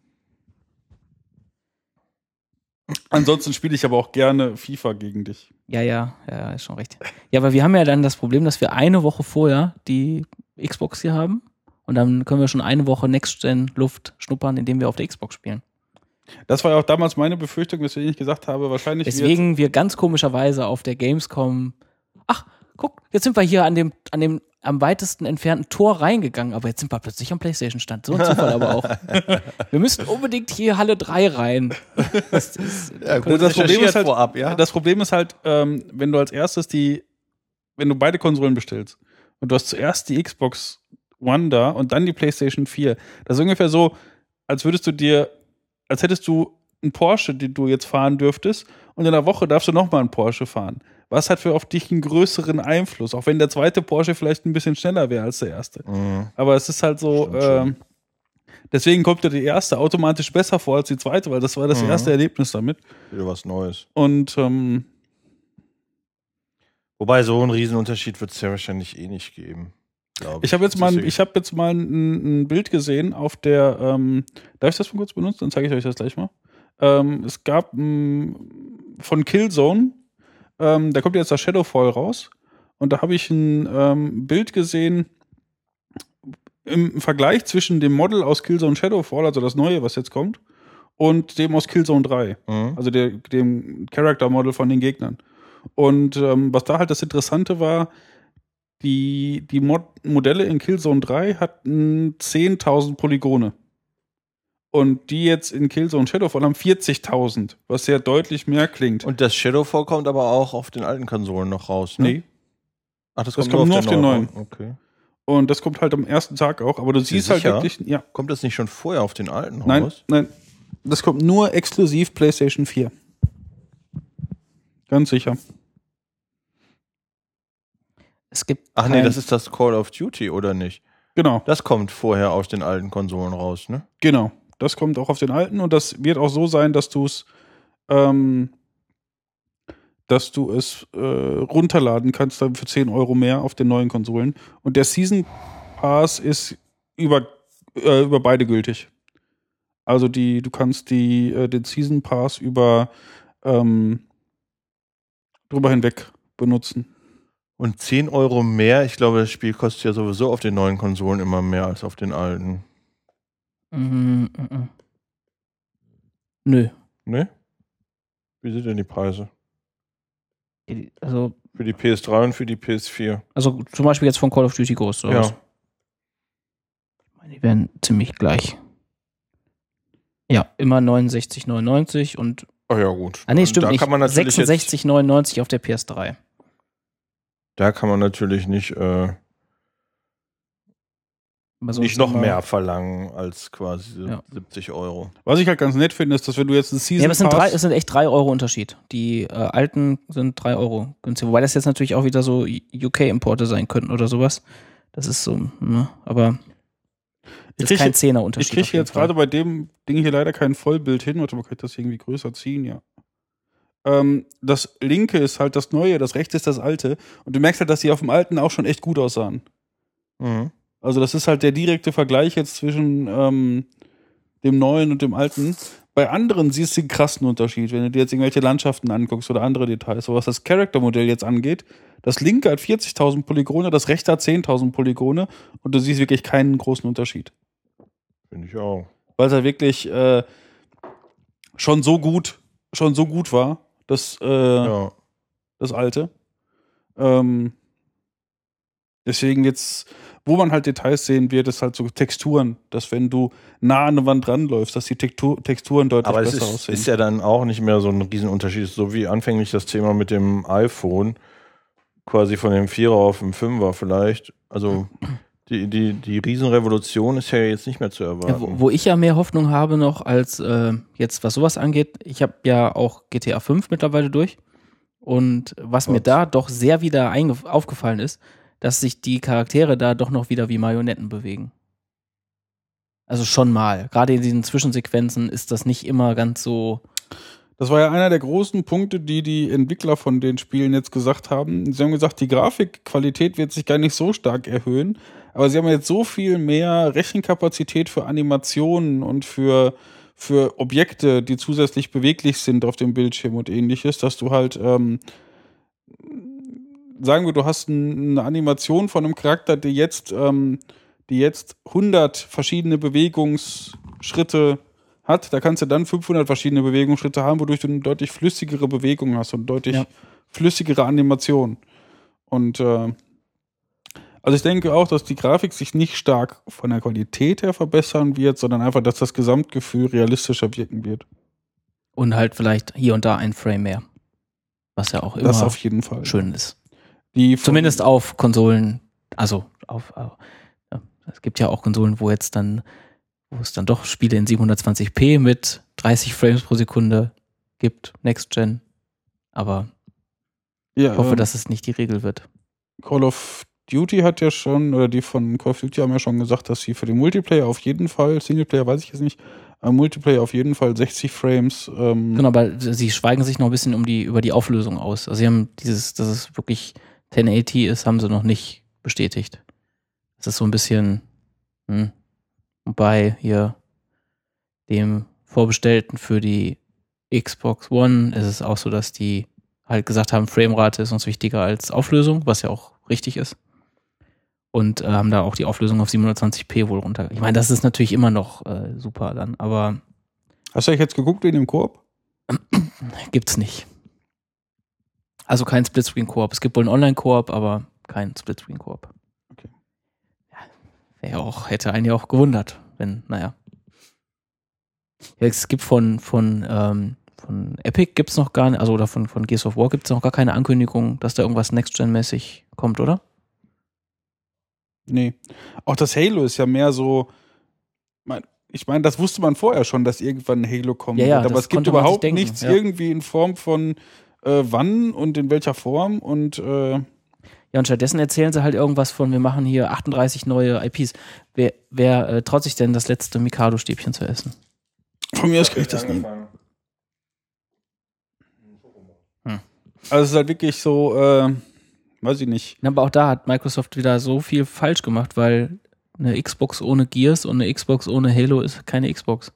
Ansonsten spiele ich aber auch gerne FIFA gegen dich. Ja, ja, ja, ist schon recht. Ja, aber wir haben ja dann das Problem, dass wir eine Woche vorher die Xbox hier haben Und dann können wir schon eine Woche Next-Gen-Luft schnuppern, indem wir auf der Xbox spielen. Das war ja auch damals meine Befürchtung, weswegen ich gesagt habe, wahrscheinlich Deswegen wir ganz komischerweise auf der Gamescom, ach, guck, jetzt sind wir hier an dem, an dem am weitesten entfernten Tor reingegangen, aber jetzt sind wir plötzlich am PlayStation-Stand. So ein Zufall aber auch. Wir müssten unbedingt hier Halle drei rein. Das, ist, Ja, gut, das, Problem ist halt, vorab, ja. das Problem ist halt, ähm, wenn du als erstes die, wenn du beide Konsolen bestellst und du hast zuerst die Xbox One da und dann die PlayStation vier, das ist ungefähr so, als würdest du dir, als hättest du einen Porsche, den du jetzt fahren dürftest, und in einer Woche darfst du nochmal einen Porsche fahren. Was hat für auf dich einen größeren Einfluss? Auch wenn der zweite Porsche vielleicht ein bisschen schneller wäre als der erste. Mhm. Aber es ist halt so, ähm, deswegen kommt dir die erste automatisch besser vor als die zweite, weil das war das mhm. erste Erlebnis damit. Wieder was Neues. Und ähm, wobei, so einen Riesenunterschied wird es ja wahrscheinlich eh nicht geben. Ich, ich habe jetzt, mal, ich hab jetzt mal ein, ein Bild gesehen auf der, ähm, darf ich das mal kurz benutzen? Dann zeige ich euch das gleich mal. Ähm, es gab m, von Killzone, ähm, da kommt jetzt das Shadowfall raus, und da habe ich ein ähm, Bild gesehen im Vergleich zwischen dem Model aus Killzone Shadowfall, also das neue, was jetzt kommt, und dem aus Killzone drei, mhm. also der, dem Character-Model von den Gegnern. Und ähm, was da halt das Interessante war, die, die Mod- Modelle in Killzone drei hatten zehntausend Polygone. Und die jetzt in Killzone Shadowfall haben vierzigtausend, was sehr deutlich mehr klingt. Und das Shadowfall kommt aber auch auf den alten Konsolen noch raus, ne? Nee. Ach, das, das kommt, kommt nur nur auf, auf den neuen. Okay. Und das kommt halt am ersten Tag auch, aber du siehst halt wirklich, ja. Kommt das nicht schon vorher auf den alten nein, raus? Nein, das kommt nur exklusiv PlayStation vier. Ganz sicher. Es gibt Ach nee, das ist das Call of Duty, oder nicht? Genau. Das kommt vorher aus den alten Konsolen raus, ne? Genau. Das kommt auch auf den alten, und das wird auch so sein, dass du es ähm, dass du es äh, runterladen kannst dann für zehn Euro mehr auf den neuen Konsolen. Und der Season Pass ist über, äh, über beide gültig. Also die, du kannst die, äh, den Season Pass über ähm, drüber hinweg benutzen. Und zehn Euro mehr, ich glaube, das Spiel kostet ja sowieso auf den neuen Konsolen immer mehr als auf den alten. Mhm, mhm. Nö. Ne? Wie sind denn die Preise? Also, für die P S drei und für die P S vier. Also zum Beispiel jetzt von Call of Duty Ghost oder ja. was? Ich meine, die werden ziemlich gleich. Ja, immer neunundsechzig neunundneunzig und oh ja, gut. Ah nee, stimmt da nicht. Kann man natürlich sechsundsechzig neunundneunzig auf der P S drei. Da kann man natürlich nicht äh, nicht noch mehr verlangen als quasi ja. siebzig Euro. Was ich halt ganz nett finde, ist, dass wenn du jetzt einen Season ja, aber es sind, Pass drei, es sind echt drei Euro Unterschied. Die äh, alten sind drei Euro günstiger. Wobei das jetzt natürlich auch wieder so U K-Importe sein könnten oder sowas. Das ist so, ne? Aber das ist kein Zehner-Unterschied. Ich kriege jetzt gerade bei dem Ding hier leider kein Vollbild hin. Warte mal, kann ich das irgendwie größer ziehen? Ja. Ähm, das linke ist halt das Neue, das rechte ist das Alte. Und du merkst halt, dass die auf dem Alten auch schon echt gut aussahen. Mhm. Also das ist halt der direkte Vergleich jetzt zwischen ähm, dem Neuen und dem Alten. Bei anderen siehst du den krassen Unterschied, wenn du dir jetzt irgendwelche Landschaften anguckst oder andere Details. So was das Charaktermodell jetzt angeht, das linke hat vierzigtausend Polygone, das rechte hat zehntausend Polygone, und du siehst wirklich keinen großen Unterschied. Finde ich auch. Weil es halt wirklich äh, schon so gut, schon so gut war, das, äh, ja. das Alte. Ähm, deswegen jetzt, wo man halt Details sehen wird, ist halt so Texturen, dass wenn du nah an der Wand ranläufst, dass die Textur, Texturen deutlich Aber besser es ist, aussehen. ist ja dann auch nicht mehr so ein Riesenunterschied, so wie anfänglich das Thema mit dem iPhone, quasi von dem Vierer auf dem Fünfer vielleicht. Also die, die, die Riesenrevolution ist ja jetzt nicht mehr zu erwarten. Ja, wo, wo ich ja mehr Hoffnung habe noch als äh, jetzt, was sowas angeht, ich habe ja auch G T A fünf mittlerweile durch, und was Gott. mir da doch sehr wieder eingef- aufgefallen ist, dass sich die Charaktere da doch noch wieder wie Marionetten bewegen. Also schon mal. Gerade in diesen Zwischensequenzen ist das nicht immer ganz so. Das war ja einer der großen Punkte, die die Entwickler von den Spielen jetzt gesagt haben. Sie haben gesagt, die Grafikqualität wird sich gar nicht so stark erhöhen, aber sie haben jetzt so viel mehr Rechenkapazität für Animationen und für, für Objekte, die zusätzlich beweglich sind auf dem Bildschirm und ähnliches, dass du halt ähm, sagen wir, du hast ein, eine Animation von einem Charakter, der jetzt ähm, die jetzt hundert verschiedene Bewegungsschritte hat, da kannst du dann fünfhundert verschiedene Bewegungsschritte haben, wodurch du eine deutlich flüssigere Bewegung hast und deutlich ja. flüssigere Animation. Und äh, also ich denke auch, dass die Grafik sich nicht stark von der Qualität her verbessern wird, sondern einfach, dass das Gesamtgefühl realistischer wirken wird. Und halt vielleicht hier und da ein Frame mehr. Was ja auch immer das auf jeden Fall schön ist. Die Zumindest auf Konsolen, also auf, ja, es gibt ja auch Konsolen, wo jetzt dann, wo es dann doch Spiele in siebenhundertzwanzig p mit dreißig Frames pro Sekunde gibt, Next Gen. Aber ja, ich hoffe, ähm, dass es nicht die Regel wird. Call of Duty hat ja schon, oder die von Call of Duty haben ja schon gesagt, dass sie für den Multiplayer auf jeden Fall, Singleplayer weiß ich jetzt nicht, aber Multiplayer auf jeden Fall sechzig Frames. Ähm genau, aber sie schweigen sich noch ein bisschen um die, über die Auflösung aus. Also sie haben dieses, dass es wirklich ten eighty ist, haben sie noch nicht bestätigt. Das ist so ein bisschen, hm, bei hier dem Vorbestellten für die Xbox One ist es auch so, dass die halt gesagt haben, Framerate ist uns wichtiger als Auflösung, was ja auch richtig ist. Und äh, haben da auch die Auflösung auf siebenhundertzwanzig p wohl runter. Ich meine, das ist natürlich immer noch äh, super dann, aber hast du euch jetzt geguckt wegen dem Koop? Gibt's nicht. Also kein Splitscreen-Koop. Es gibt wohl einen Online-Koop, aber kein Splitscreen-Koop. Okay. Ja, wäre auch, hätte einen ja auch gewundert, wenn, naja. Ja, es gibt von, von, ähm, von Epic gibt's noch gar nicht, also oder von, von Gears of War gibt's noch gar keine Ankündigung, dass da irgendwas Next-Gen-mäßig kommt, oder? Nee. Auch das Halo ist ja mehr so, ich meine, das wusste man vorher schon, dass irgendwann Halo kommen ja, ja, wird, aber es gibt überhaupt denken, nichts ja. irgendwie in Form von äh, wann und in welcher Form und äh ja, und stattdessen erzählen sie halt irgendwas von, wir machen hier achtunddreißig neue I Ps. Wer, wer äh, traut sich denn, das letzte Mikado-Stäbchen zu essen? Von mir aus kriege ich das nie. Hm. Also es ist halt wirklich so, äh, weiß ich nicht. Aber auch da hat Microsoft wieder so viel falsch gemacht, weil eine Xbox ohne Gears und eine Xbox ohne Halo ist keine Xbox.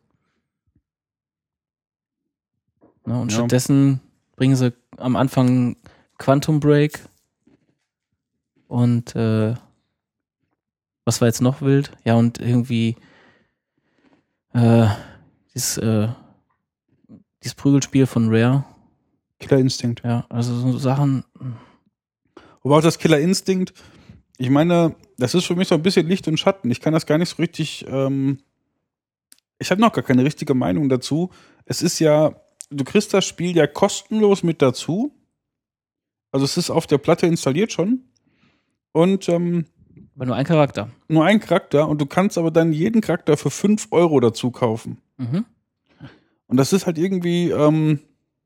Na, und ja. Stattdessen bringen sie am Anfang Quantum Break und äh, was war jetzt noch wild? Ja, und irgendwie äh, dieses, äh, dieses Prügelspiel von Rare. Killer Instinct. Ja, also so Sachen. Aber auch das Killer Instinct, ich meine, das ist für mich so ein bisschen Licht und Schatten. Ich kann das gar nicht so richtig, ähm ich habe noch gar keine richtige Meinung dazu. Es ist ja, du kriegst das Spiel ja kostenlos mit dazu. Also es ist auf der Platte installiert schon. Und ähm, aber nur ein Charakter. Nur ein Charakter und du kannst aber dann jeden Charakter für fünf Euro dazu kaufen. Mhm. Und das ist halt irgendwie, ähm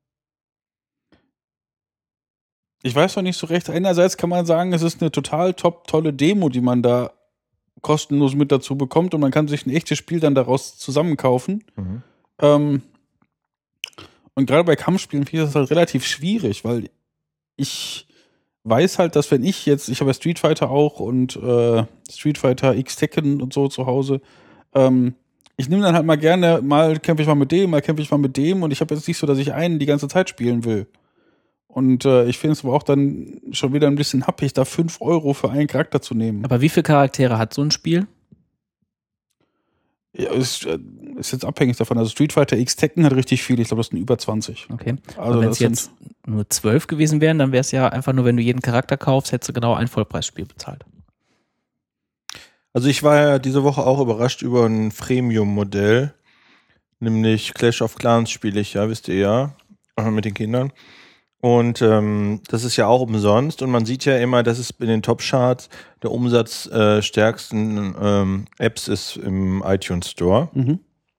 ich weiß noch nicht so recht. Einerseits kann man sagen, es ist eine total top tolle Demo, die man da kostenlos mit dazu bekommt und man kann sich ein echtes Spiel dann daraus zusammenkaufen. Mhm. Ähm und gerade bei Kampfspielen finde ich das halt relativ schwierig, weil ich weiß halt, dass wenn ich jetzt, ich habe ja Street Fighter auch und äh, Street Fighter X Tekken und so zu Hause, ähm, ich nehme dann halt mal gerne, mal kämpfe ich mal mit dem, mal kämpfe ich mal mit dem und ich habe jetzt nicht so, dass ich einen die ganze Zeit spielen will. Und äh, ich finde es aber auch dann schon wieder ein bisschen happig, da fünf Euro für einen Charakter zu nehmen. Aber wie viele Charaktere hat so ein Spiel? Ja, ist, ist jetzt abhängig davon. Also Street Fighter X Tekken hat richtig viel. Ich glaube, das sind über zwanzig. Okay. Also wenn es jetzt nur zwölf gewesen wären, dann wäre es ja einfach nur, wenn du jeden Charakter kaufst, hättest du genau ein Vollpreisspiel bezahlt. Also ich war ja diese Woche auch überrascht über ein Freemium-Modell, nämlich Clash of Clans spiele ich ja, wisst ihr ja, mit den Kindern. Und ähm, das ist ja auch umsonst und man sieht ja immer, dass es in den Top-Charts der umsatzstärksten äh, ähm, Apps ist im iTunes Store. Mhm.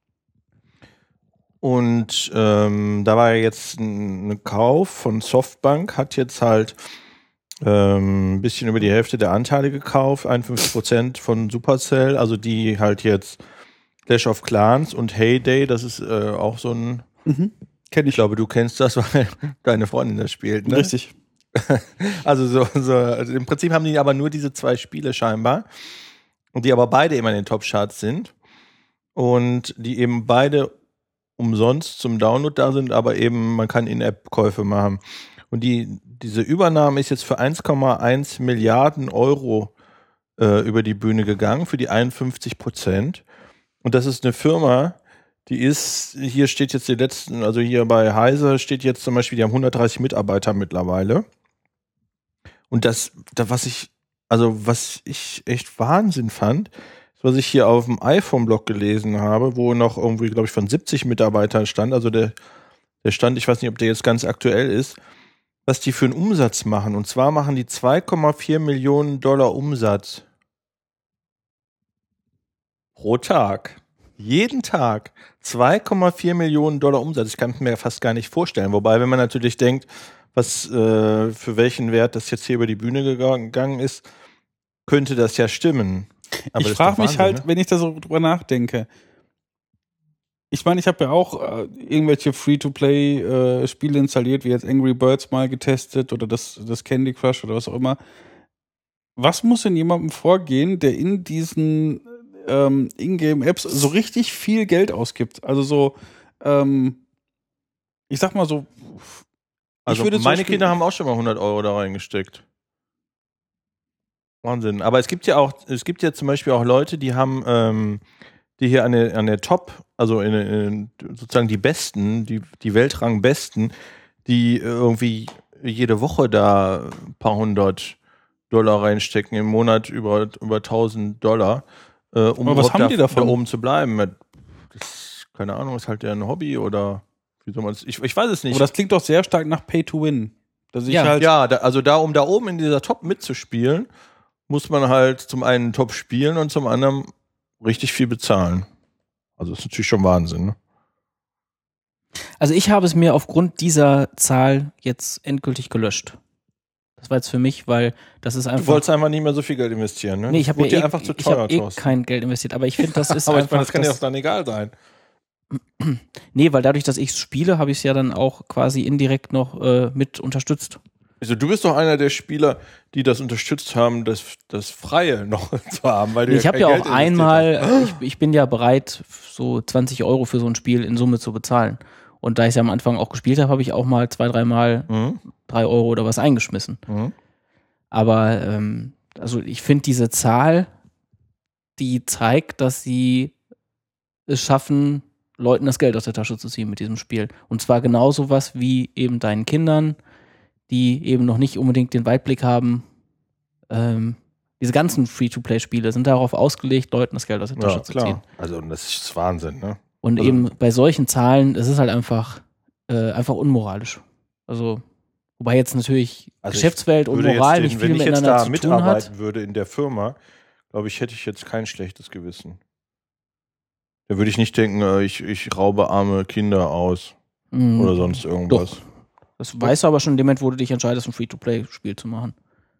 Und ähm, da war jetzt ein, ein Kauf von Softbank, hat jetzt halt ähm, ein bisschen über die Hälfte der Anteile gekauft, einundfünfzig Prozent von Supercell, also die halt jetzt Clash of Clans und Heyday, das ist äh, auch so ein Mhm. Kenn ich. Ich glaube, du kennst das, weil deine Freundin das spielt, ne? Richtig. Also so, so also im Prinzip haben die aber nur diese zwei Spiele scheinbar und die aber beide immer in den Top-Charts sind und die eben beide umsonst zum Download da sind, aber eben man kann In-App-Käufe machen. Und die diese Übernahme ist jetzt für eins Komma eins Milliarden Euro äh, über die Bühne gegangen für die einundfünfzig Prozent. Und das ist eine Firma, die ist, hier steht jetzt die letzten, also hier bei Heise steht jetzt zum Beispiel, die haben hundertdreißig Mitarbeiter mittlerweile. Und das, da was ich, also was ich echt Wahnsinn fand, was ich hier auf dem iPhone-Blog gelesen habe, wo noch irgendwie, glaube ich, von siebzig Mitarbeitern stand, also der, der Stand, ich weiß nicht, ob der jetzt ganz aktuell ist, was die für einen Umsatz machen. Und zwar machen die zwei Komma vier Millionen Dollar Umsatz pro Tag. Jeden Tag zwei Komma vier Millionen Dollar Umsatz. Ich kann es mir fast gar nicht vorstellen. Wobei, wenn man natürlich denkt, was äh, für welchen Wert das jetzt hier über die Bühne gegangen ist, könnte das ja stimmen. Aber ich frage mich halt, ne? Wenn ich da so drüber nachdenke. Ich meine, ich habe ja auch äh, irgendwelche Free-to-Play-Spiele äh, installiert, wie jetzt Angry Birds mal getestet oder das, das Candy Crush oder was auch immer. Was muss in jemandem vorgehen, der in diesen ähm, Ingame-Apps so richtig viel Geld ausgibt? Also so, ähm, ich sag mal so. Also meine Beispiel, Kinder haben auch schon mal hundert Euro da reingesteckt. Wahnsinn. Aber es gibt ja auch, es gibt ja zum Beispiel auch Leute, die haben, ähm, die hier an der, an der Top, also in, in, sozusagen die Besten, die, die Weltrang-Besten, die irgendwie jede Woche da ein paar hundert Dollar reinstecken, im Monat über, über tausend Dollar, äh, um Aber was haben da, die davon? da oben zu bleiben. Das, keine Ahnung, ist halt ja ein Hobby oder wie soll man es, ich, ich weiß es nicht. Aber das klingt doch sehr stark nach Pay to Win. Dass ich ja, halt ja da, also da, um da oben in dieser Top mitzuspielen, muss man halt zum einen top spielen und zum anderen richtig viel bezahlen. Also das ist natürlich schon Wahnsinn, ne? Also ich habe es mir aufgrund dieser Zahl jetzt endgültig gelöscht. Das war jetzt für mich, weil das ist einfach... Du wolltest einfach nicht mehr so viel Geld investieren, ne? Nee, ich habe ja dir eh, einfach zu ich teuer, hab eh Thorsten. kein Geld investiert, aber ich finde, das ist aber einfach... ich meine, das kann das, dir auch dann egal sein. Nee, weil dadurch, dass ich es spiele, habe ich es ja dann auch quasi indirekt noch äh, mit unterstützt. Also du bist doch einer der Spieler, die das unterstützt haben, das, das Freie noch zu haben. Weil du ich ja habe ja Geld auch einmal, ich, ich bin ja bereit, so zwanzig Euro für so ein Spiel in Summe zu bezahlen. Und da ich es ja am Anfang auch gespielt habe, habe ich auch mal zwei, dreimal mhm. drei Euro oder was eingeschmissen. Mhm. Aber ähm, also ich finde diese Zahl, die zeigt, dass sie es schaffen, Leuten das Geld aus der Tasche zu ziehen mit diesem Spiel. Und zwar genauso was wie eben deinen Kindern, die eben noch nicht unbedingt den Weitblick haben. Ähm, diese ganzen Free-to-Play-Spiele sind darauf ausgelegt, Leuten das Geld aus der Tasche ja, zu klar. ziehen. Also das ist Wahnsinn, ne? Und also, eben bei solchen Zahlen, es ist halt einfach, äh, einfach unmoralisch. Also, wobei jetzt natürlich also Geschäftswelt und Moral den, nicht viel miteinander zu tun hat. Wenn ich jetzt da mitarbeiten würde in der Firma, glaube ich, hätte ich jetzt kein schlechtes Gewissen. Da würde ich nicht denken, ich, ich raube arme Kinder aus mhm. oder sonst irgendwas. Doch. Das weißt du aber schon in dem Moment, wo du dich entscheidest, ein Free-to-Play-Spiel zu machen.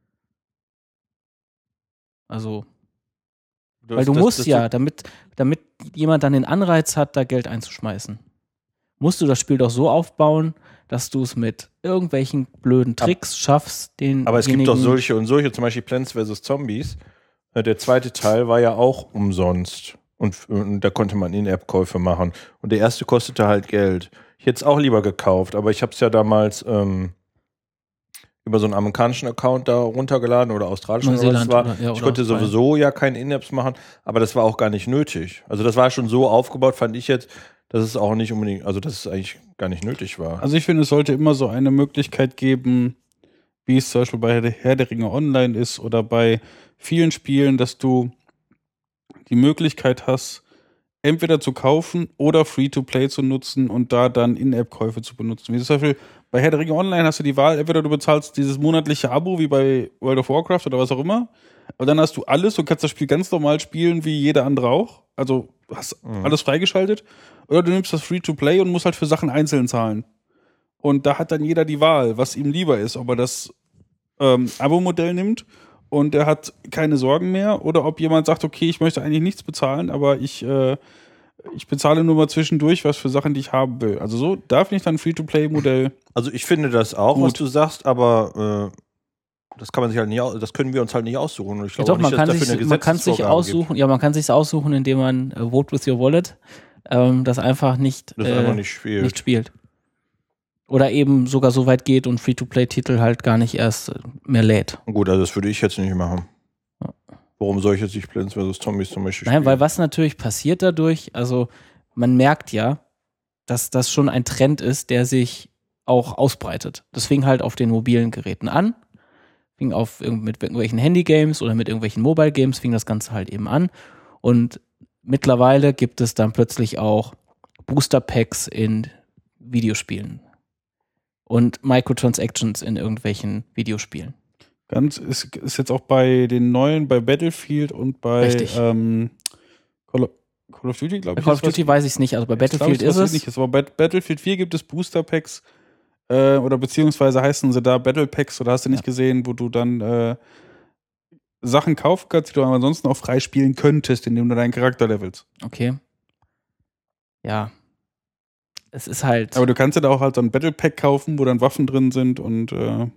Also, das, weil du das, musst das, ja, damit, damit jemand dann den Anreiz hat, da Geld einzuschmeißen, musst du das Spiel doch so aufbauen, dass du es mit irgendwelchen blöden Tricks ab, schaffst, den. Aber es gibt doch solche und solche, zum Beispiel Plants versus. Zombies. Der zweite Teil war ja auch umsonst. Und, und da konnte man In-App-Käufe machen. Und der erste kostete halt Geld. Ich hätte es auch lieber gekauft, aber ich habe es ja damals ähm, über so einen amerikanischen Account da runtergeladen oder australischen oder was es war. Oder, ja, ich konnte sowieso ja keine In-Apps machen, aber das war auch gar nicht nötig. Also das war schon so aufgebaut, fand ich jetzt, dass es auch nicht unbedingt, also dass es eigentlich gar nicht nötig war. Also ich finde, es sollte immer so eine Möglichkeit geben, wie es zum Beispiel bei Herr der Ringe Online ist oder bei vielen Spielen, dass du die Möglichkeit hast, entweder zu kaufen oder Free-to-Play zu nutzen und da dann In-App-Käufe zu benutzen. Wie zum Beispiel bei Herr der Ringe Online hast du die Wahl, entweder du bezahlst dieses monatliche Abo wie bei World of Warcraft oder was auch immer, aber dann hast du alles, du kannst das Spiel ganz normal spielen wie jeder andere auch, also hast mhm. alles freigeschaltet, oder du nimmst das Free-to-Play und musst halt für Sachen einzeln zahlen. Und da hat dann jeder die Wahl, was ihm lieber ist, ob er das ähm, Abo-Modell nimmt und er hat keine Sorgen mehr oder ob jemand sagt, okay, ich möchte eigentlich nichts bezahlen, aber ich, äh, ich bezahle nur mal zwischendurch was für Sachen, die ich haben will. Also so, da finde ich dann ein Free-to-Play-Modell. Also ich finde das auch, gut. Was du sagst, aber äh, das kann man sich halt nicht, das können wir uns halt nicht aussuchen. Ich glaube ja, doch, nicht, man kann sich, man kann sich aussuchen, gibt. ja, man kann sich aussuchen, indem man äh, Vote with your Wallet ähm, das einfach nicht, das äh, einfach nicht spielt. nicht spielt. Oder eben sogar so weit geht und Free-to-Play-Titel halt gar nicht erst mehr lädt. Gut, also das würde ich jetzt nicht machen. Ja. Warum soll ich jetzt nicht Plants versus. Zombies zum Beispiel Nein, spielen? weil was natürlich passiert dadurch, also man merkt ja, dass das schon ein Trend ist, der sich auch ausbreitet. Das fing halt auf den mobilen Geräten an, fing auf mit irgendwelchen Handy-Games oder mit irgendwelchen Mobile-Games, fing das Ganze halt eben an. Und mittlerweile gibt es dann plötzlich auch Booster-Packs in Videospielen und Microtransactions in irgendwelchen Videospielen. Ganz ist, ist jetzt auch bei den neuen, bei Battlefield und bei ähm, Call, of, Call of Duty, glaube Bei ich. Call of Duty weiß ich es nicht, also bei Battlefield ist es. Nicht ist, aber bei Battlefield vier gibt es Booster Packs äh, oder beziehungsweise heißen sie da Battle Packs oder hast du nicht ja. gesehen, wo du dann äh, Sachen kaufen kannst, die du ansonsten auch freispielen könntest, indem du deinen Charakter levelst. Okay. Ja. Es ist halt. Aber du kannst ja da auch halt so ein Battle Pack kaufen, wo dann Waffen drin sind und äh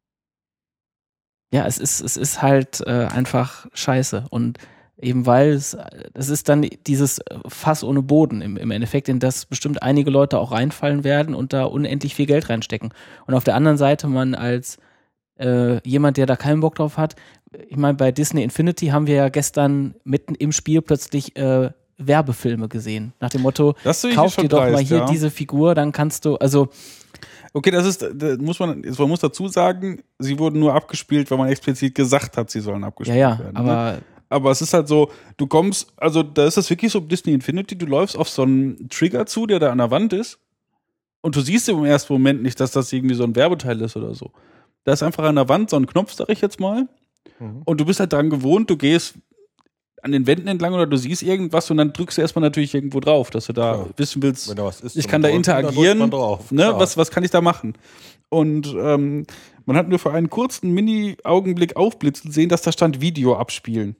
ja, es ist, es ist halt äh, einfach scheiße. Und eben weil es, es ist dann dieses Fass ohne Boden im, im Endeffekt, in das bestimmt einige Leute auch reinfallen werden und da unendlich viel Geld reinstecken. Und auf der anderen Seite man als äh, jemand, der da keinen Bock drauf hat, ich meine, bei Disney Infinity haben wir ja gestern mitten im Spiel plötzlich äh, Werbefilme gesehen. Nach dem Motto, kauf dir doch dreist, mal hier ja. diese Figur, dann kannst du, also okay, das ist, das muss man, man muss dazu sagen, sie wurden nur abgespielt, weil man explizit gesagt hat, sie sollen abgespielt ja, ja, werden. Aber, ne? aber es ist halt so, du kommst, also da ist das wirklich so Disney Infinity, du läufst auf so einen Trigger zu, der da an der Wand ist und du siehst im ersten Moment nicht, dass das irgendwie so ein Werbeteil ist oder so. Da ist einfach an der Wand so ein Knopf, sag ich jetzt mal, mhm. und du bist halt dran gewohnt, du gehst an den Wänden entlang oder du siehst irgendwas und dann drückst du erstmal natürlich irgendwo drauf, dass du da ja. wissen willst, wenn da was ist, ich kann da interagieren, drauf, ne, was, was kann ich da machen? Und ähm, man hat nur für einen kurzen Mini-Augenblick aufblitzen sehen, dass da stand Video abspielen.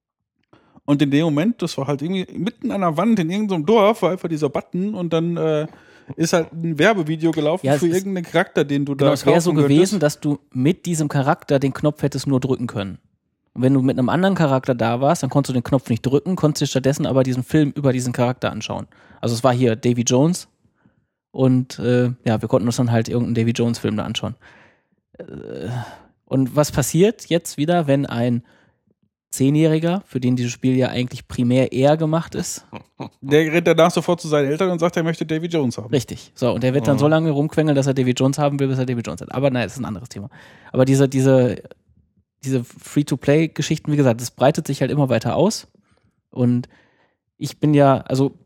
Und in dem Moment, das war halt irgendwie mitten an der Wand in irgendeinem Dorf, war einfach dieser Button und dann äh, ist halt ein Werbevideo gelaufen ja, für irgendeinen Charakter, den du genau, da es wäre so könntest. gewesen, dass du mit diesem Charakter den Knopf hättest nur drücken können. Und wenn du mit einem anderen Charakter da warst, dann konntest du den Knopf nicht drücken, konntest dir stattdessen aber diesen Film über diesen Charakter anschauen. Also es war hier Davy Jones und äh, ja, wir konnten uns dann halt irgendeinen Davy Jones Film da anschauen. Äh, und was passiert jetzt wieder, wenn ein Zehnjähriger, für den dieses Spiel ja eigentlich primär eher gemacht ist. Der rennt danach sofort zu seinen Eltern und sagt, er möchte Davy Jones haben. Richtig. So, und der wird dann so lange rumquengeln, dass er Davy Jones haben will, bis er Davy Jones hat. Aber nein, das ist ein anderes Thema. Aber diese, diese diese Free-to-Play-Geschichten, wie gesagt, das breitet sich halt immer weiter aus. Und ich bin ja, also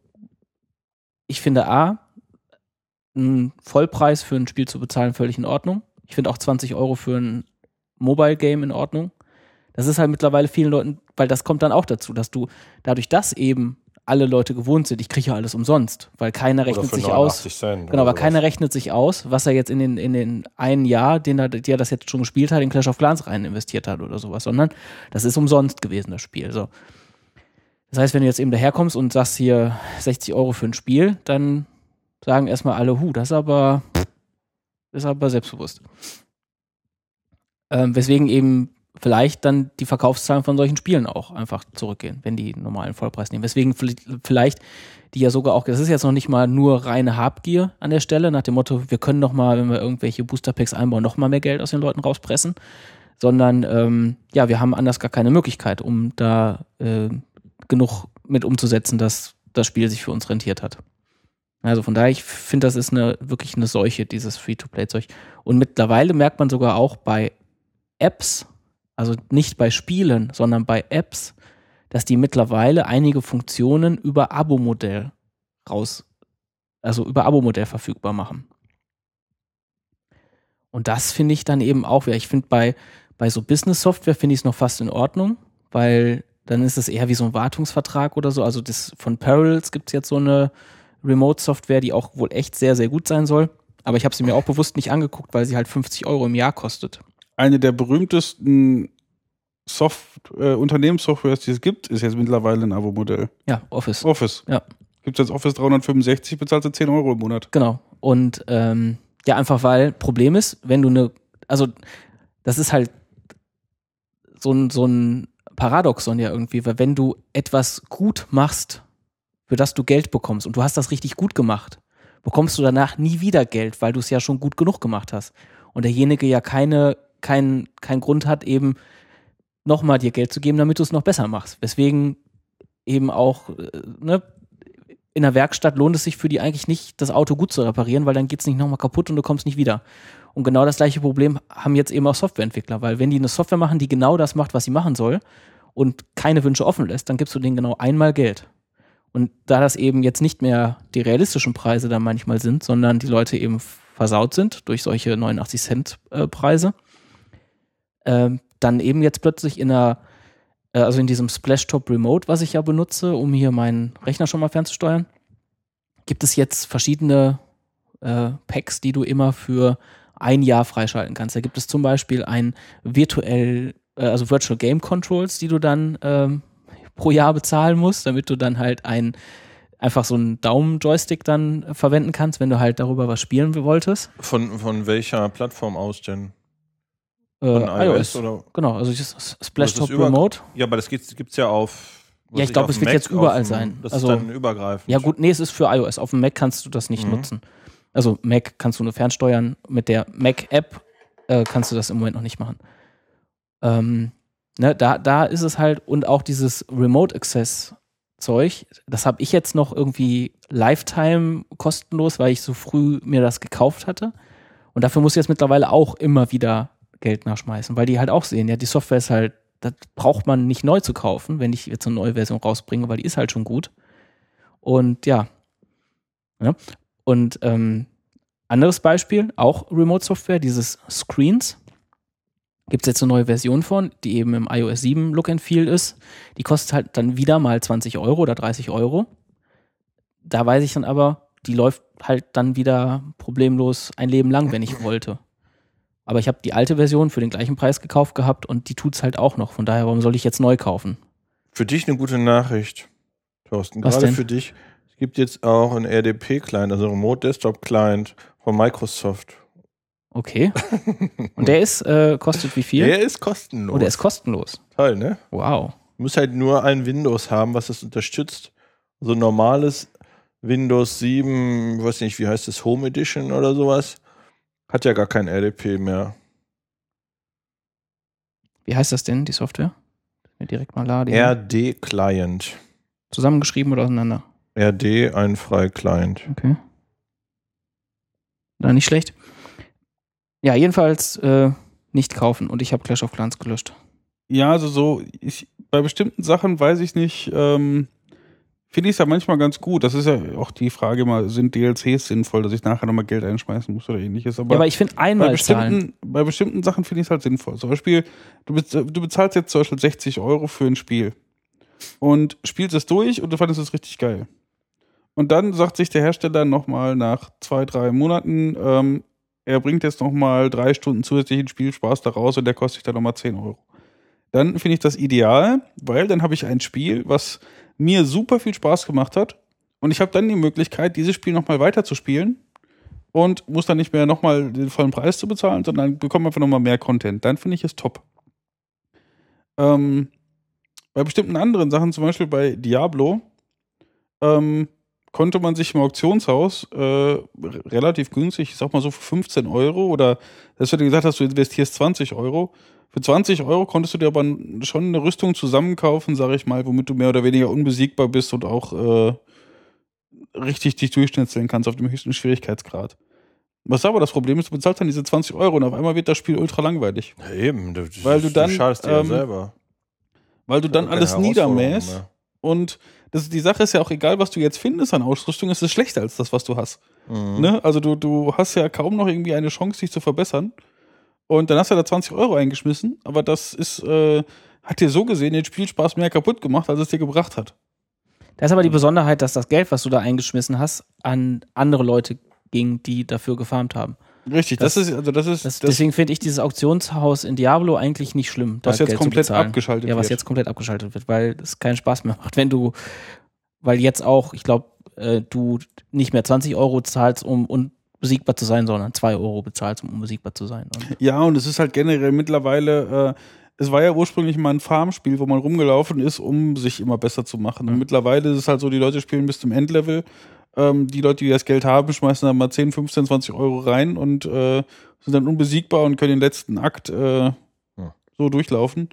ich finde A, einen Vollpreis für ein Spiel zu bezahlen völlig in Ordnung. Ich finde auch zwanzig Euro für ein Mobile-Game in Ordnung. Das ist halt mittlerweile vielen Leuten, weil das kommt dann auch dazu, dass du dadurch, dass eben alle Leute gewohnt sind, ich kriege ja alles umsonst, weil keiner rechnet sich aus. Cent genau, weil keiner rechnet sich aus, was er jetzt in den, in den einen Jahr, den er, der das jetzt schon gespielt hat, in Clash of Clans rein investiert hat oder sowas, sondern das ist umsonst gewesen, das Spiel. So. Das heißt, wenn du jetzt eben daherkommst und sagst hier sechzig Euro für ein Spiel, dann sagen erstmal alle, hu, das ist aber, das ist aber selbstbewusst. Ähm, weswegen eben vielleicht dann die Verkaufszahlen von solchen Spielen auch einfach zurückgehen, wenn die normalen Vollpreis nehmen. Weswegen vielleicht die ja sogar auch, das ist jetzt noch nicht mal nur reine Habgier an der Stelle, nach dem Motto, wir können noch mal, wenn wir irgendwelche Booster-Packs einbauen, noch mal mehr Geld aus den Leuten rauspressen, sondern ähm, ja, wir haben anders gar keine Möglichkeit, um da äh, genug mit umzusetzen, dass das Spiel sich für uns rentiert hat. Also von daher, ich finde, das ist eine wirklich eine Seuche, dieses Free-to-Play-Zeug. Und mittlerweile merkt man sogar auch bei Apps, also nicht bei Spielen, sondern bei Apps, dass die mittlerweile einige Funktionen über Abo-Modell raus, also über Abo-Modell verfügbar machen. Und das finde ich dann eben auch wieder. Ich finde bei, bei so Business-Software finde ich es noch fast in Ordnung, weil dann ist es eher wie so ein Wartungsvertrag oder so. Also das von Parallels gibt es jetzt so eine Remote-Software, die auch wohl echt sehr, sehr gut sein soll. Aber ich habe sie mir auch bewusst nicht angeguckt, weil sie halt fünfzig Euro im Jahr kostet. Eine der berühmtesten Soft äh, Unternehmenssoftwares, die es gibt, ist jetzt mittlerweile ein Abo-Modell. Ja, Office. Office. Ja. Gibt es jetzt Office dreihundertfünfundsechzig, bezahlst du zehn Euro im Monat. Genau. Und ähm, ja, einfach weil Problem ist, wenn du eine, also das ist halt so ein, so ein Paradoxon ja irgendwie, weil wenn du etwas gut machst, für das du Geld bekommst und du hast das richtig gut gemacht, bekommst du danach nie wieder Geld, weil du es ja schon gut genug gemacht hast. Und derjenige ja keine, kein, kein Grund hat, eben nochmal dir Geld zu geben, damit du es noch besser machst. Weswegen eben auch, äh, ne, in der Werkstatt lohnt es sich für die eigentlich nicht, das Auto gut zu reparieren, weil dann geht es nicht nochmal kaputt und du kommst nicht wieder. Und genau das gleiche Problem haben jetzt eben auch Softwareentwickler, weil wenn die eine Software machen, die genau das macht, was sie machen soll und keine Wünsche offen lässt, dann gibst du denen genau einmal Geld. Und da das eben jetzt nicht mehr die realistischen Preise da manchmal sind, sondern die Leute eben versaut sind durch solche neunundachtzig Cent äh, Preise, äh, dann eben jetzt plötzlich in einer also in diesem Splashtop Remote, was ich ja benutze, um hier meinen Rechner schon mal fernzusteuern, gibt es jetzt verschiedene äh, Packs, die du immer für ein Jahr freischalten kannst. Da gibt es zum Beispiel ein virtuell, äh, also Virtual Game Controls, die du dann ähm, pro Jahr bezahlen musst, damit du dann halt ein einfach so einen Daumen-Joystick dann äh, verwenden kannst, wenn du halt darüber was spielen wolltest. Von, von welcher Plattform aus denn? Von äh, iOS, iOS oder? Genau, also das Splashtop über- Remote. Ja, aber das gibt es ja auf. Ja, ich glaube, es wird jetzt überall auf dem, sein. Das Also, ist dann übergreifend. Ja gut, nee, es ist für iOS. Auf dem Mac kannst du das nicht Mhm. nutzen. Also Mac kannst du nur fernsteuern. Mit der Mac-App äh, kannst du das im Moment noch nicht machen. Ähm, ne, da, da ist es halt, und auch dieses Remote-Access-Zeug, das habe ich jetzt noch irgendwie Lifetime kostenlos, weil ich so früh mir das gekauft hatte. Und dafür muss ich jetzt mittlerweile auch immer wieder Geld nachschmeißen, weil die halt auch sehen, ja, die Software ist halt, das braucht man nicht neu zu kaufen, wenn ich jetzt eine neue Version rausbringe, weil die ist halt schon gut. Und ja. ja. Und ähm, anderes Beispiel, auch Remote-Software, dieses Screens. Gibt es jetzt eine neue Version von, die eben im iOS sieben Look and Feel ist. Die kostet halt dann wieder mal zwanzig Euro oder dreißig Euro. Da weiß ich dann aber, die läuft halt dann wieder problemlos ein Leben lang, wenn ich wollte. Aber ich habe die alte Version für den gleichen Preis gekauft gehabt und die tut's halt auch noch. Von daher, warum soll ich jetzt neu kaufen? Für dich eine gute Nachricht, Thorsten. Was Gerade denn? für dich. Es gibt jetzt auch einen R D P-Client, also einen Remote Desktop Client von Microsoft. Okay. Und der ist, äh, kostet wie viel? Der ist kostenlos. Oh, der ist kostenlos. Toll, ne? Wow. Du musst halt nur ein Windows haben, was das unterstützt. So ein normales Windows sieben, ich weiß nicht, wie heißt das, Home Edition oder sowas, hat ja gar kein R D P mehr. Wie heißt das denn, die Software? Mir direkt mal laden. R D-Client. Zusammengeschrieben oder auseinander? R D, ein frei Client. Okay. Na, nicht schlecht. Ja, jedenfalls äh, nicht kaufen. Und ich habe Clash of Clans gelöscht. Ja, also so, ich, bei bestimmten Sachen weiß ich nicht, ähm, finde ich es ja manchmal ganz gut. Das ist ja auch die Frage mal, sind D L Cs sinnvoll, dass ich nachher nochmal Geld einschmeißen muss oder ähnliches. Aber, Ja, aber ich finde bei einmal zahlen. bestimmten, bei bestimmten Sachen finde ich es halt sinnvoll. Zum Beispiel, du, bez du bezahlst jetzt zum Beispiel sechzig Euro für ein Spiel und spielst es durch und du fandest es richtig geil. Und dann sagt sich der Hersteller nochmal nach zwei, drei Monaten, ähm, er bringt jetzt nochmal drei Stunden zusätzlichen Spielspaß da raus und der kostet dich dann nochmal zehn Euro. Dann finde ich das ideal, weil dann habe ich ein Spiel, was mir super viel Spaß gemacht hat und ich habe dann die Möglichkeit, dieses Spiel nochmal weiter zu spielen und muss dann nicht mehr nochmal den vollen Preis zu bezahlen, sondern bekomme einfach nochmal mehr Content. Dann finde ich es top. Ähm, bei bestimmten anderen Sachen, zum Beispiel bei Diablo, ähm, konnte man sich im Auktionshaus äh, relativ günstig, ich sag mal so für fünfzehn Euro oder dass du dir gesagt hast, du investierst zwanzig Euro. Für zwanzig Euro konntest du dir aber schon eine Rüstung zusammenkaufen, sag ich mal, womit du mehr oder weniger unbesiegbar bist und auch äh, richtig dich durchschnitzeln kannst auf dem höchsten Schwierigkeitsgrad. Was aber das Problem ist, du bezahlst dann diese zwanzig Euro und auf einmal wird das Spiel ultra langweilig. Ja, eben, du, Weil du dann, du schadest dir ähm, ja selber. Weil du dann Keine alles Herausforderung niedermähst. mehr. Und das, die Sache ist ja auch egal, was du jetzt findest an Ausrüstung, es ist schlechter als das, was du hast. Mhm. Ne? Also du, du hast ja kaum noch irgendwie eine Chance, dich zu verbessern. Und dann hast du da zwanzig Euro eingeschmissen, aber das ist, äh, hat dir so gesehen den Spielspaß mehr kaputt gemacht, als es dir gebracht hat. Da ist aber die Besonderheit, dass das Geld, was du da eingeschmissen hast, an andere Leute ging, die dafür gefarmt haben. Richtig, das, Das- ist, also das ist, Das, das, deswegen finde ich dieses Auktionshaus in Diablo eigentlich nicht schlimm. da was jetzt Geld zu komplett bezahlen. abgeschaltet Ja, was wird. jetzt komplett abgeschaltet wird, weil es keinen Spaß mehr macht, wenn du, weil jetzt auch, ich glaube, äh, du nicht mehr zwanzig Euro zahlst, um unbesiegbar zu sein, sondern zwei Euro bezahlst, um unbesiegbar zu sein. Und Ja, und es ist halt generell mittlerweile, äh, es war ja ursprünglich mal ein Farmspiel, wo man rumgelaufen ist, um sich immer besser zu machen. Und Mhm. mittlerweile ist es halt so, die Leute spielen bis zum Endlevel. Ähm, die Leute, die das Geld haben, schmeißen dann mal zehn, fünfzehn, zwanzig Euro rein und äh, sind dann unbesiegbar und können den letzten Akt äh, Ja. so durchlaufen.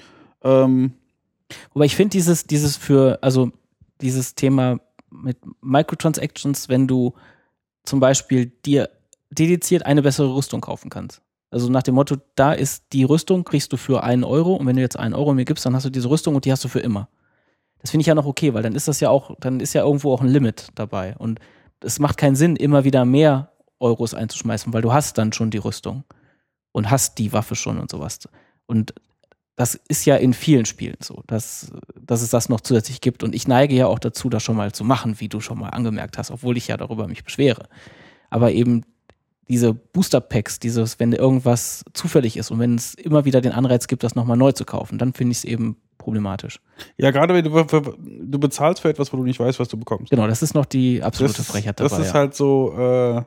Ähm, Wobei ich finde dieses, dieses für, also dieses Thema mit Microtransactions, wenn du zum Beispiel dir dediziert eine bessere Rüstung kaufen kannst. Also nach dem Motto, da ist die Rüstung, kriegst du für einen Euro und wenn du jetzt einen Euro mir gibst, dann hast du diese Rüstung und die hast du für immer. Das finde ich ja noch okay, weil dann ist das ja auch, dann ist ja irgendwo auch ein Limit dabei und es macht keinen Sinn, immer wieder mehr Euros einzuschmeißen, weil du hast dann schon die Rüstung und hast die Waffe schon und sowas. Und das ist ja in vielen Spielen so, dass, dass es das noch zusätzlich gibt. Und ich neige ja auch dazu, das schon mal zu machen, wie du schon mal angemerkt hast, obwohl ich ja darüber mich beschwere. Aber eben diese Booster-Packs, dieses, wenn irgendwas zufällig ist und wenn es immer wieder den Anreiz gibt, das nochmal neu zu kaufen, dann finde ich es eben problematisch. ja, gerade wenn du, du bezahlst für etwas, wo du nicht weißt, was du bekommst. Genau, das ist noch die absolute das, Frechheit dabei. Das ist ja. halt so, äh,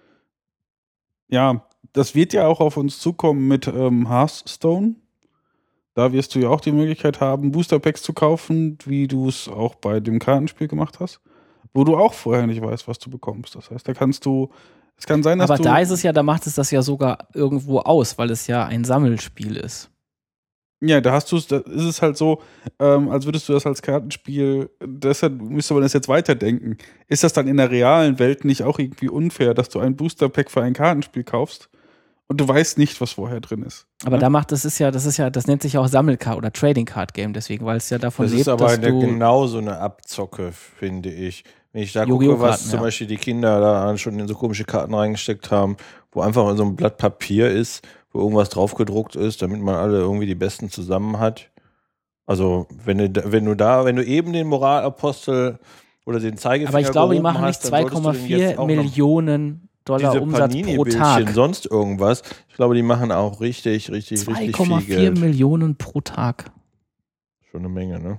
ja, das wird ja auch auf uns zukommen mit ähm, Hearthstone. Da wirst du ja auch die Möglichkeit haben, Booster-Packs zu kaufen, wie du es auch bei dem Kartenspiel gemacht hast, wo du auch vorher nicht weißt, was du bekommst. Das heißt, da kannst du, es kann sein, dass Aber du... da ist es ja, da macht es das ja sogar irgendwo aus, weil es ja ein Sammelspiel ist. Ja, da hast du es, da ist es halt so, ähm, als würdest du das als Kartenspiel, deshalb müsste man das jetzt weiterdenken. Ist das dann in der realen Welt nicht auch irgendwie unfair, dass du ein Booster-Pack für ein Kartenspiel kaufst und du weißt nicht, was vorher drin ist? Aber ne? da macht das ist ja, das ist ja, das nennt sich auch Sammelcard oder Trading Card Game, deswegen, weil es ja davon Das lebt, ist aber dass eine, du genau so eine Abzocke, finde ich. Wenn ich da Yu-Gi-Oh! gucke, was Karten, zum ja. Beispiel die Kinder da schon in so komische Karten reingesteckt haben, wo einfach so ein Blatt Papier ist, wo irgendwas drauf gedruckt ist, damit man alle irgendwie die Besten zusammen hat. Also, wenn du, da- wenn du da, wenn du eben den Moralapostel oder den Zeigefinger aber ich glaube, die gehoben machen nicht hast, dann solltest du zwei Komma den vier jetzt auch noch- Millionen Dollar diese Umsatz pro Panini-Bildchen, Tag. sonst irgendwas. Ich glaube, die machen auch richtig, richtig, zwei richtig Komma viel vier Geld. Millionen pro Tag. Schon eine Menge, ne?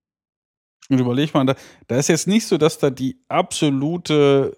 Und überleg mal, da, da ist jetzt nicht so, dass da die absolute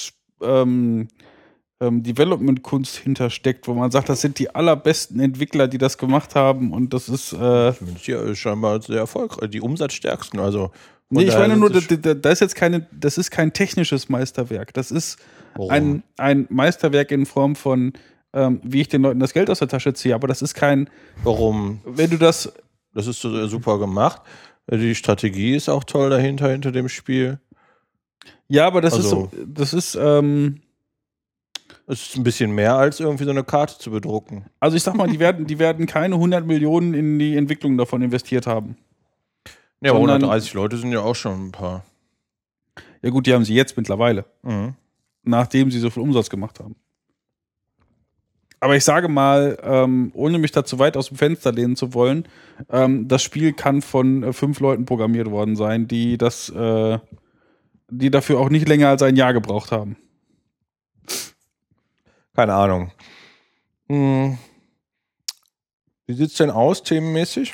ähm, ähm, Development-Kunst hintersteckt, wo man sagt, das sind die allerbesten Entwickler, die das gemacht haben und das ist äh, Zumindest hier ist scheinbar sehr erfolgreich. Die umsatzstärksten, also. von nee, ich daher meine nur, da, sind es- da, da ist jetzt keine, das ist kein technisches Meisterwerk. Das ist Warum? ein, ein Meisterwerk in Form von, ähm, wie ich den Leuten das Geld aus der Tasche ziehe, aber das ist kein, Warum? wenn du das, Das ist so super gemacht. Die Strategie ist auch toll dahinter, hinter dem Spiel. ja, aber das Also- ist so, das ist, ähm, Es ist ein bisschen mehr als irgendwie so eine Karte zu bedrucken. also ich sag mal, die werden, die werden keine hundert Millionen in die Entwicklung davon investiert haben. Ja, aber Sondern- hundertdreißig Leute sind ja auch schon ein paar. Ja gut, die haben sie jetzt mittlerweile, Mhm. nachdem sie so viel Umsatz gemacht haben. Aber ich sage mal, ähm, ohne mich da zu weit aus dem Fenster lehnen zu wollen, ähm, das Spiel kann von äh, fünf Leuten programmiert worden sein, die das, äh, die dafür auch nicht länger als ein Jahr gebraucht haben. Keine Ahnung. Hm. Wie sieht's denn aus, themenmäßig?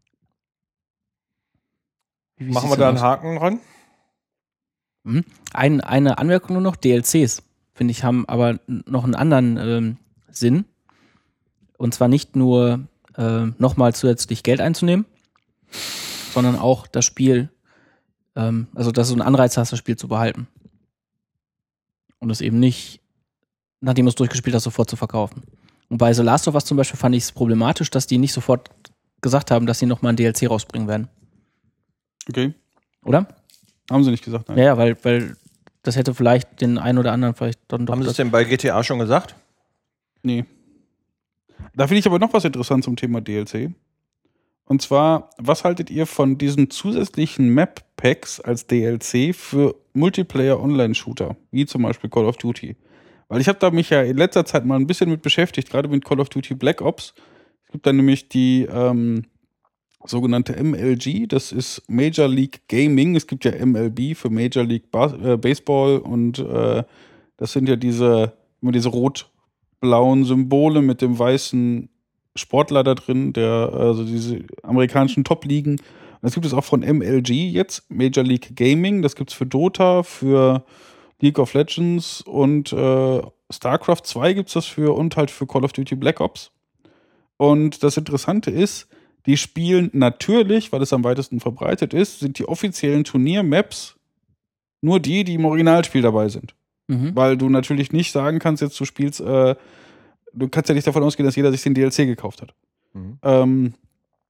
Wie Machen sieht's wir da denn einen Haken dran? Mhm. Ein, eine Anmerkung nur noch, D L Cs, finde ich, haben aber n- noch einen anderen ähm, Sinn. Und zwar nicht nur äh, nochmal zusätzlich Geld einzunehmen, sondern auch das Spiel, ähm, also dass du einen Anreiz hast, das Spiel zu behalten. Und es eben nicht, nachdem du es durchgespielt hast, sofort zu verkaufen. Und bei The Last of Us zum Beispiel fand ich es problematisch, dass die nicht sofort gesagt haben, dass sie nochmal ein D L C rausbringen werden. Okay. Oder? Haben sie nicht gesagt, nein. Ja, ja, weil, weil das hätte vielleicht den einen oder anderen vielleicht dann doch. Haben Sie das- es denn bei G T A schon gesagt? Nee. Da finde ich aber noch was interessant zum Thema D L C. Und zwar, was haltet ihr von diesen zusätzlichen Map-Packs als D L C für Multiplayer-Online-Shooter, wie zum Beispiel Call of Duty? Weil ich habe da mich ja in letzter Zeit mal ein bisschen mit beschäftigt, gerade mit Call of Duty Black Ops. Es gibt da nämlich die ähm, sogenannte M L G, das ist Major League Gaming. Es gibt ja M L B für Major League Bas- äh, Baseball und äh, das sind ja diese, immer diese rot-blauen Symbole mit dem weißen Sportler da drin, der, also diese amerikanischen Top-Ligen. Und das gibt es auch von M L G jetzt, Major League Gaming. Das gibt es für Dota, für League of Legends und äh, StarCraft zwei gibt es das für und halt für Call of Duty Black Ops. Und das Interessante ist, die spielen natürlich, weil es am weitesten verbreitet ist, sind die offiziellen Turniermaps nur die, die im Originalspiel dabei sind. Mhm. Weil du natürlich nicht sagen kannst, jetzt du spielst, äh, du kannst ja nicht davon ausgehen, dass jeder sich den D L C gekauft hat. Mhm. Ähm,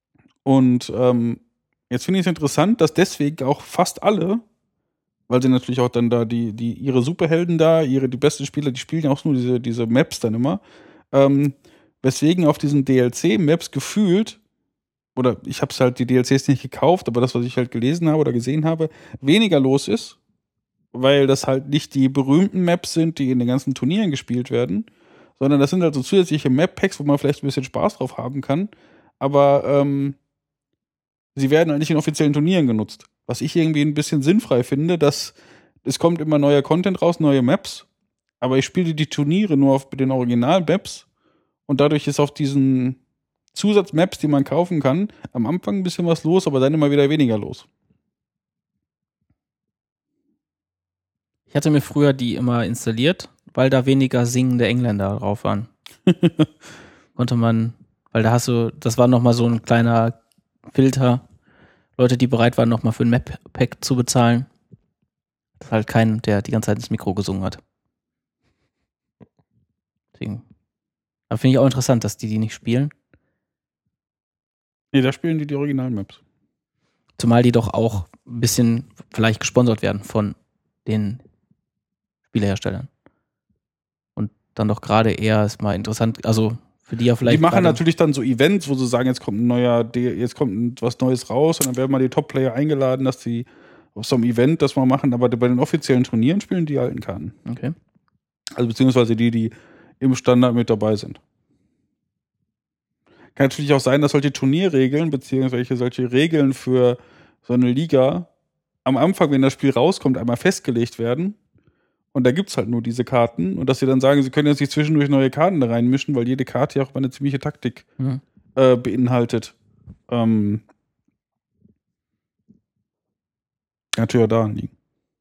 Und ähm, jetzt finde ich es interessant, dass deswegen auch fast alle, weil sie natürlich auch dann da die, die ihre Superhelden da, ihre die besten Spieler, die spielen ja auch nur diese, diese Maps dann immer, ähm, weswegen auf diesen D L C-Maps gefühlt, oder ich habe es halt die D L Cs nicht gekauft, aber das, was ich halt gelesen habe oder gesehen habe, weniger los ist, weil das halt nicht die berühmten Maps sind, die in den ganzen Turnieren gespielt werden, sondern das sind halt so zusätzliche Map-Packs, wo man vielleicht ein bisschen Spaß drauf haben kann, aber ähm, sie werden halt nicht in offiziellen Turnieren genutzt. Was ich irgendwie ein bisschen sinnfrei finde, dass es kommt immer neuer Content raus, neue Maps, aber ich spiele die Turniere nur auf den Original-Maps und dadurch ist auf diesen Zusatzmaps, die man kaufen kann, am Anfang ein bisschen was los, aber dann immer wieder weniger los. Ich hatte mir früher die immer installiert, weil da weniger singende Engländer drauf waren. Konnte man, weil da hast du, das war nochmal so ein kleiner Filter, Leute, die bereit waren, nochmal für ein Map-Pack zu bezahlen. Das ist halt kein, der die ganze Zeit ins Mikro gesungen hat. Deswegen. Aber finde ich auch interessant, dass die die nicht spielen. Nee, da spielen die die Original-Maps. Zumal die doch auch ein bisschen vielleicht gesponsert werden von den Spieleherstellern. Und dann doch gerade eher ist mal interessant, also für die ja vielleicht. Die machen natürlich dann so Events, wo sie sagen, jetzt kommt ein neuer, jetzt kommt was Neues raus und dann werden mal die Top-Player eingeladen, dass die auf so einem Event das mal machen, aber bei den offiziellen Turnieren spielen die alten Karten. Okay. Also beziehungsweise die, die im Standard mit dabei sind. Kann natürlich auch sein, dass solche Turnierregeln, beziehungsweise solche Regeln für so eine Liga am Anfang, wenn das Spiel rauskommt, einmal festgelegt werden. Und da gibt's halt nur diese Karten. Und dass sie dann sagen, sie können jetzt nicht zwischendurch neue Karten da reinmischen, weil jede Karte ja auch mal eine ziemliche Taktik mhm. äh, beinhaltet. Ähm, natürlich auch daran liegen.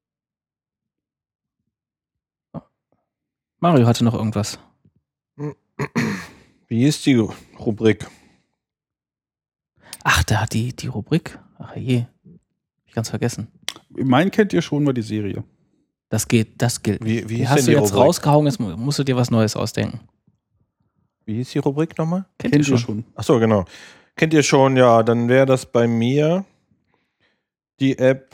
Mario hatte noch irgendwas. Wie ist die Rubrik? Ach, da hat die, die Rubrik. Ach je. Hab ich ganz vergessen. Meinen kennt ihr schon mal die Serie. Das geht, das gilt. Wie, wie die ist hast denn du die jetzt Rubrik? rausgehauen, jetzt musst du dir was Neues ausdenken. Wie ist die Rubrik nochmal? Kennt, kennt ihr ihr schon? schon. Achso, genau. Kennt ihr schon, ja, dann wäre das bei mir die App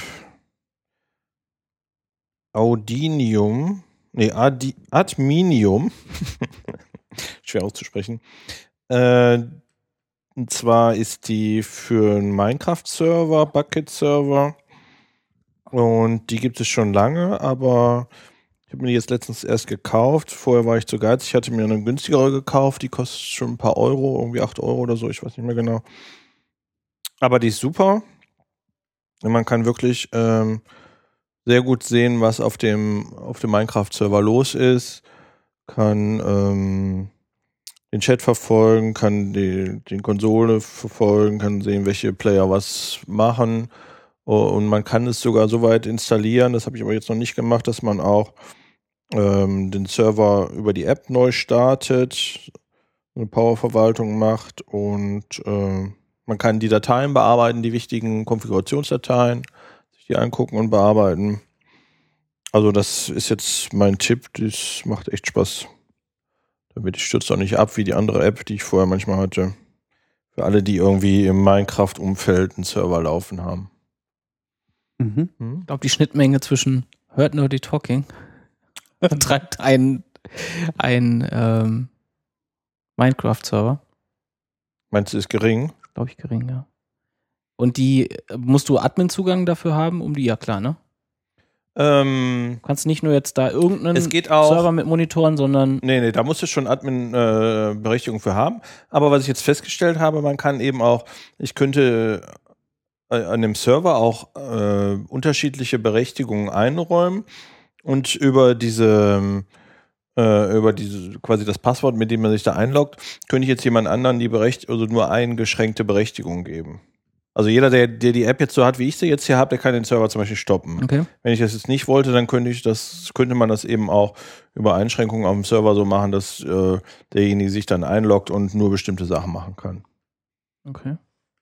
Audinium, nee, Adi, Adminium, schwer auszusprechen. Äh, und zwar ist die für einen Minecraft-Server, Bucket-Server und die gibt es schon lange, aber ich habe mir die jetzt letztens erst gekauft. Vorher war ich zu geizig, ich hatte mir eine günstigere gekauft, die kostet schon ein paar Euro, irgendwie acht Euro oder so, ich weiß nicht mehr genau. Aber die ist super. Und man kann wirklich ähm, sehr gut sehen, was auf dem, auf dem Minecraft-Server los ist. Kann ähm, den Chat verfolgen, kann die, die Konsole verfolgen, kann sehen, welche Player was machen. Und man kann es sogar so weit installieren, das habe ich aber jetzt noch nicht gemacht, dass man auch ähm, den Server über die App neu startet, eine Powerverwaltung macht und äh, man kann die Dateien bearbeiten, die wichtigen Konfigurationsdateien, sich die angucken und bearbeiten. Also das ist jetzt mein Tipp, das macht echt Spaß. Damit ich stürze auch nicht ab wie die andere App, die ich vorher manchmal hatte. Für alle, die irgendwie im Minecraft-Umfeld einen Server laufen haben. Mhm. Hm? Ich glaube, die Schnittmenge zwischen Heard Nerdy Talking betreibt ein, ein ähm, Minecraft-Server. Meinst du, ist gering? Glaube ich gering, ja. Und die, musst du Admin-Zugang dafür haben, um die, ja klar, ne? Ähm, du kannst nicht nur jetzt da irgendeinen es geht auch, Server mit Monitoren, sondern... Nee, nee, da musst du schon Admin-Berechtigung äh, für haben. Aber was ich jetzt festgestellt habe, man kann eben auch, ich könnte äh, an dem Server auch äh, unterschiedliche Berechtigungen einräumen und über diese äh, über diese quasi das Passwort, mit dem man sich da einloggt, könnte ich jetzt jemand anderen die Berecht also nur eingeschränkte Berechtigung geben. Also jeder, der, der die App jetzt so hat, wie ich sie jetzt hier habe, der kann den Server zum Beispiel stoppen. Okay. Wenn ich das jetzt nicht wollte, dann könnte ich das, könnte man das eben auch über Einschränkungen auf dem Server so machen, dass äh, derjenige sich dann einloggt und nur bestimmte Sachen machen kann. Okay.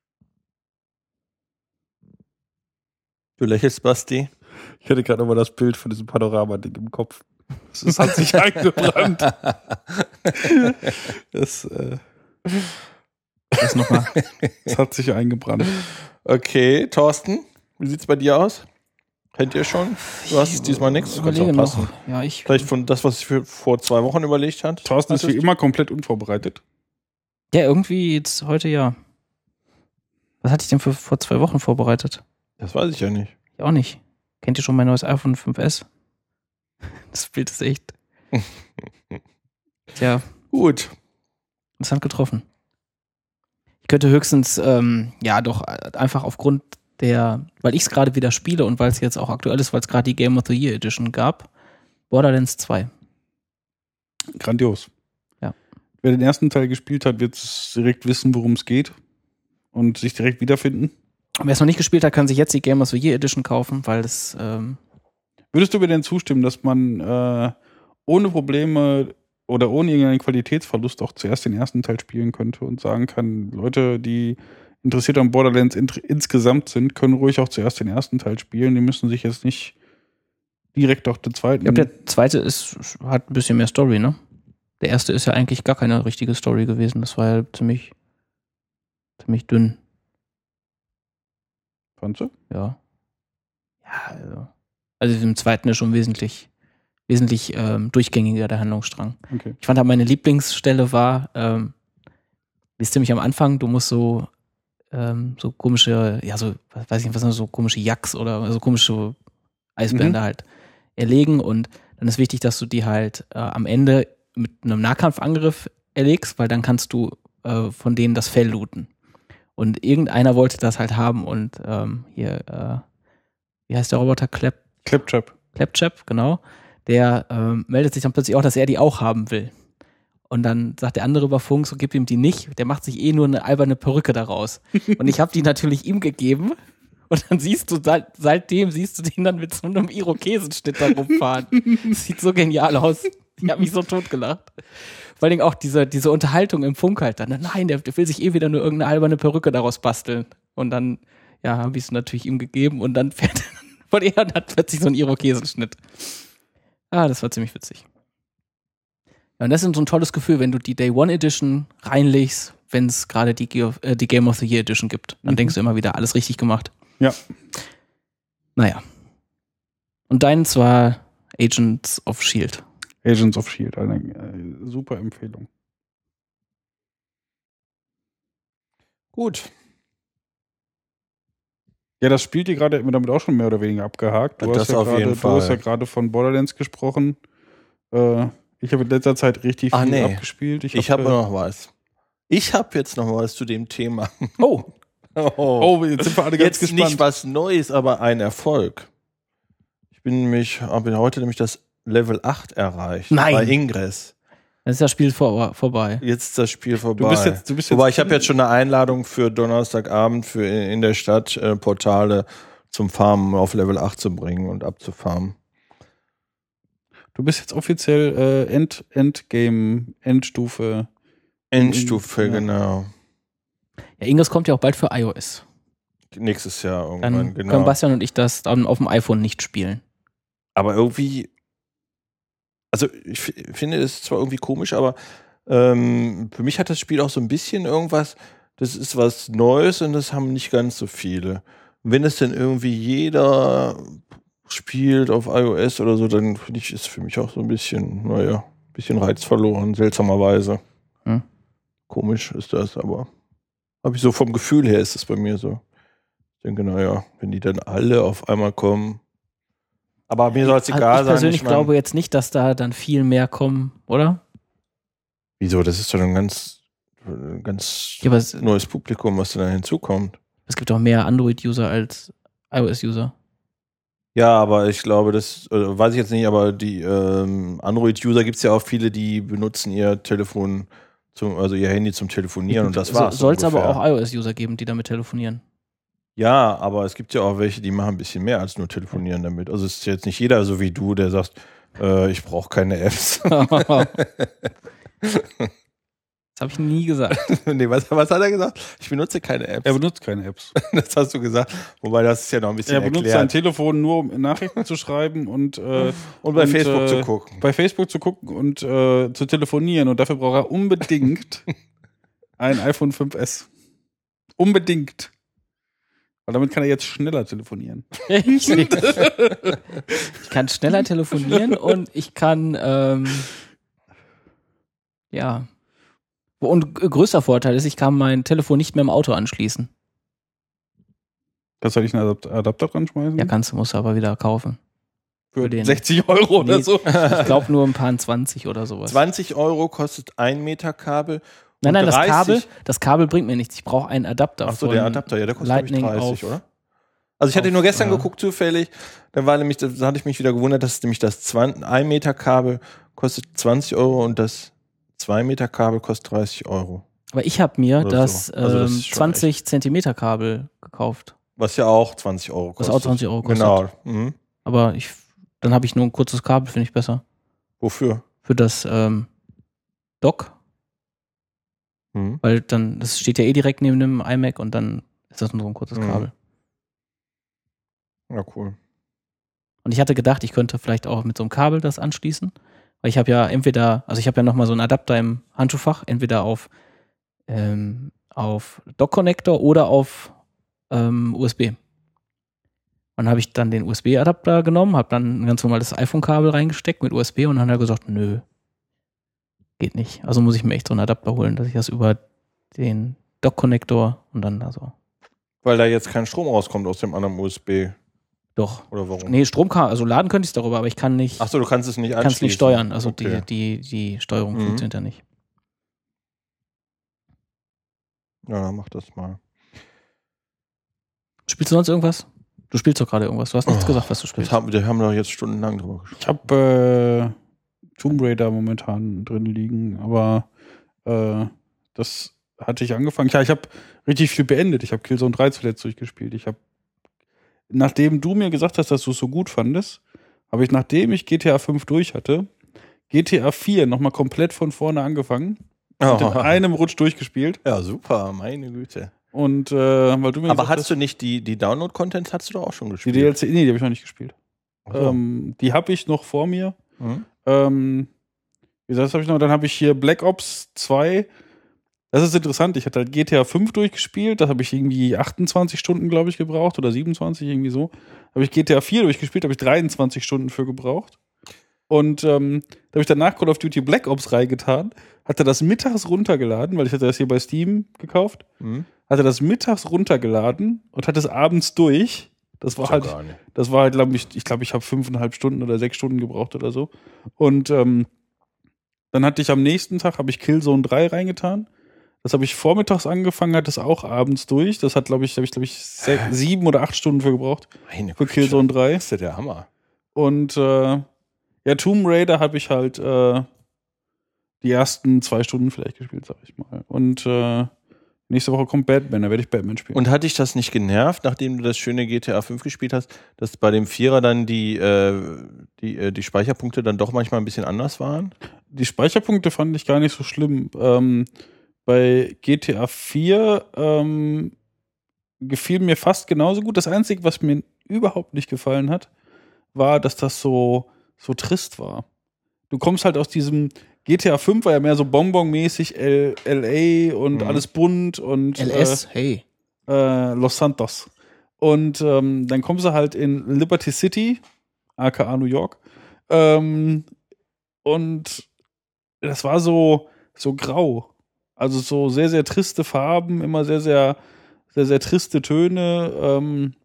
Du lächelst, Basti? Ich hatte gerade nochmal das Bild von diesem Panorama-Ding im Kopf. Das hat sich eingebrannt. Das, äh Das nochmal. Das hat sich eingebrannt. Okay, Thorsten, wie sieht's bei dir aus? Kennt ihr schon? Du hast diesmal nichts. Ich überlege noch. Ja, ich, Vielleicht von das, was ich für vor zwei Wochen überlegt hat. Thorsten ist wie immer komplett unvorbereitet. ja, irgendwie jetzt heute ja. Was hatte ich denn für vor zwei Wochen vorbereitet? Das weiß ich ja nicht. Ich auch nicht. Kennt ihr schon mein neues iPhone fünf S? Das Bild ist echt. Tja, Gut. interessant getroffen. Ich könnte höchstens, ähm, ja, doch einfach aufgrund der, weil ich es gerade wieder spiele und weil es jetzt auch aktuell ist, weil es gerade die Game of the Year Edition gab, Borderlands zwei. Grandios. Ja. Wer den ersten Teil gespielt hat, wird direkt wissen, worum es geht und sich direkt wiederfinden. Wer es noch nicht gespielt hat, kann sich jetzt die Game of the Year Edition kaufen, weil es ähm Würdest du mir denn zustimmen, dass man äh, ohne Probleme oder ohne irgendeinen Qualitätsverlust auch zuerst den ersten Teil spielen könnte und sagen kann, Leute, die interessiert an Borderlands in, insgesamt sind, können ruhig auch zuerst den ersten Teil spielen. Die müssen sich jetzt nicht direkt auf den zweiten... Ich glaube, der zweite ist, hat ein bisschen mehr Story, ne? Der erste ist ja eigentlich gar keine richtige Story gewesen. Das war ja ziemlich, ziemlich dünn. Fandst du? Ja. Ja, also. Also im zweiten ist schon wesentlich, wesentlich ähm, durchgängiger der Handlungsstrang. Okay. Ich fand halt, meine Lieblingsstelle war, ähm, die ist ziemlich am Anfang, du musst so, ähm, so komische, ja, so, weiß ich nicht, was sind das, so komische Yaks oder so komische Eisbären da Mhm. halt erlegen und dann ist wichtig, dass du die halt äh, am Ende mit einem Nahkampfangriff erlegst, weil dann kannst du äh, von denen das Fell looten. Und irgendeiner wollte das halt haben und ähm, hier, äh, wie heißt der Roboter? Clap, Claptrap. Claptrap, genau. Der ähm, meldet sich dann plötzlich auch, dass er die auch haben will. Und dann sagt der andere über Funk, so gib ihm die nicht. Der macht sich eh nur eine alberne Perücke daraus. Und ich habe die natürlich ihm gegeben. Und dann siehst du, seit, seitdem siehst du den dann mit so einem Irokesenschnitt da rumfahren. Das sieht so genial aus. Ich habe mich so totgelacht. Vor allen Dingen auch diese, diese Unterhaltung im Funk halt dann. Nein, der, der will sich eh wieder nur irgendeine alberne Perücke daraus basteln. Und dann, ja, habe ich es natürlich ihm gegeben. Und dann fährt er von er und hat plötzlich so einen Irokesenschnitt. Ah, das war ziemlich witzig. Ja, und das ist so ein tolles Gefühl, wenn du die Day One Edition reinlegst, wenn es gerade die, Ge- äh, die Game of the Year Edition gibt. Dann Mhm. denkst du immer wieder, alles richtig gemacht. Ja. Naja. Und deins war Agents of S H I E L D. Agents of S H I E L D, eine äh, super Empfehlung. Gut. Ja, das spielt ihr gerade damit auch schon mehr oder weniger abgehakt. Du Das hast ja auf gerade, jeden du hast ja Fall. gerade von Borderlands gesprochen. Äh, ich habe in letzter Zeit richtig Ach, viel nee. abgespielt. Ich habe äh, noch was. Ich habe jetzt noch was zu dem Thema. Oh, Oh, Oh, jetzt sind wir alle ganz jetzt gespannt. nicht was Neues, aber ein Erfolg. Ich bin nämlich, habe heute nämlich das Level acht erreicht. Nein. Bei Ingress. dann ist das Spiel vor, vorbei. Jetzt ist das Spiel vorbei. Du bist jetzt, du bist jetzt Wobei, ich habe jetzt schon eine Einladung für Donnerstagabend für in in der Stadt äh, Portale zum Farmen auf Level acht zu bringen und abzufarmen. Du bist jetzt offiziell äh, End, Endgame, Endstufe. Endstufe, Ja. genau. Ja, Ingress kommt ja auch bald für iOS. Nächstes Jahr Dann irgendwann, genau. können Bastian und ich das dann auf dem iPhone nicht spielen. Aber irgendwie, also ich f- finde es zwar irgendwie komisch, aber ähm, für mich hat das Spiel auch so ein bisschen irgendwas, das ist was Neues und das haben nicht ganz so viele. Und wenn es denn irgendwie jeder spielt auf iOS oder so, dann finde ich, ist für mich auch so ein bisschen, naja, ein bisschen Reiz verloren, seltsamerweise. Hm. Komisch ist das, aber habe ich so vom Gefühl her ist es bei mir so. Ich denke, naja, wenn die dann alle auf einmal kommen. Aber mir soll es Also egal ich sein. persönlich ich mein, glaube jetzt nicht, dass da dann viel mehr kommen, oder? Wieso? Das ist doch ein ganz, ein ganz Ja, aber es, neues Publikum, was da hinzukommt. es gibt auch mehr Android-User als iOS-User. Ja, aber ich glaube, das äh, weiß ich jetzt nicht, aber die ähm, Android-User gibt es ja auch viele, die benutzen ihr Telefon, zum, also ihr Handy zum Telefonieren und das war's. Soll es aber ungefähr. auch iOS-User geben, die damit telefonieren. Ja, aber es gibt ja auch welche, die machen ein bisschen mehr als nur telefonieren damit. Also es ist jetzt nicht jeder so wie du, der sagt, äh, ich brauche keine Apps. Das habe ich nie gesagt. Nee, was, was hat er gesagt? Ich benutze keine Apps. Er benutzt keine Apps. Das hast du gesagt. Wobei, das ist ja noch ein bisschen Er benutzt sein erklärt. Telefon nur, um Nachrichten zu schreiben und, äh, Und bei und, Facebook äh, zu gucken. bei Facebook zu gucken und äh, zu telefonieren. Und dafür braucht er unbedingt Ein iPhone fünf S. Unbedingt. Weil damit kann er jetzt schneller telefonieren. Ich kann schneller telefonieren und ich kann, ähm, ja. Und größter Vorteil ist, ich kann mein Telefon nicht mehr im Auto anschließen. Kannst du nicht einen Adapt- Adapter dran schmeißen? Ja, kannst du, musst du aber wieder kaufen. Für den- sechzig Euro oder Nee. so. Ich glaube nur ein paar zwanzig oder sowas. zwanzig Euro kostet ein Meter Kabel. Nein, nein, das dreißig Kabel, das Kabel bringt mir nichts. Ich brauche einen Adapter. Achso, von der Adapter, ja, der kostet glaub ich, Lightning dreißig, auf- oder? Also ich hatte auf, nur gestern äh, geguckt zufällig, da war nämlich, da hatte ich mich wieder gewundert, dass nämlich das zwanzig, ein Meter Kabel kostet zwanzig Euro und das zwei Meter Kabel kostet dreißig Euro. Aber ich habe mir Oder das, so. Also das ähm, ist schon zwanzig Zentimeter Kabel gekauft. Was ja auch zwanzig Euro Was kostet. auch zwanzig Euro kostet. Genau. Mhm. Aber ich, dann habe ich nur ein kurzes Kabel, finde ich besser. Wofür? Für das ähm, Dock, Mhm. weil dann, das steht ja eh direkt neben dem iMac und dann ist das nur so ein kurzes Mhm. Kabel. Ja, cool. Und ich hatte gedacht, ich könnte vielleicht auch mit so einem Kabel das anschließen, weil ich habe ja entweder, also ich habe ja nochmal so einen Adapter im Handschuhfach, entweder auf, ähm, auf Dock-Connector oder auf ähm, U S B. Und dann habe ich dann den U S B-Adapter genommen, habe dann ein ganz normales iPhone-Kabel reingesteckt mit U S B und dann hat er gesagt, nö, geht nicht. Also muss ich mir echt so einen Adapter holen, dass ich das über den Dock-Connector und dann also Weil da jetzt kein Strom rauskommt aus dem anderen U S B. doch. Oder warum? Nee, Strom kann, also laden könnte ich es darüber, aber ich kann nicht, Achso, du kannst es nicht kann es anschließen. nicht steuern. Also Okay. die, die, die Steuerung Mhm. funktioniert ja nicht. Ja, dann mach das mal. Spielst du sonst irgendwas? Du spielst doch gerade irgendwas. Du hast nichts Oh, gesagt, was du Das spielst. haben, wir haben doch jetzt stundenlang drüber gesprochen. Ich habe äh, Tomb Raider momentan drin liegen, aber äh, das hatte ich angefangen. Ja, ich habe richtig viel beendet. Ich habe Killzone drei zuletzt durchgespielt. Ich habe, nachdem du mir gesagt hast, dass du es so gut fandest, habe ich, nachdem ich G T A fünf durch hatte, G T A vier nochmal komplett von vorne angefangen und in einem Rutsch durchgespielt. Ja, super, meine Güte. Und äh, weil du mir Aber gesagt hattest du nicht die, die Download-Contents, hast du doch auch schon die gespielt? D L C, nee, die habe ich noch nicht gespielt. Ach so. Ähm, die habe ich noch vor mir. Mhm. Ähm, wie gesagt, das habe ich noch. Dann habe ich hier Black Ops zwei. Das ist interessant. Ich hatte halt G T A fünf durchgespielt. Da habe ich irgendwie achtundzwanzig Stunden, glaube ich, gebraucht. Oder siebenundzwanzig, irgendwie so. Habe ich G T A vier durchgespielt. Da habe ich dreiundzwanzig Stunden für gebraucht. Und ähm, da habe ich danach Call of Duty Black Ops reingetan. Hatte das mittags runtergeladen, weil ich hatte das hier bei Steam gekauft. Mhm. Hatte das mittags runtergeladen und hatte es abends durch. Das war Ist halt, doch gar nicht. das war halt, glaube ich, ich glaube, ich habe fünfeinhalb Stunden oder sechs Stunden gebraucht oder so. Und ähm, dann hatte ich am nächsten Tag, habe ich Killzone drei reingetan. Das habe ich vormittags angefangen, hatte es auch abends durch. Das hat, glaube ich, habe ich, glaube ich, se- sieben oder acht Stunden für gebraucht. Meine Für Güte. Killzone drei. Das ist ja der Hammer. Und äh, ja, Tomb Raider habe ich halt äh, die ersten zwei Stunden vielleicht gespielt, sag ich mal. Und äh, nächste Woche kommt Batman, da werde ich Batman spielen. Und hat dich das nicht genervt, nachdem du das schöne G T A fünf gespielt hast, dass bei dem Vierer dann die, äh, die, äh, die Speicherpunkte dann doch manchmal ein bisschen anders waren? Die Speicherpunkte fand ich gar nicht so schlimm. Ähm, bei G T A vier ähm, gefiel mir fast genauso gut. Das Einzige, was mir überhaupt nicht gefallen hat, war, dass das so, so trist war. Du kommst halt aus diesem G T A fünf, war ja mehr so Bonbon-mäßig L A und Mhm. alles bunt und L S, hey. äh, äh, Los Santos. Und ähm, dann kommst du halt in Liberty City, aka New York. Ähm, und das war so, so grau. Also so sehr, sehr triste Farben, immer sehr, sehr, sehr, sehr triste Töne. Ähm,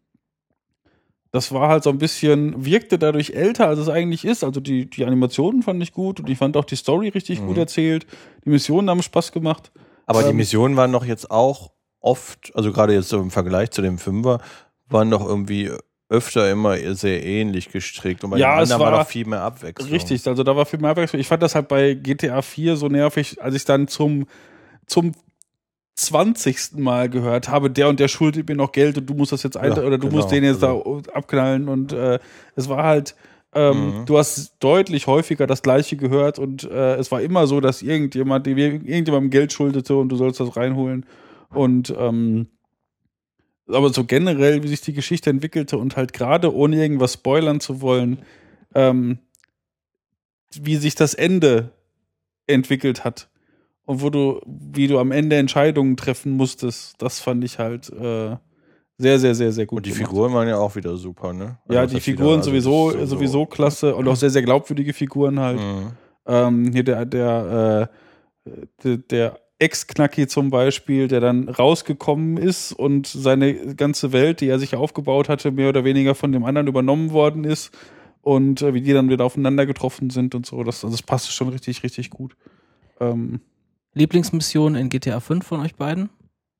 das war halt so ein bisschen, wirkte dadurch älter, als es eigentlich ist. Also die, die Animationen fand ich gut und ich fand auch die Story richtig Mhm. gut erzählt. Die Missionen haben Spaß gemacht. Aber die Ähm, Missionen waren doch jetzt auch oft, also gerade jetzt so im Vergleich zu dem Fünfer, waren doch irgendwie öfter immer sehr ähnlich gestrickt. Und bei Ja, den es anderen war war- doch viel mehr Abwechslung. Richtig, also da war viel mehr Abwechslung. Ich fand das halt bei G T A vier so nervig, als ich dann zum, zum zwanzigsten Mal gehört habe, der und der schuldet mir noch Geld und du musst das jetzt ein Ja, oder du genau, musst den jetzt also. da abknallen und äh, es war halt ähm, Mhm. du hast deutlich häufiger das Gleiche gehört und äh, es war immer so, dass irgendjemand dem irgendjemandem Geld schuldete und du sollst das reinholen und ähm, aber so generell, wie sich die Geschichte entwickelte und halt gerade ohne irgendwas spoilern zu wollen, ähm, wie sich das Ende entwickelt hat. und wo du, wie du am Ende Entscheidungen treffen musstest, das fand ich halt äh, sehr, sehr, sehr, sehr gut. Und die gemacht. Figuren waren ja auch wieder super, ne? Ja, Also die das Figuren wieder, also sowieso, so, sowieso klasse und auch sehr, sehr glaubwürdige Figuren halt. Mhm. Ähm, hier der, der, äh, der, der Ex-Knacki zum Beispiel, der dann rausgekommen ist und seine ganze Welt, die er sich aufgebaut hatte, mehr oder weniger von dem anderen übernommen worden ist und äh, wie die dann wieder aufeinander getroffen sind und so. Das, also das passt schon richtig, richtig gut. Ähm, Lieblingsmission in G T A fünf von euch beiden?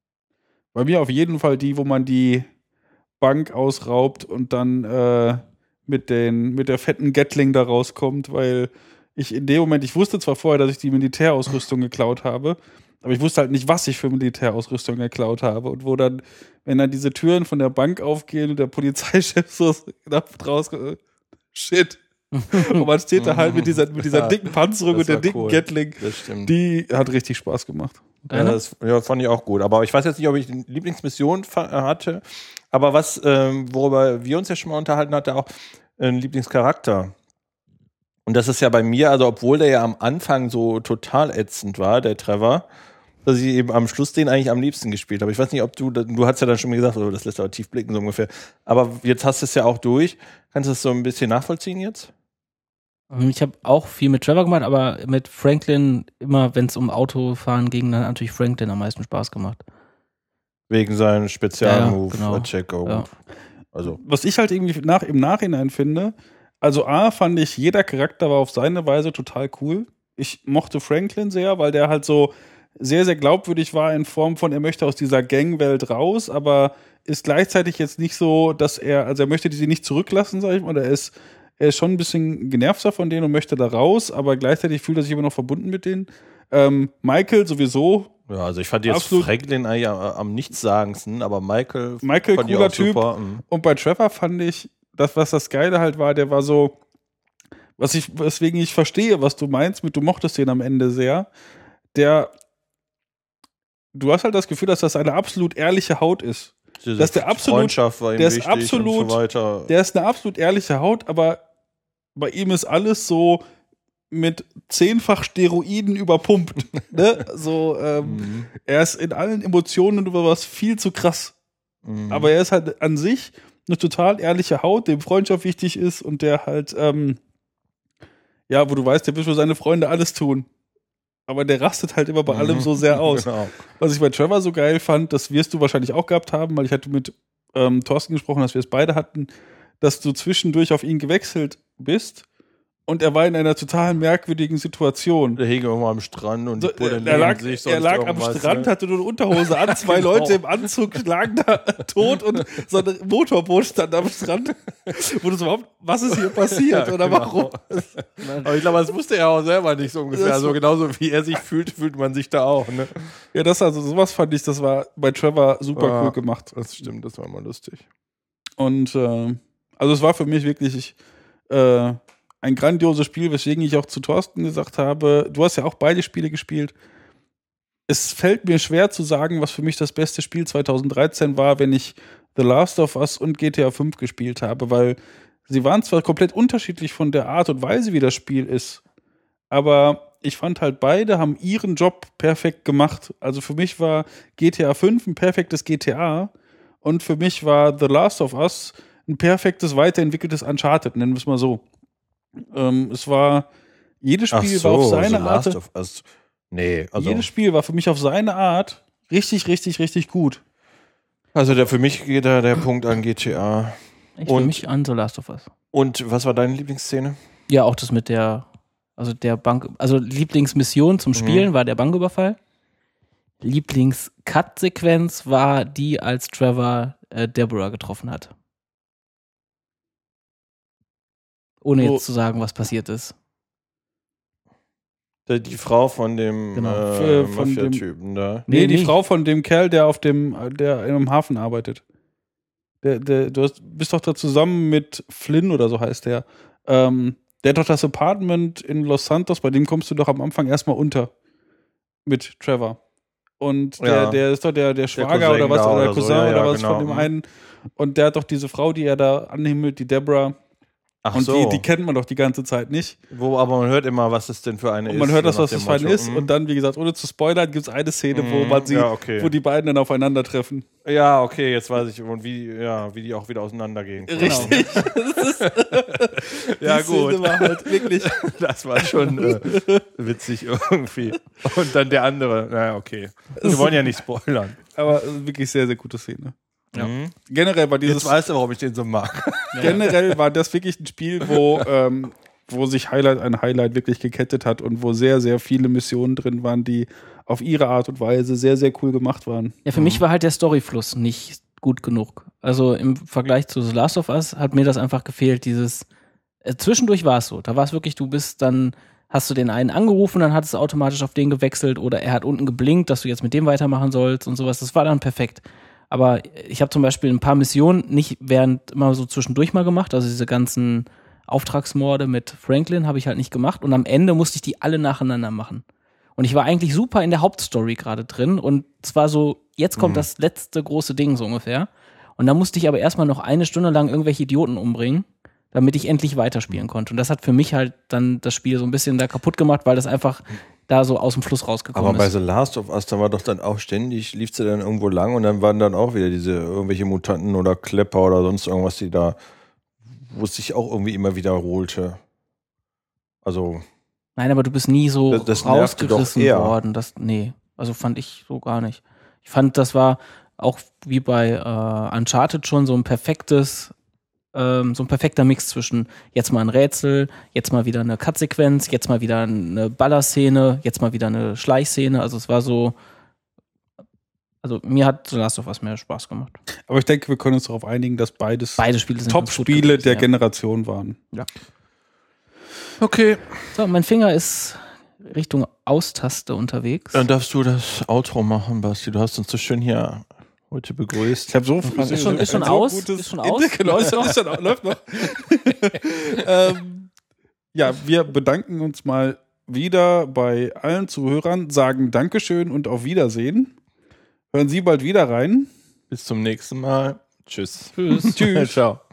bei mir auf jeden Fall die, wo man die Bank ausraubt und dann äh, mit, den, mit der fetten Gatling da rauskommt, weil ich in dem Moment, ich wusste zwar vorher, dass ich die Militärausrüstung geklaut habe, aber ich wusste halt nicht, was ich für Militärausrüstung geklaut habe. Und wo dann, wenn dann diese Türen von der Bank aufgehen und der Polizeichef so knapp draus, shit. Und man steht da halt mit dieser, mit dieser dicken Panzerung und der dicken cool. Gatling. Das stimmt. Die hat richtig Spaß gemacht. Ja, das ja, fand ich auch gut. Aber ich weiß jetzt nicht, ob ich eine Lieblingsmission fa- hatte. Aber was, ähm, worüber wir uns ja schon mal unterhalten hatten, auch ein Lieblingscharakter. Und das ist ja bei mir, also obwohl der ja am Anfang so total ätzend war, der Trevor, dass ich eben am Schluss den eigentlich am liebsten gespielt habe. Ich weiß nicht, ob du, du hast ja dann schon mal gesagt, oh, das lässt aber tief blicken, so ungefähr. Aber jetzt hast du es ja auch durch. Kannst du das so ein bisschen nachvollziehen jetzt? Ich habe auch viel mit Trevor gemacht, aber mit Franklin, immer wenn es um Autofahren ging, dann hat natürlich Franklin am meisten Spaß gemacht. Wegen seinem Spezialmove, Ja, genau. Check, oh, Ja. gut. Also, Was ich halt irgendwie nach, im Nachhinein finde, also A, fand ich, jeder Charakter war auf seine Weise total cool. Ich mochte Franklin sehr, weil der halt so sehr, sehr glaubwürdig war in Form von, er möchte aus dieser Gangwelt raus, aber ist gleichzeitig jetzt nicht so, dass er, also er möchte die nicht zurücklassen, sag ich mal, er ist, er ist schon ein bisschen genervter von denen und möchte da raus, aber gleichzeitig fühlt er sich immer noch verbunden mit denen. Ähm, Michael sowieso. ja, also ich fand jetzt Absolut. Franklin eigentlich am, am nichtssagendsten, aber Michael, Michael, fand ich cooler auch Typ. super. Mhm. Und bei Trevor fand ich, das, was das Geile halt war, der war so, was ich, weswegen ich verstehe, was du meinst, mit du mochtest den am Ende sehr, der, du hast halt das Gefühl, dass das eine absolut ehrliche Haut ist. Diese Dass der absolut- Freundschaft war ihm der ist wichtig absolut- und so weiter. Der ist eine absolut ehrliche Haut, aber bei ihm ist alles so mit zehnfach Steroiden überpumpt. Ne? So, ähm, Mhm. er ist in allen Emotionen und über was viel zu krass. Mhm. Aber er ist halt an sich eine total ehrliche Haut, dem Freundschaft wichtig ist und der halt, ähm, ja, wo du weißt, der will für seine Freunde alles tun. Aber der rastet halt immer bei Mhm. allem so sehr aus. Genau. Was ich bei Trevor so geil fand, das wirst du wahrscheinlich auch gehabt haben, weil ich hatte mit ähm, Thorsten gesprochen, dass wir es beide hatten, dass du zwischendurch auf ihn gewechselt bist und er war in einer total merkwürdigen Situation. Der hing irgendwo am Strand und So, die Bullen er lag, sich er sonst lag am irgendwas, Strand, ne? hatte nur eine Unterhose an, zwei Genau. Leute im Anzug lagen da tot und so ein Motorboot stand am Strand. Wo du so überhaupt, was ist hier passiert Ja, oder genau. warum? Aber ich glaube, das wusste er auch selber nicht so ungefähr. Das- Also genauso wie er sich fühlt, fühlt man sich da auch. Ne? Ja, das also sowas fand ich, das war bei Trevor super Ja. cool gemacht. Das stimmt, das war immer lustig. Und äh, also es war für mich wirklich ich, äh, ein grandioses Spiel, weswegen ich auch zu Thorsten gesagt habe, du hast ja auch beide Spiele gespielt. Es fällt mir schwer zu sagen, was für mich das beste Spiel zwanzig dreizehn war, wenn ich The Last of Us und G T A fünf gespielt habe, weil sie waren zwar komplett unterschiedlich von der Art und Weise, wie das Spiel ist, aber ich fand halt, beide haben ihren Job perfekt gemacht. Also für mich war G T A fünf ein perfektes G T A und für mich war The Last of Us ein perfektes, weiterentwickeltes Uncharted, nennen wir es mal so. Ähm, es war, jedes Spiel war auf seine The Art, Last of Us. Nee, also, jedes Spiel war für mich auf seine Art richtig, richtig, richtig gut. also der, für mich geht da der Punkt an G T A. Ich Und- für mich an The Last of Us. Und was war deine Lieblingsszene? Ja, auch das mit der, also der Bank, also Lieblingsmission zum Spielen war der Banküberfall. Lieblings-Cut-Sequenz war die, als Trevor äh, Deborah getroffen hat. Ohne Wo- jetzt zu sagen, was passiert ist. Die, die Frau von dem Genau. äh, Von dem- Mafia-Typen da. Nee, Nee, die nicht. Frau von dem Kerl, der auf dem, der in einem Hafen arbeitet. Der, der, du hast, bist doch da zusammen mit Flynn oder so heißt der. Ähm, der hat doch das Apartment in Los Santos, bei dem kommst du doch am Anfang erstmal unter. Mit Trevor. Und der, Ja. der ist doch der, der Schwager Cousin oder was, da oder der oder so, Cousin ja, oder ja, was genau. von dem Mhm. einen. Und der hat doch diese Frau, die er da anhimmelt, die Deborah. Ach und so. die, die kennt man doch die ganze Zeit nicht. Wo, aber man hört immer, was es denn für eine Und ist. man hört das, so nach was das dem für eine Motto. ist. Mhm. Und dann, wie gesagt, ohne zu spoilern, gibt es eine Szene, wo Mhm. man sieht, Ja, okay. wo die beiden dann aufeinandertreffen. Ja, okay, jetzt weiß ich, und wie, ja, wie die auch wieder auseinandergehen. Richtig. Ja, Die Szene gut. war halt wirklich. Das war schon äh, witzig irgendwie. Und dann der andere, naja, okay. Wir wollen ja nicht spoilern. Aber wirklich sehr, sehr gute Szene. Ja. Generell war dieses. Jetzt weißt du, warum ich den so mag. Generell war das wirklich ein Spiel, wo, ähm, wo sich Highlight an Highlight wirklich gekettet hat und wo sehr, sehr viele Missionen drin waren, die auf ihre Art und Weise sehr, sehr cool gemacht waren. Ja, für mich war halt der Storyfluss nicht gut genug. Also im Vergleich zu The Last of Us hat mir das einfach gefehlt, dieses äh, zwischendurch war es so, da war es wirklich, du bist dann, hast du den einen angerufen, dann hat es automatisch auf den gewechselt oder er hat unten geblinkt, dass du jetzt mit dem weitermachen sollst und sowas, das war dann perfekt. Aber ich habe zum Beispiel ein paar Missionen nicht während immer so zwischendurch mal gemacht, also diese ganzen Auftragsmorde mit Franklin habe ich halt nicht gemacht und am Ende musste ich die alle nacheinander machen. Und ich war eigentlich super in der Hauptstory gerade drin und zwar so, jetzt kommt mhm. das letzte große Ding so ungefähr. Und da musste ich aber erstmal noch eine Stunde lang irgendwelche Idioten umbringen, damit ich endlich weiterspielen konnte. Und das hat für mich halt dann das Spiel so ein bisschen da kaputt gemacht, weil das einfach da so aus dem Fluss rausgekommen Aber bei ist. The Last of Us, da war doch dann auch ständig, lief sie dann irgendwo lang und dann waren dann auch wieder diese irgendwelche Mutanten oder Klepper oder sonst irgendwas, die da, wo es sich auch irgendwie immer wiederholte. Also. Nein, aber du bist nie so das, das nervte rausgerissen doch eher. worden. Das, nee, also fand ich so gar nicht. Ich fand, das war auch wie bei äh, Uncharted schon so ein perfektes ähm, so ein perfekter Mix zwischen jetzt mal ein Rätsel, jetzt mal wieder eine Cut-Sequenz, jetzt mal wieder eine Ballerszene, jetzt mal wieder eine Schleichszene. Also es war so, also mir hat The Last of Us mehr Spaß gemacht. Aber ich denke, wir können uns darauf einigen, dass beides Beide Spiele sind Top-Spiele gewesen, der ja. Generation waren. Ja. Okay. So, mein Finger ist Richtung Austaste unterwegs. Dann darfst du das Outro machen, Basti. Du hast uns so schön hier heute begrüßt. Ich habe so Ist schon- ist schon so aus? gutes Ist schon Ende- aus? Genau, ist schon, ist schon, läuft noch. ähm, ja, wir bedanken uns mal wieder bei allen Zuhörern, sagen Dankeschön und auf Wiedersehen. Hören Sie bald wieder rein. Bis zum nächsten Mal. Tschüss. Tschüss. Tschüss. Ciao.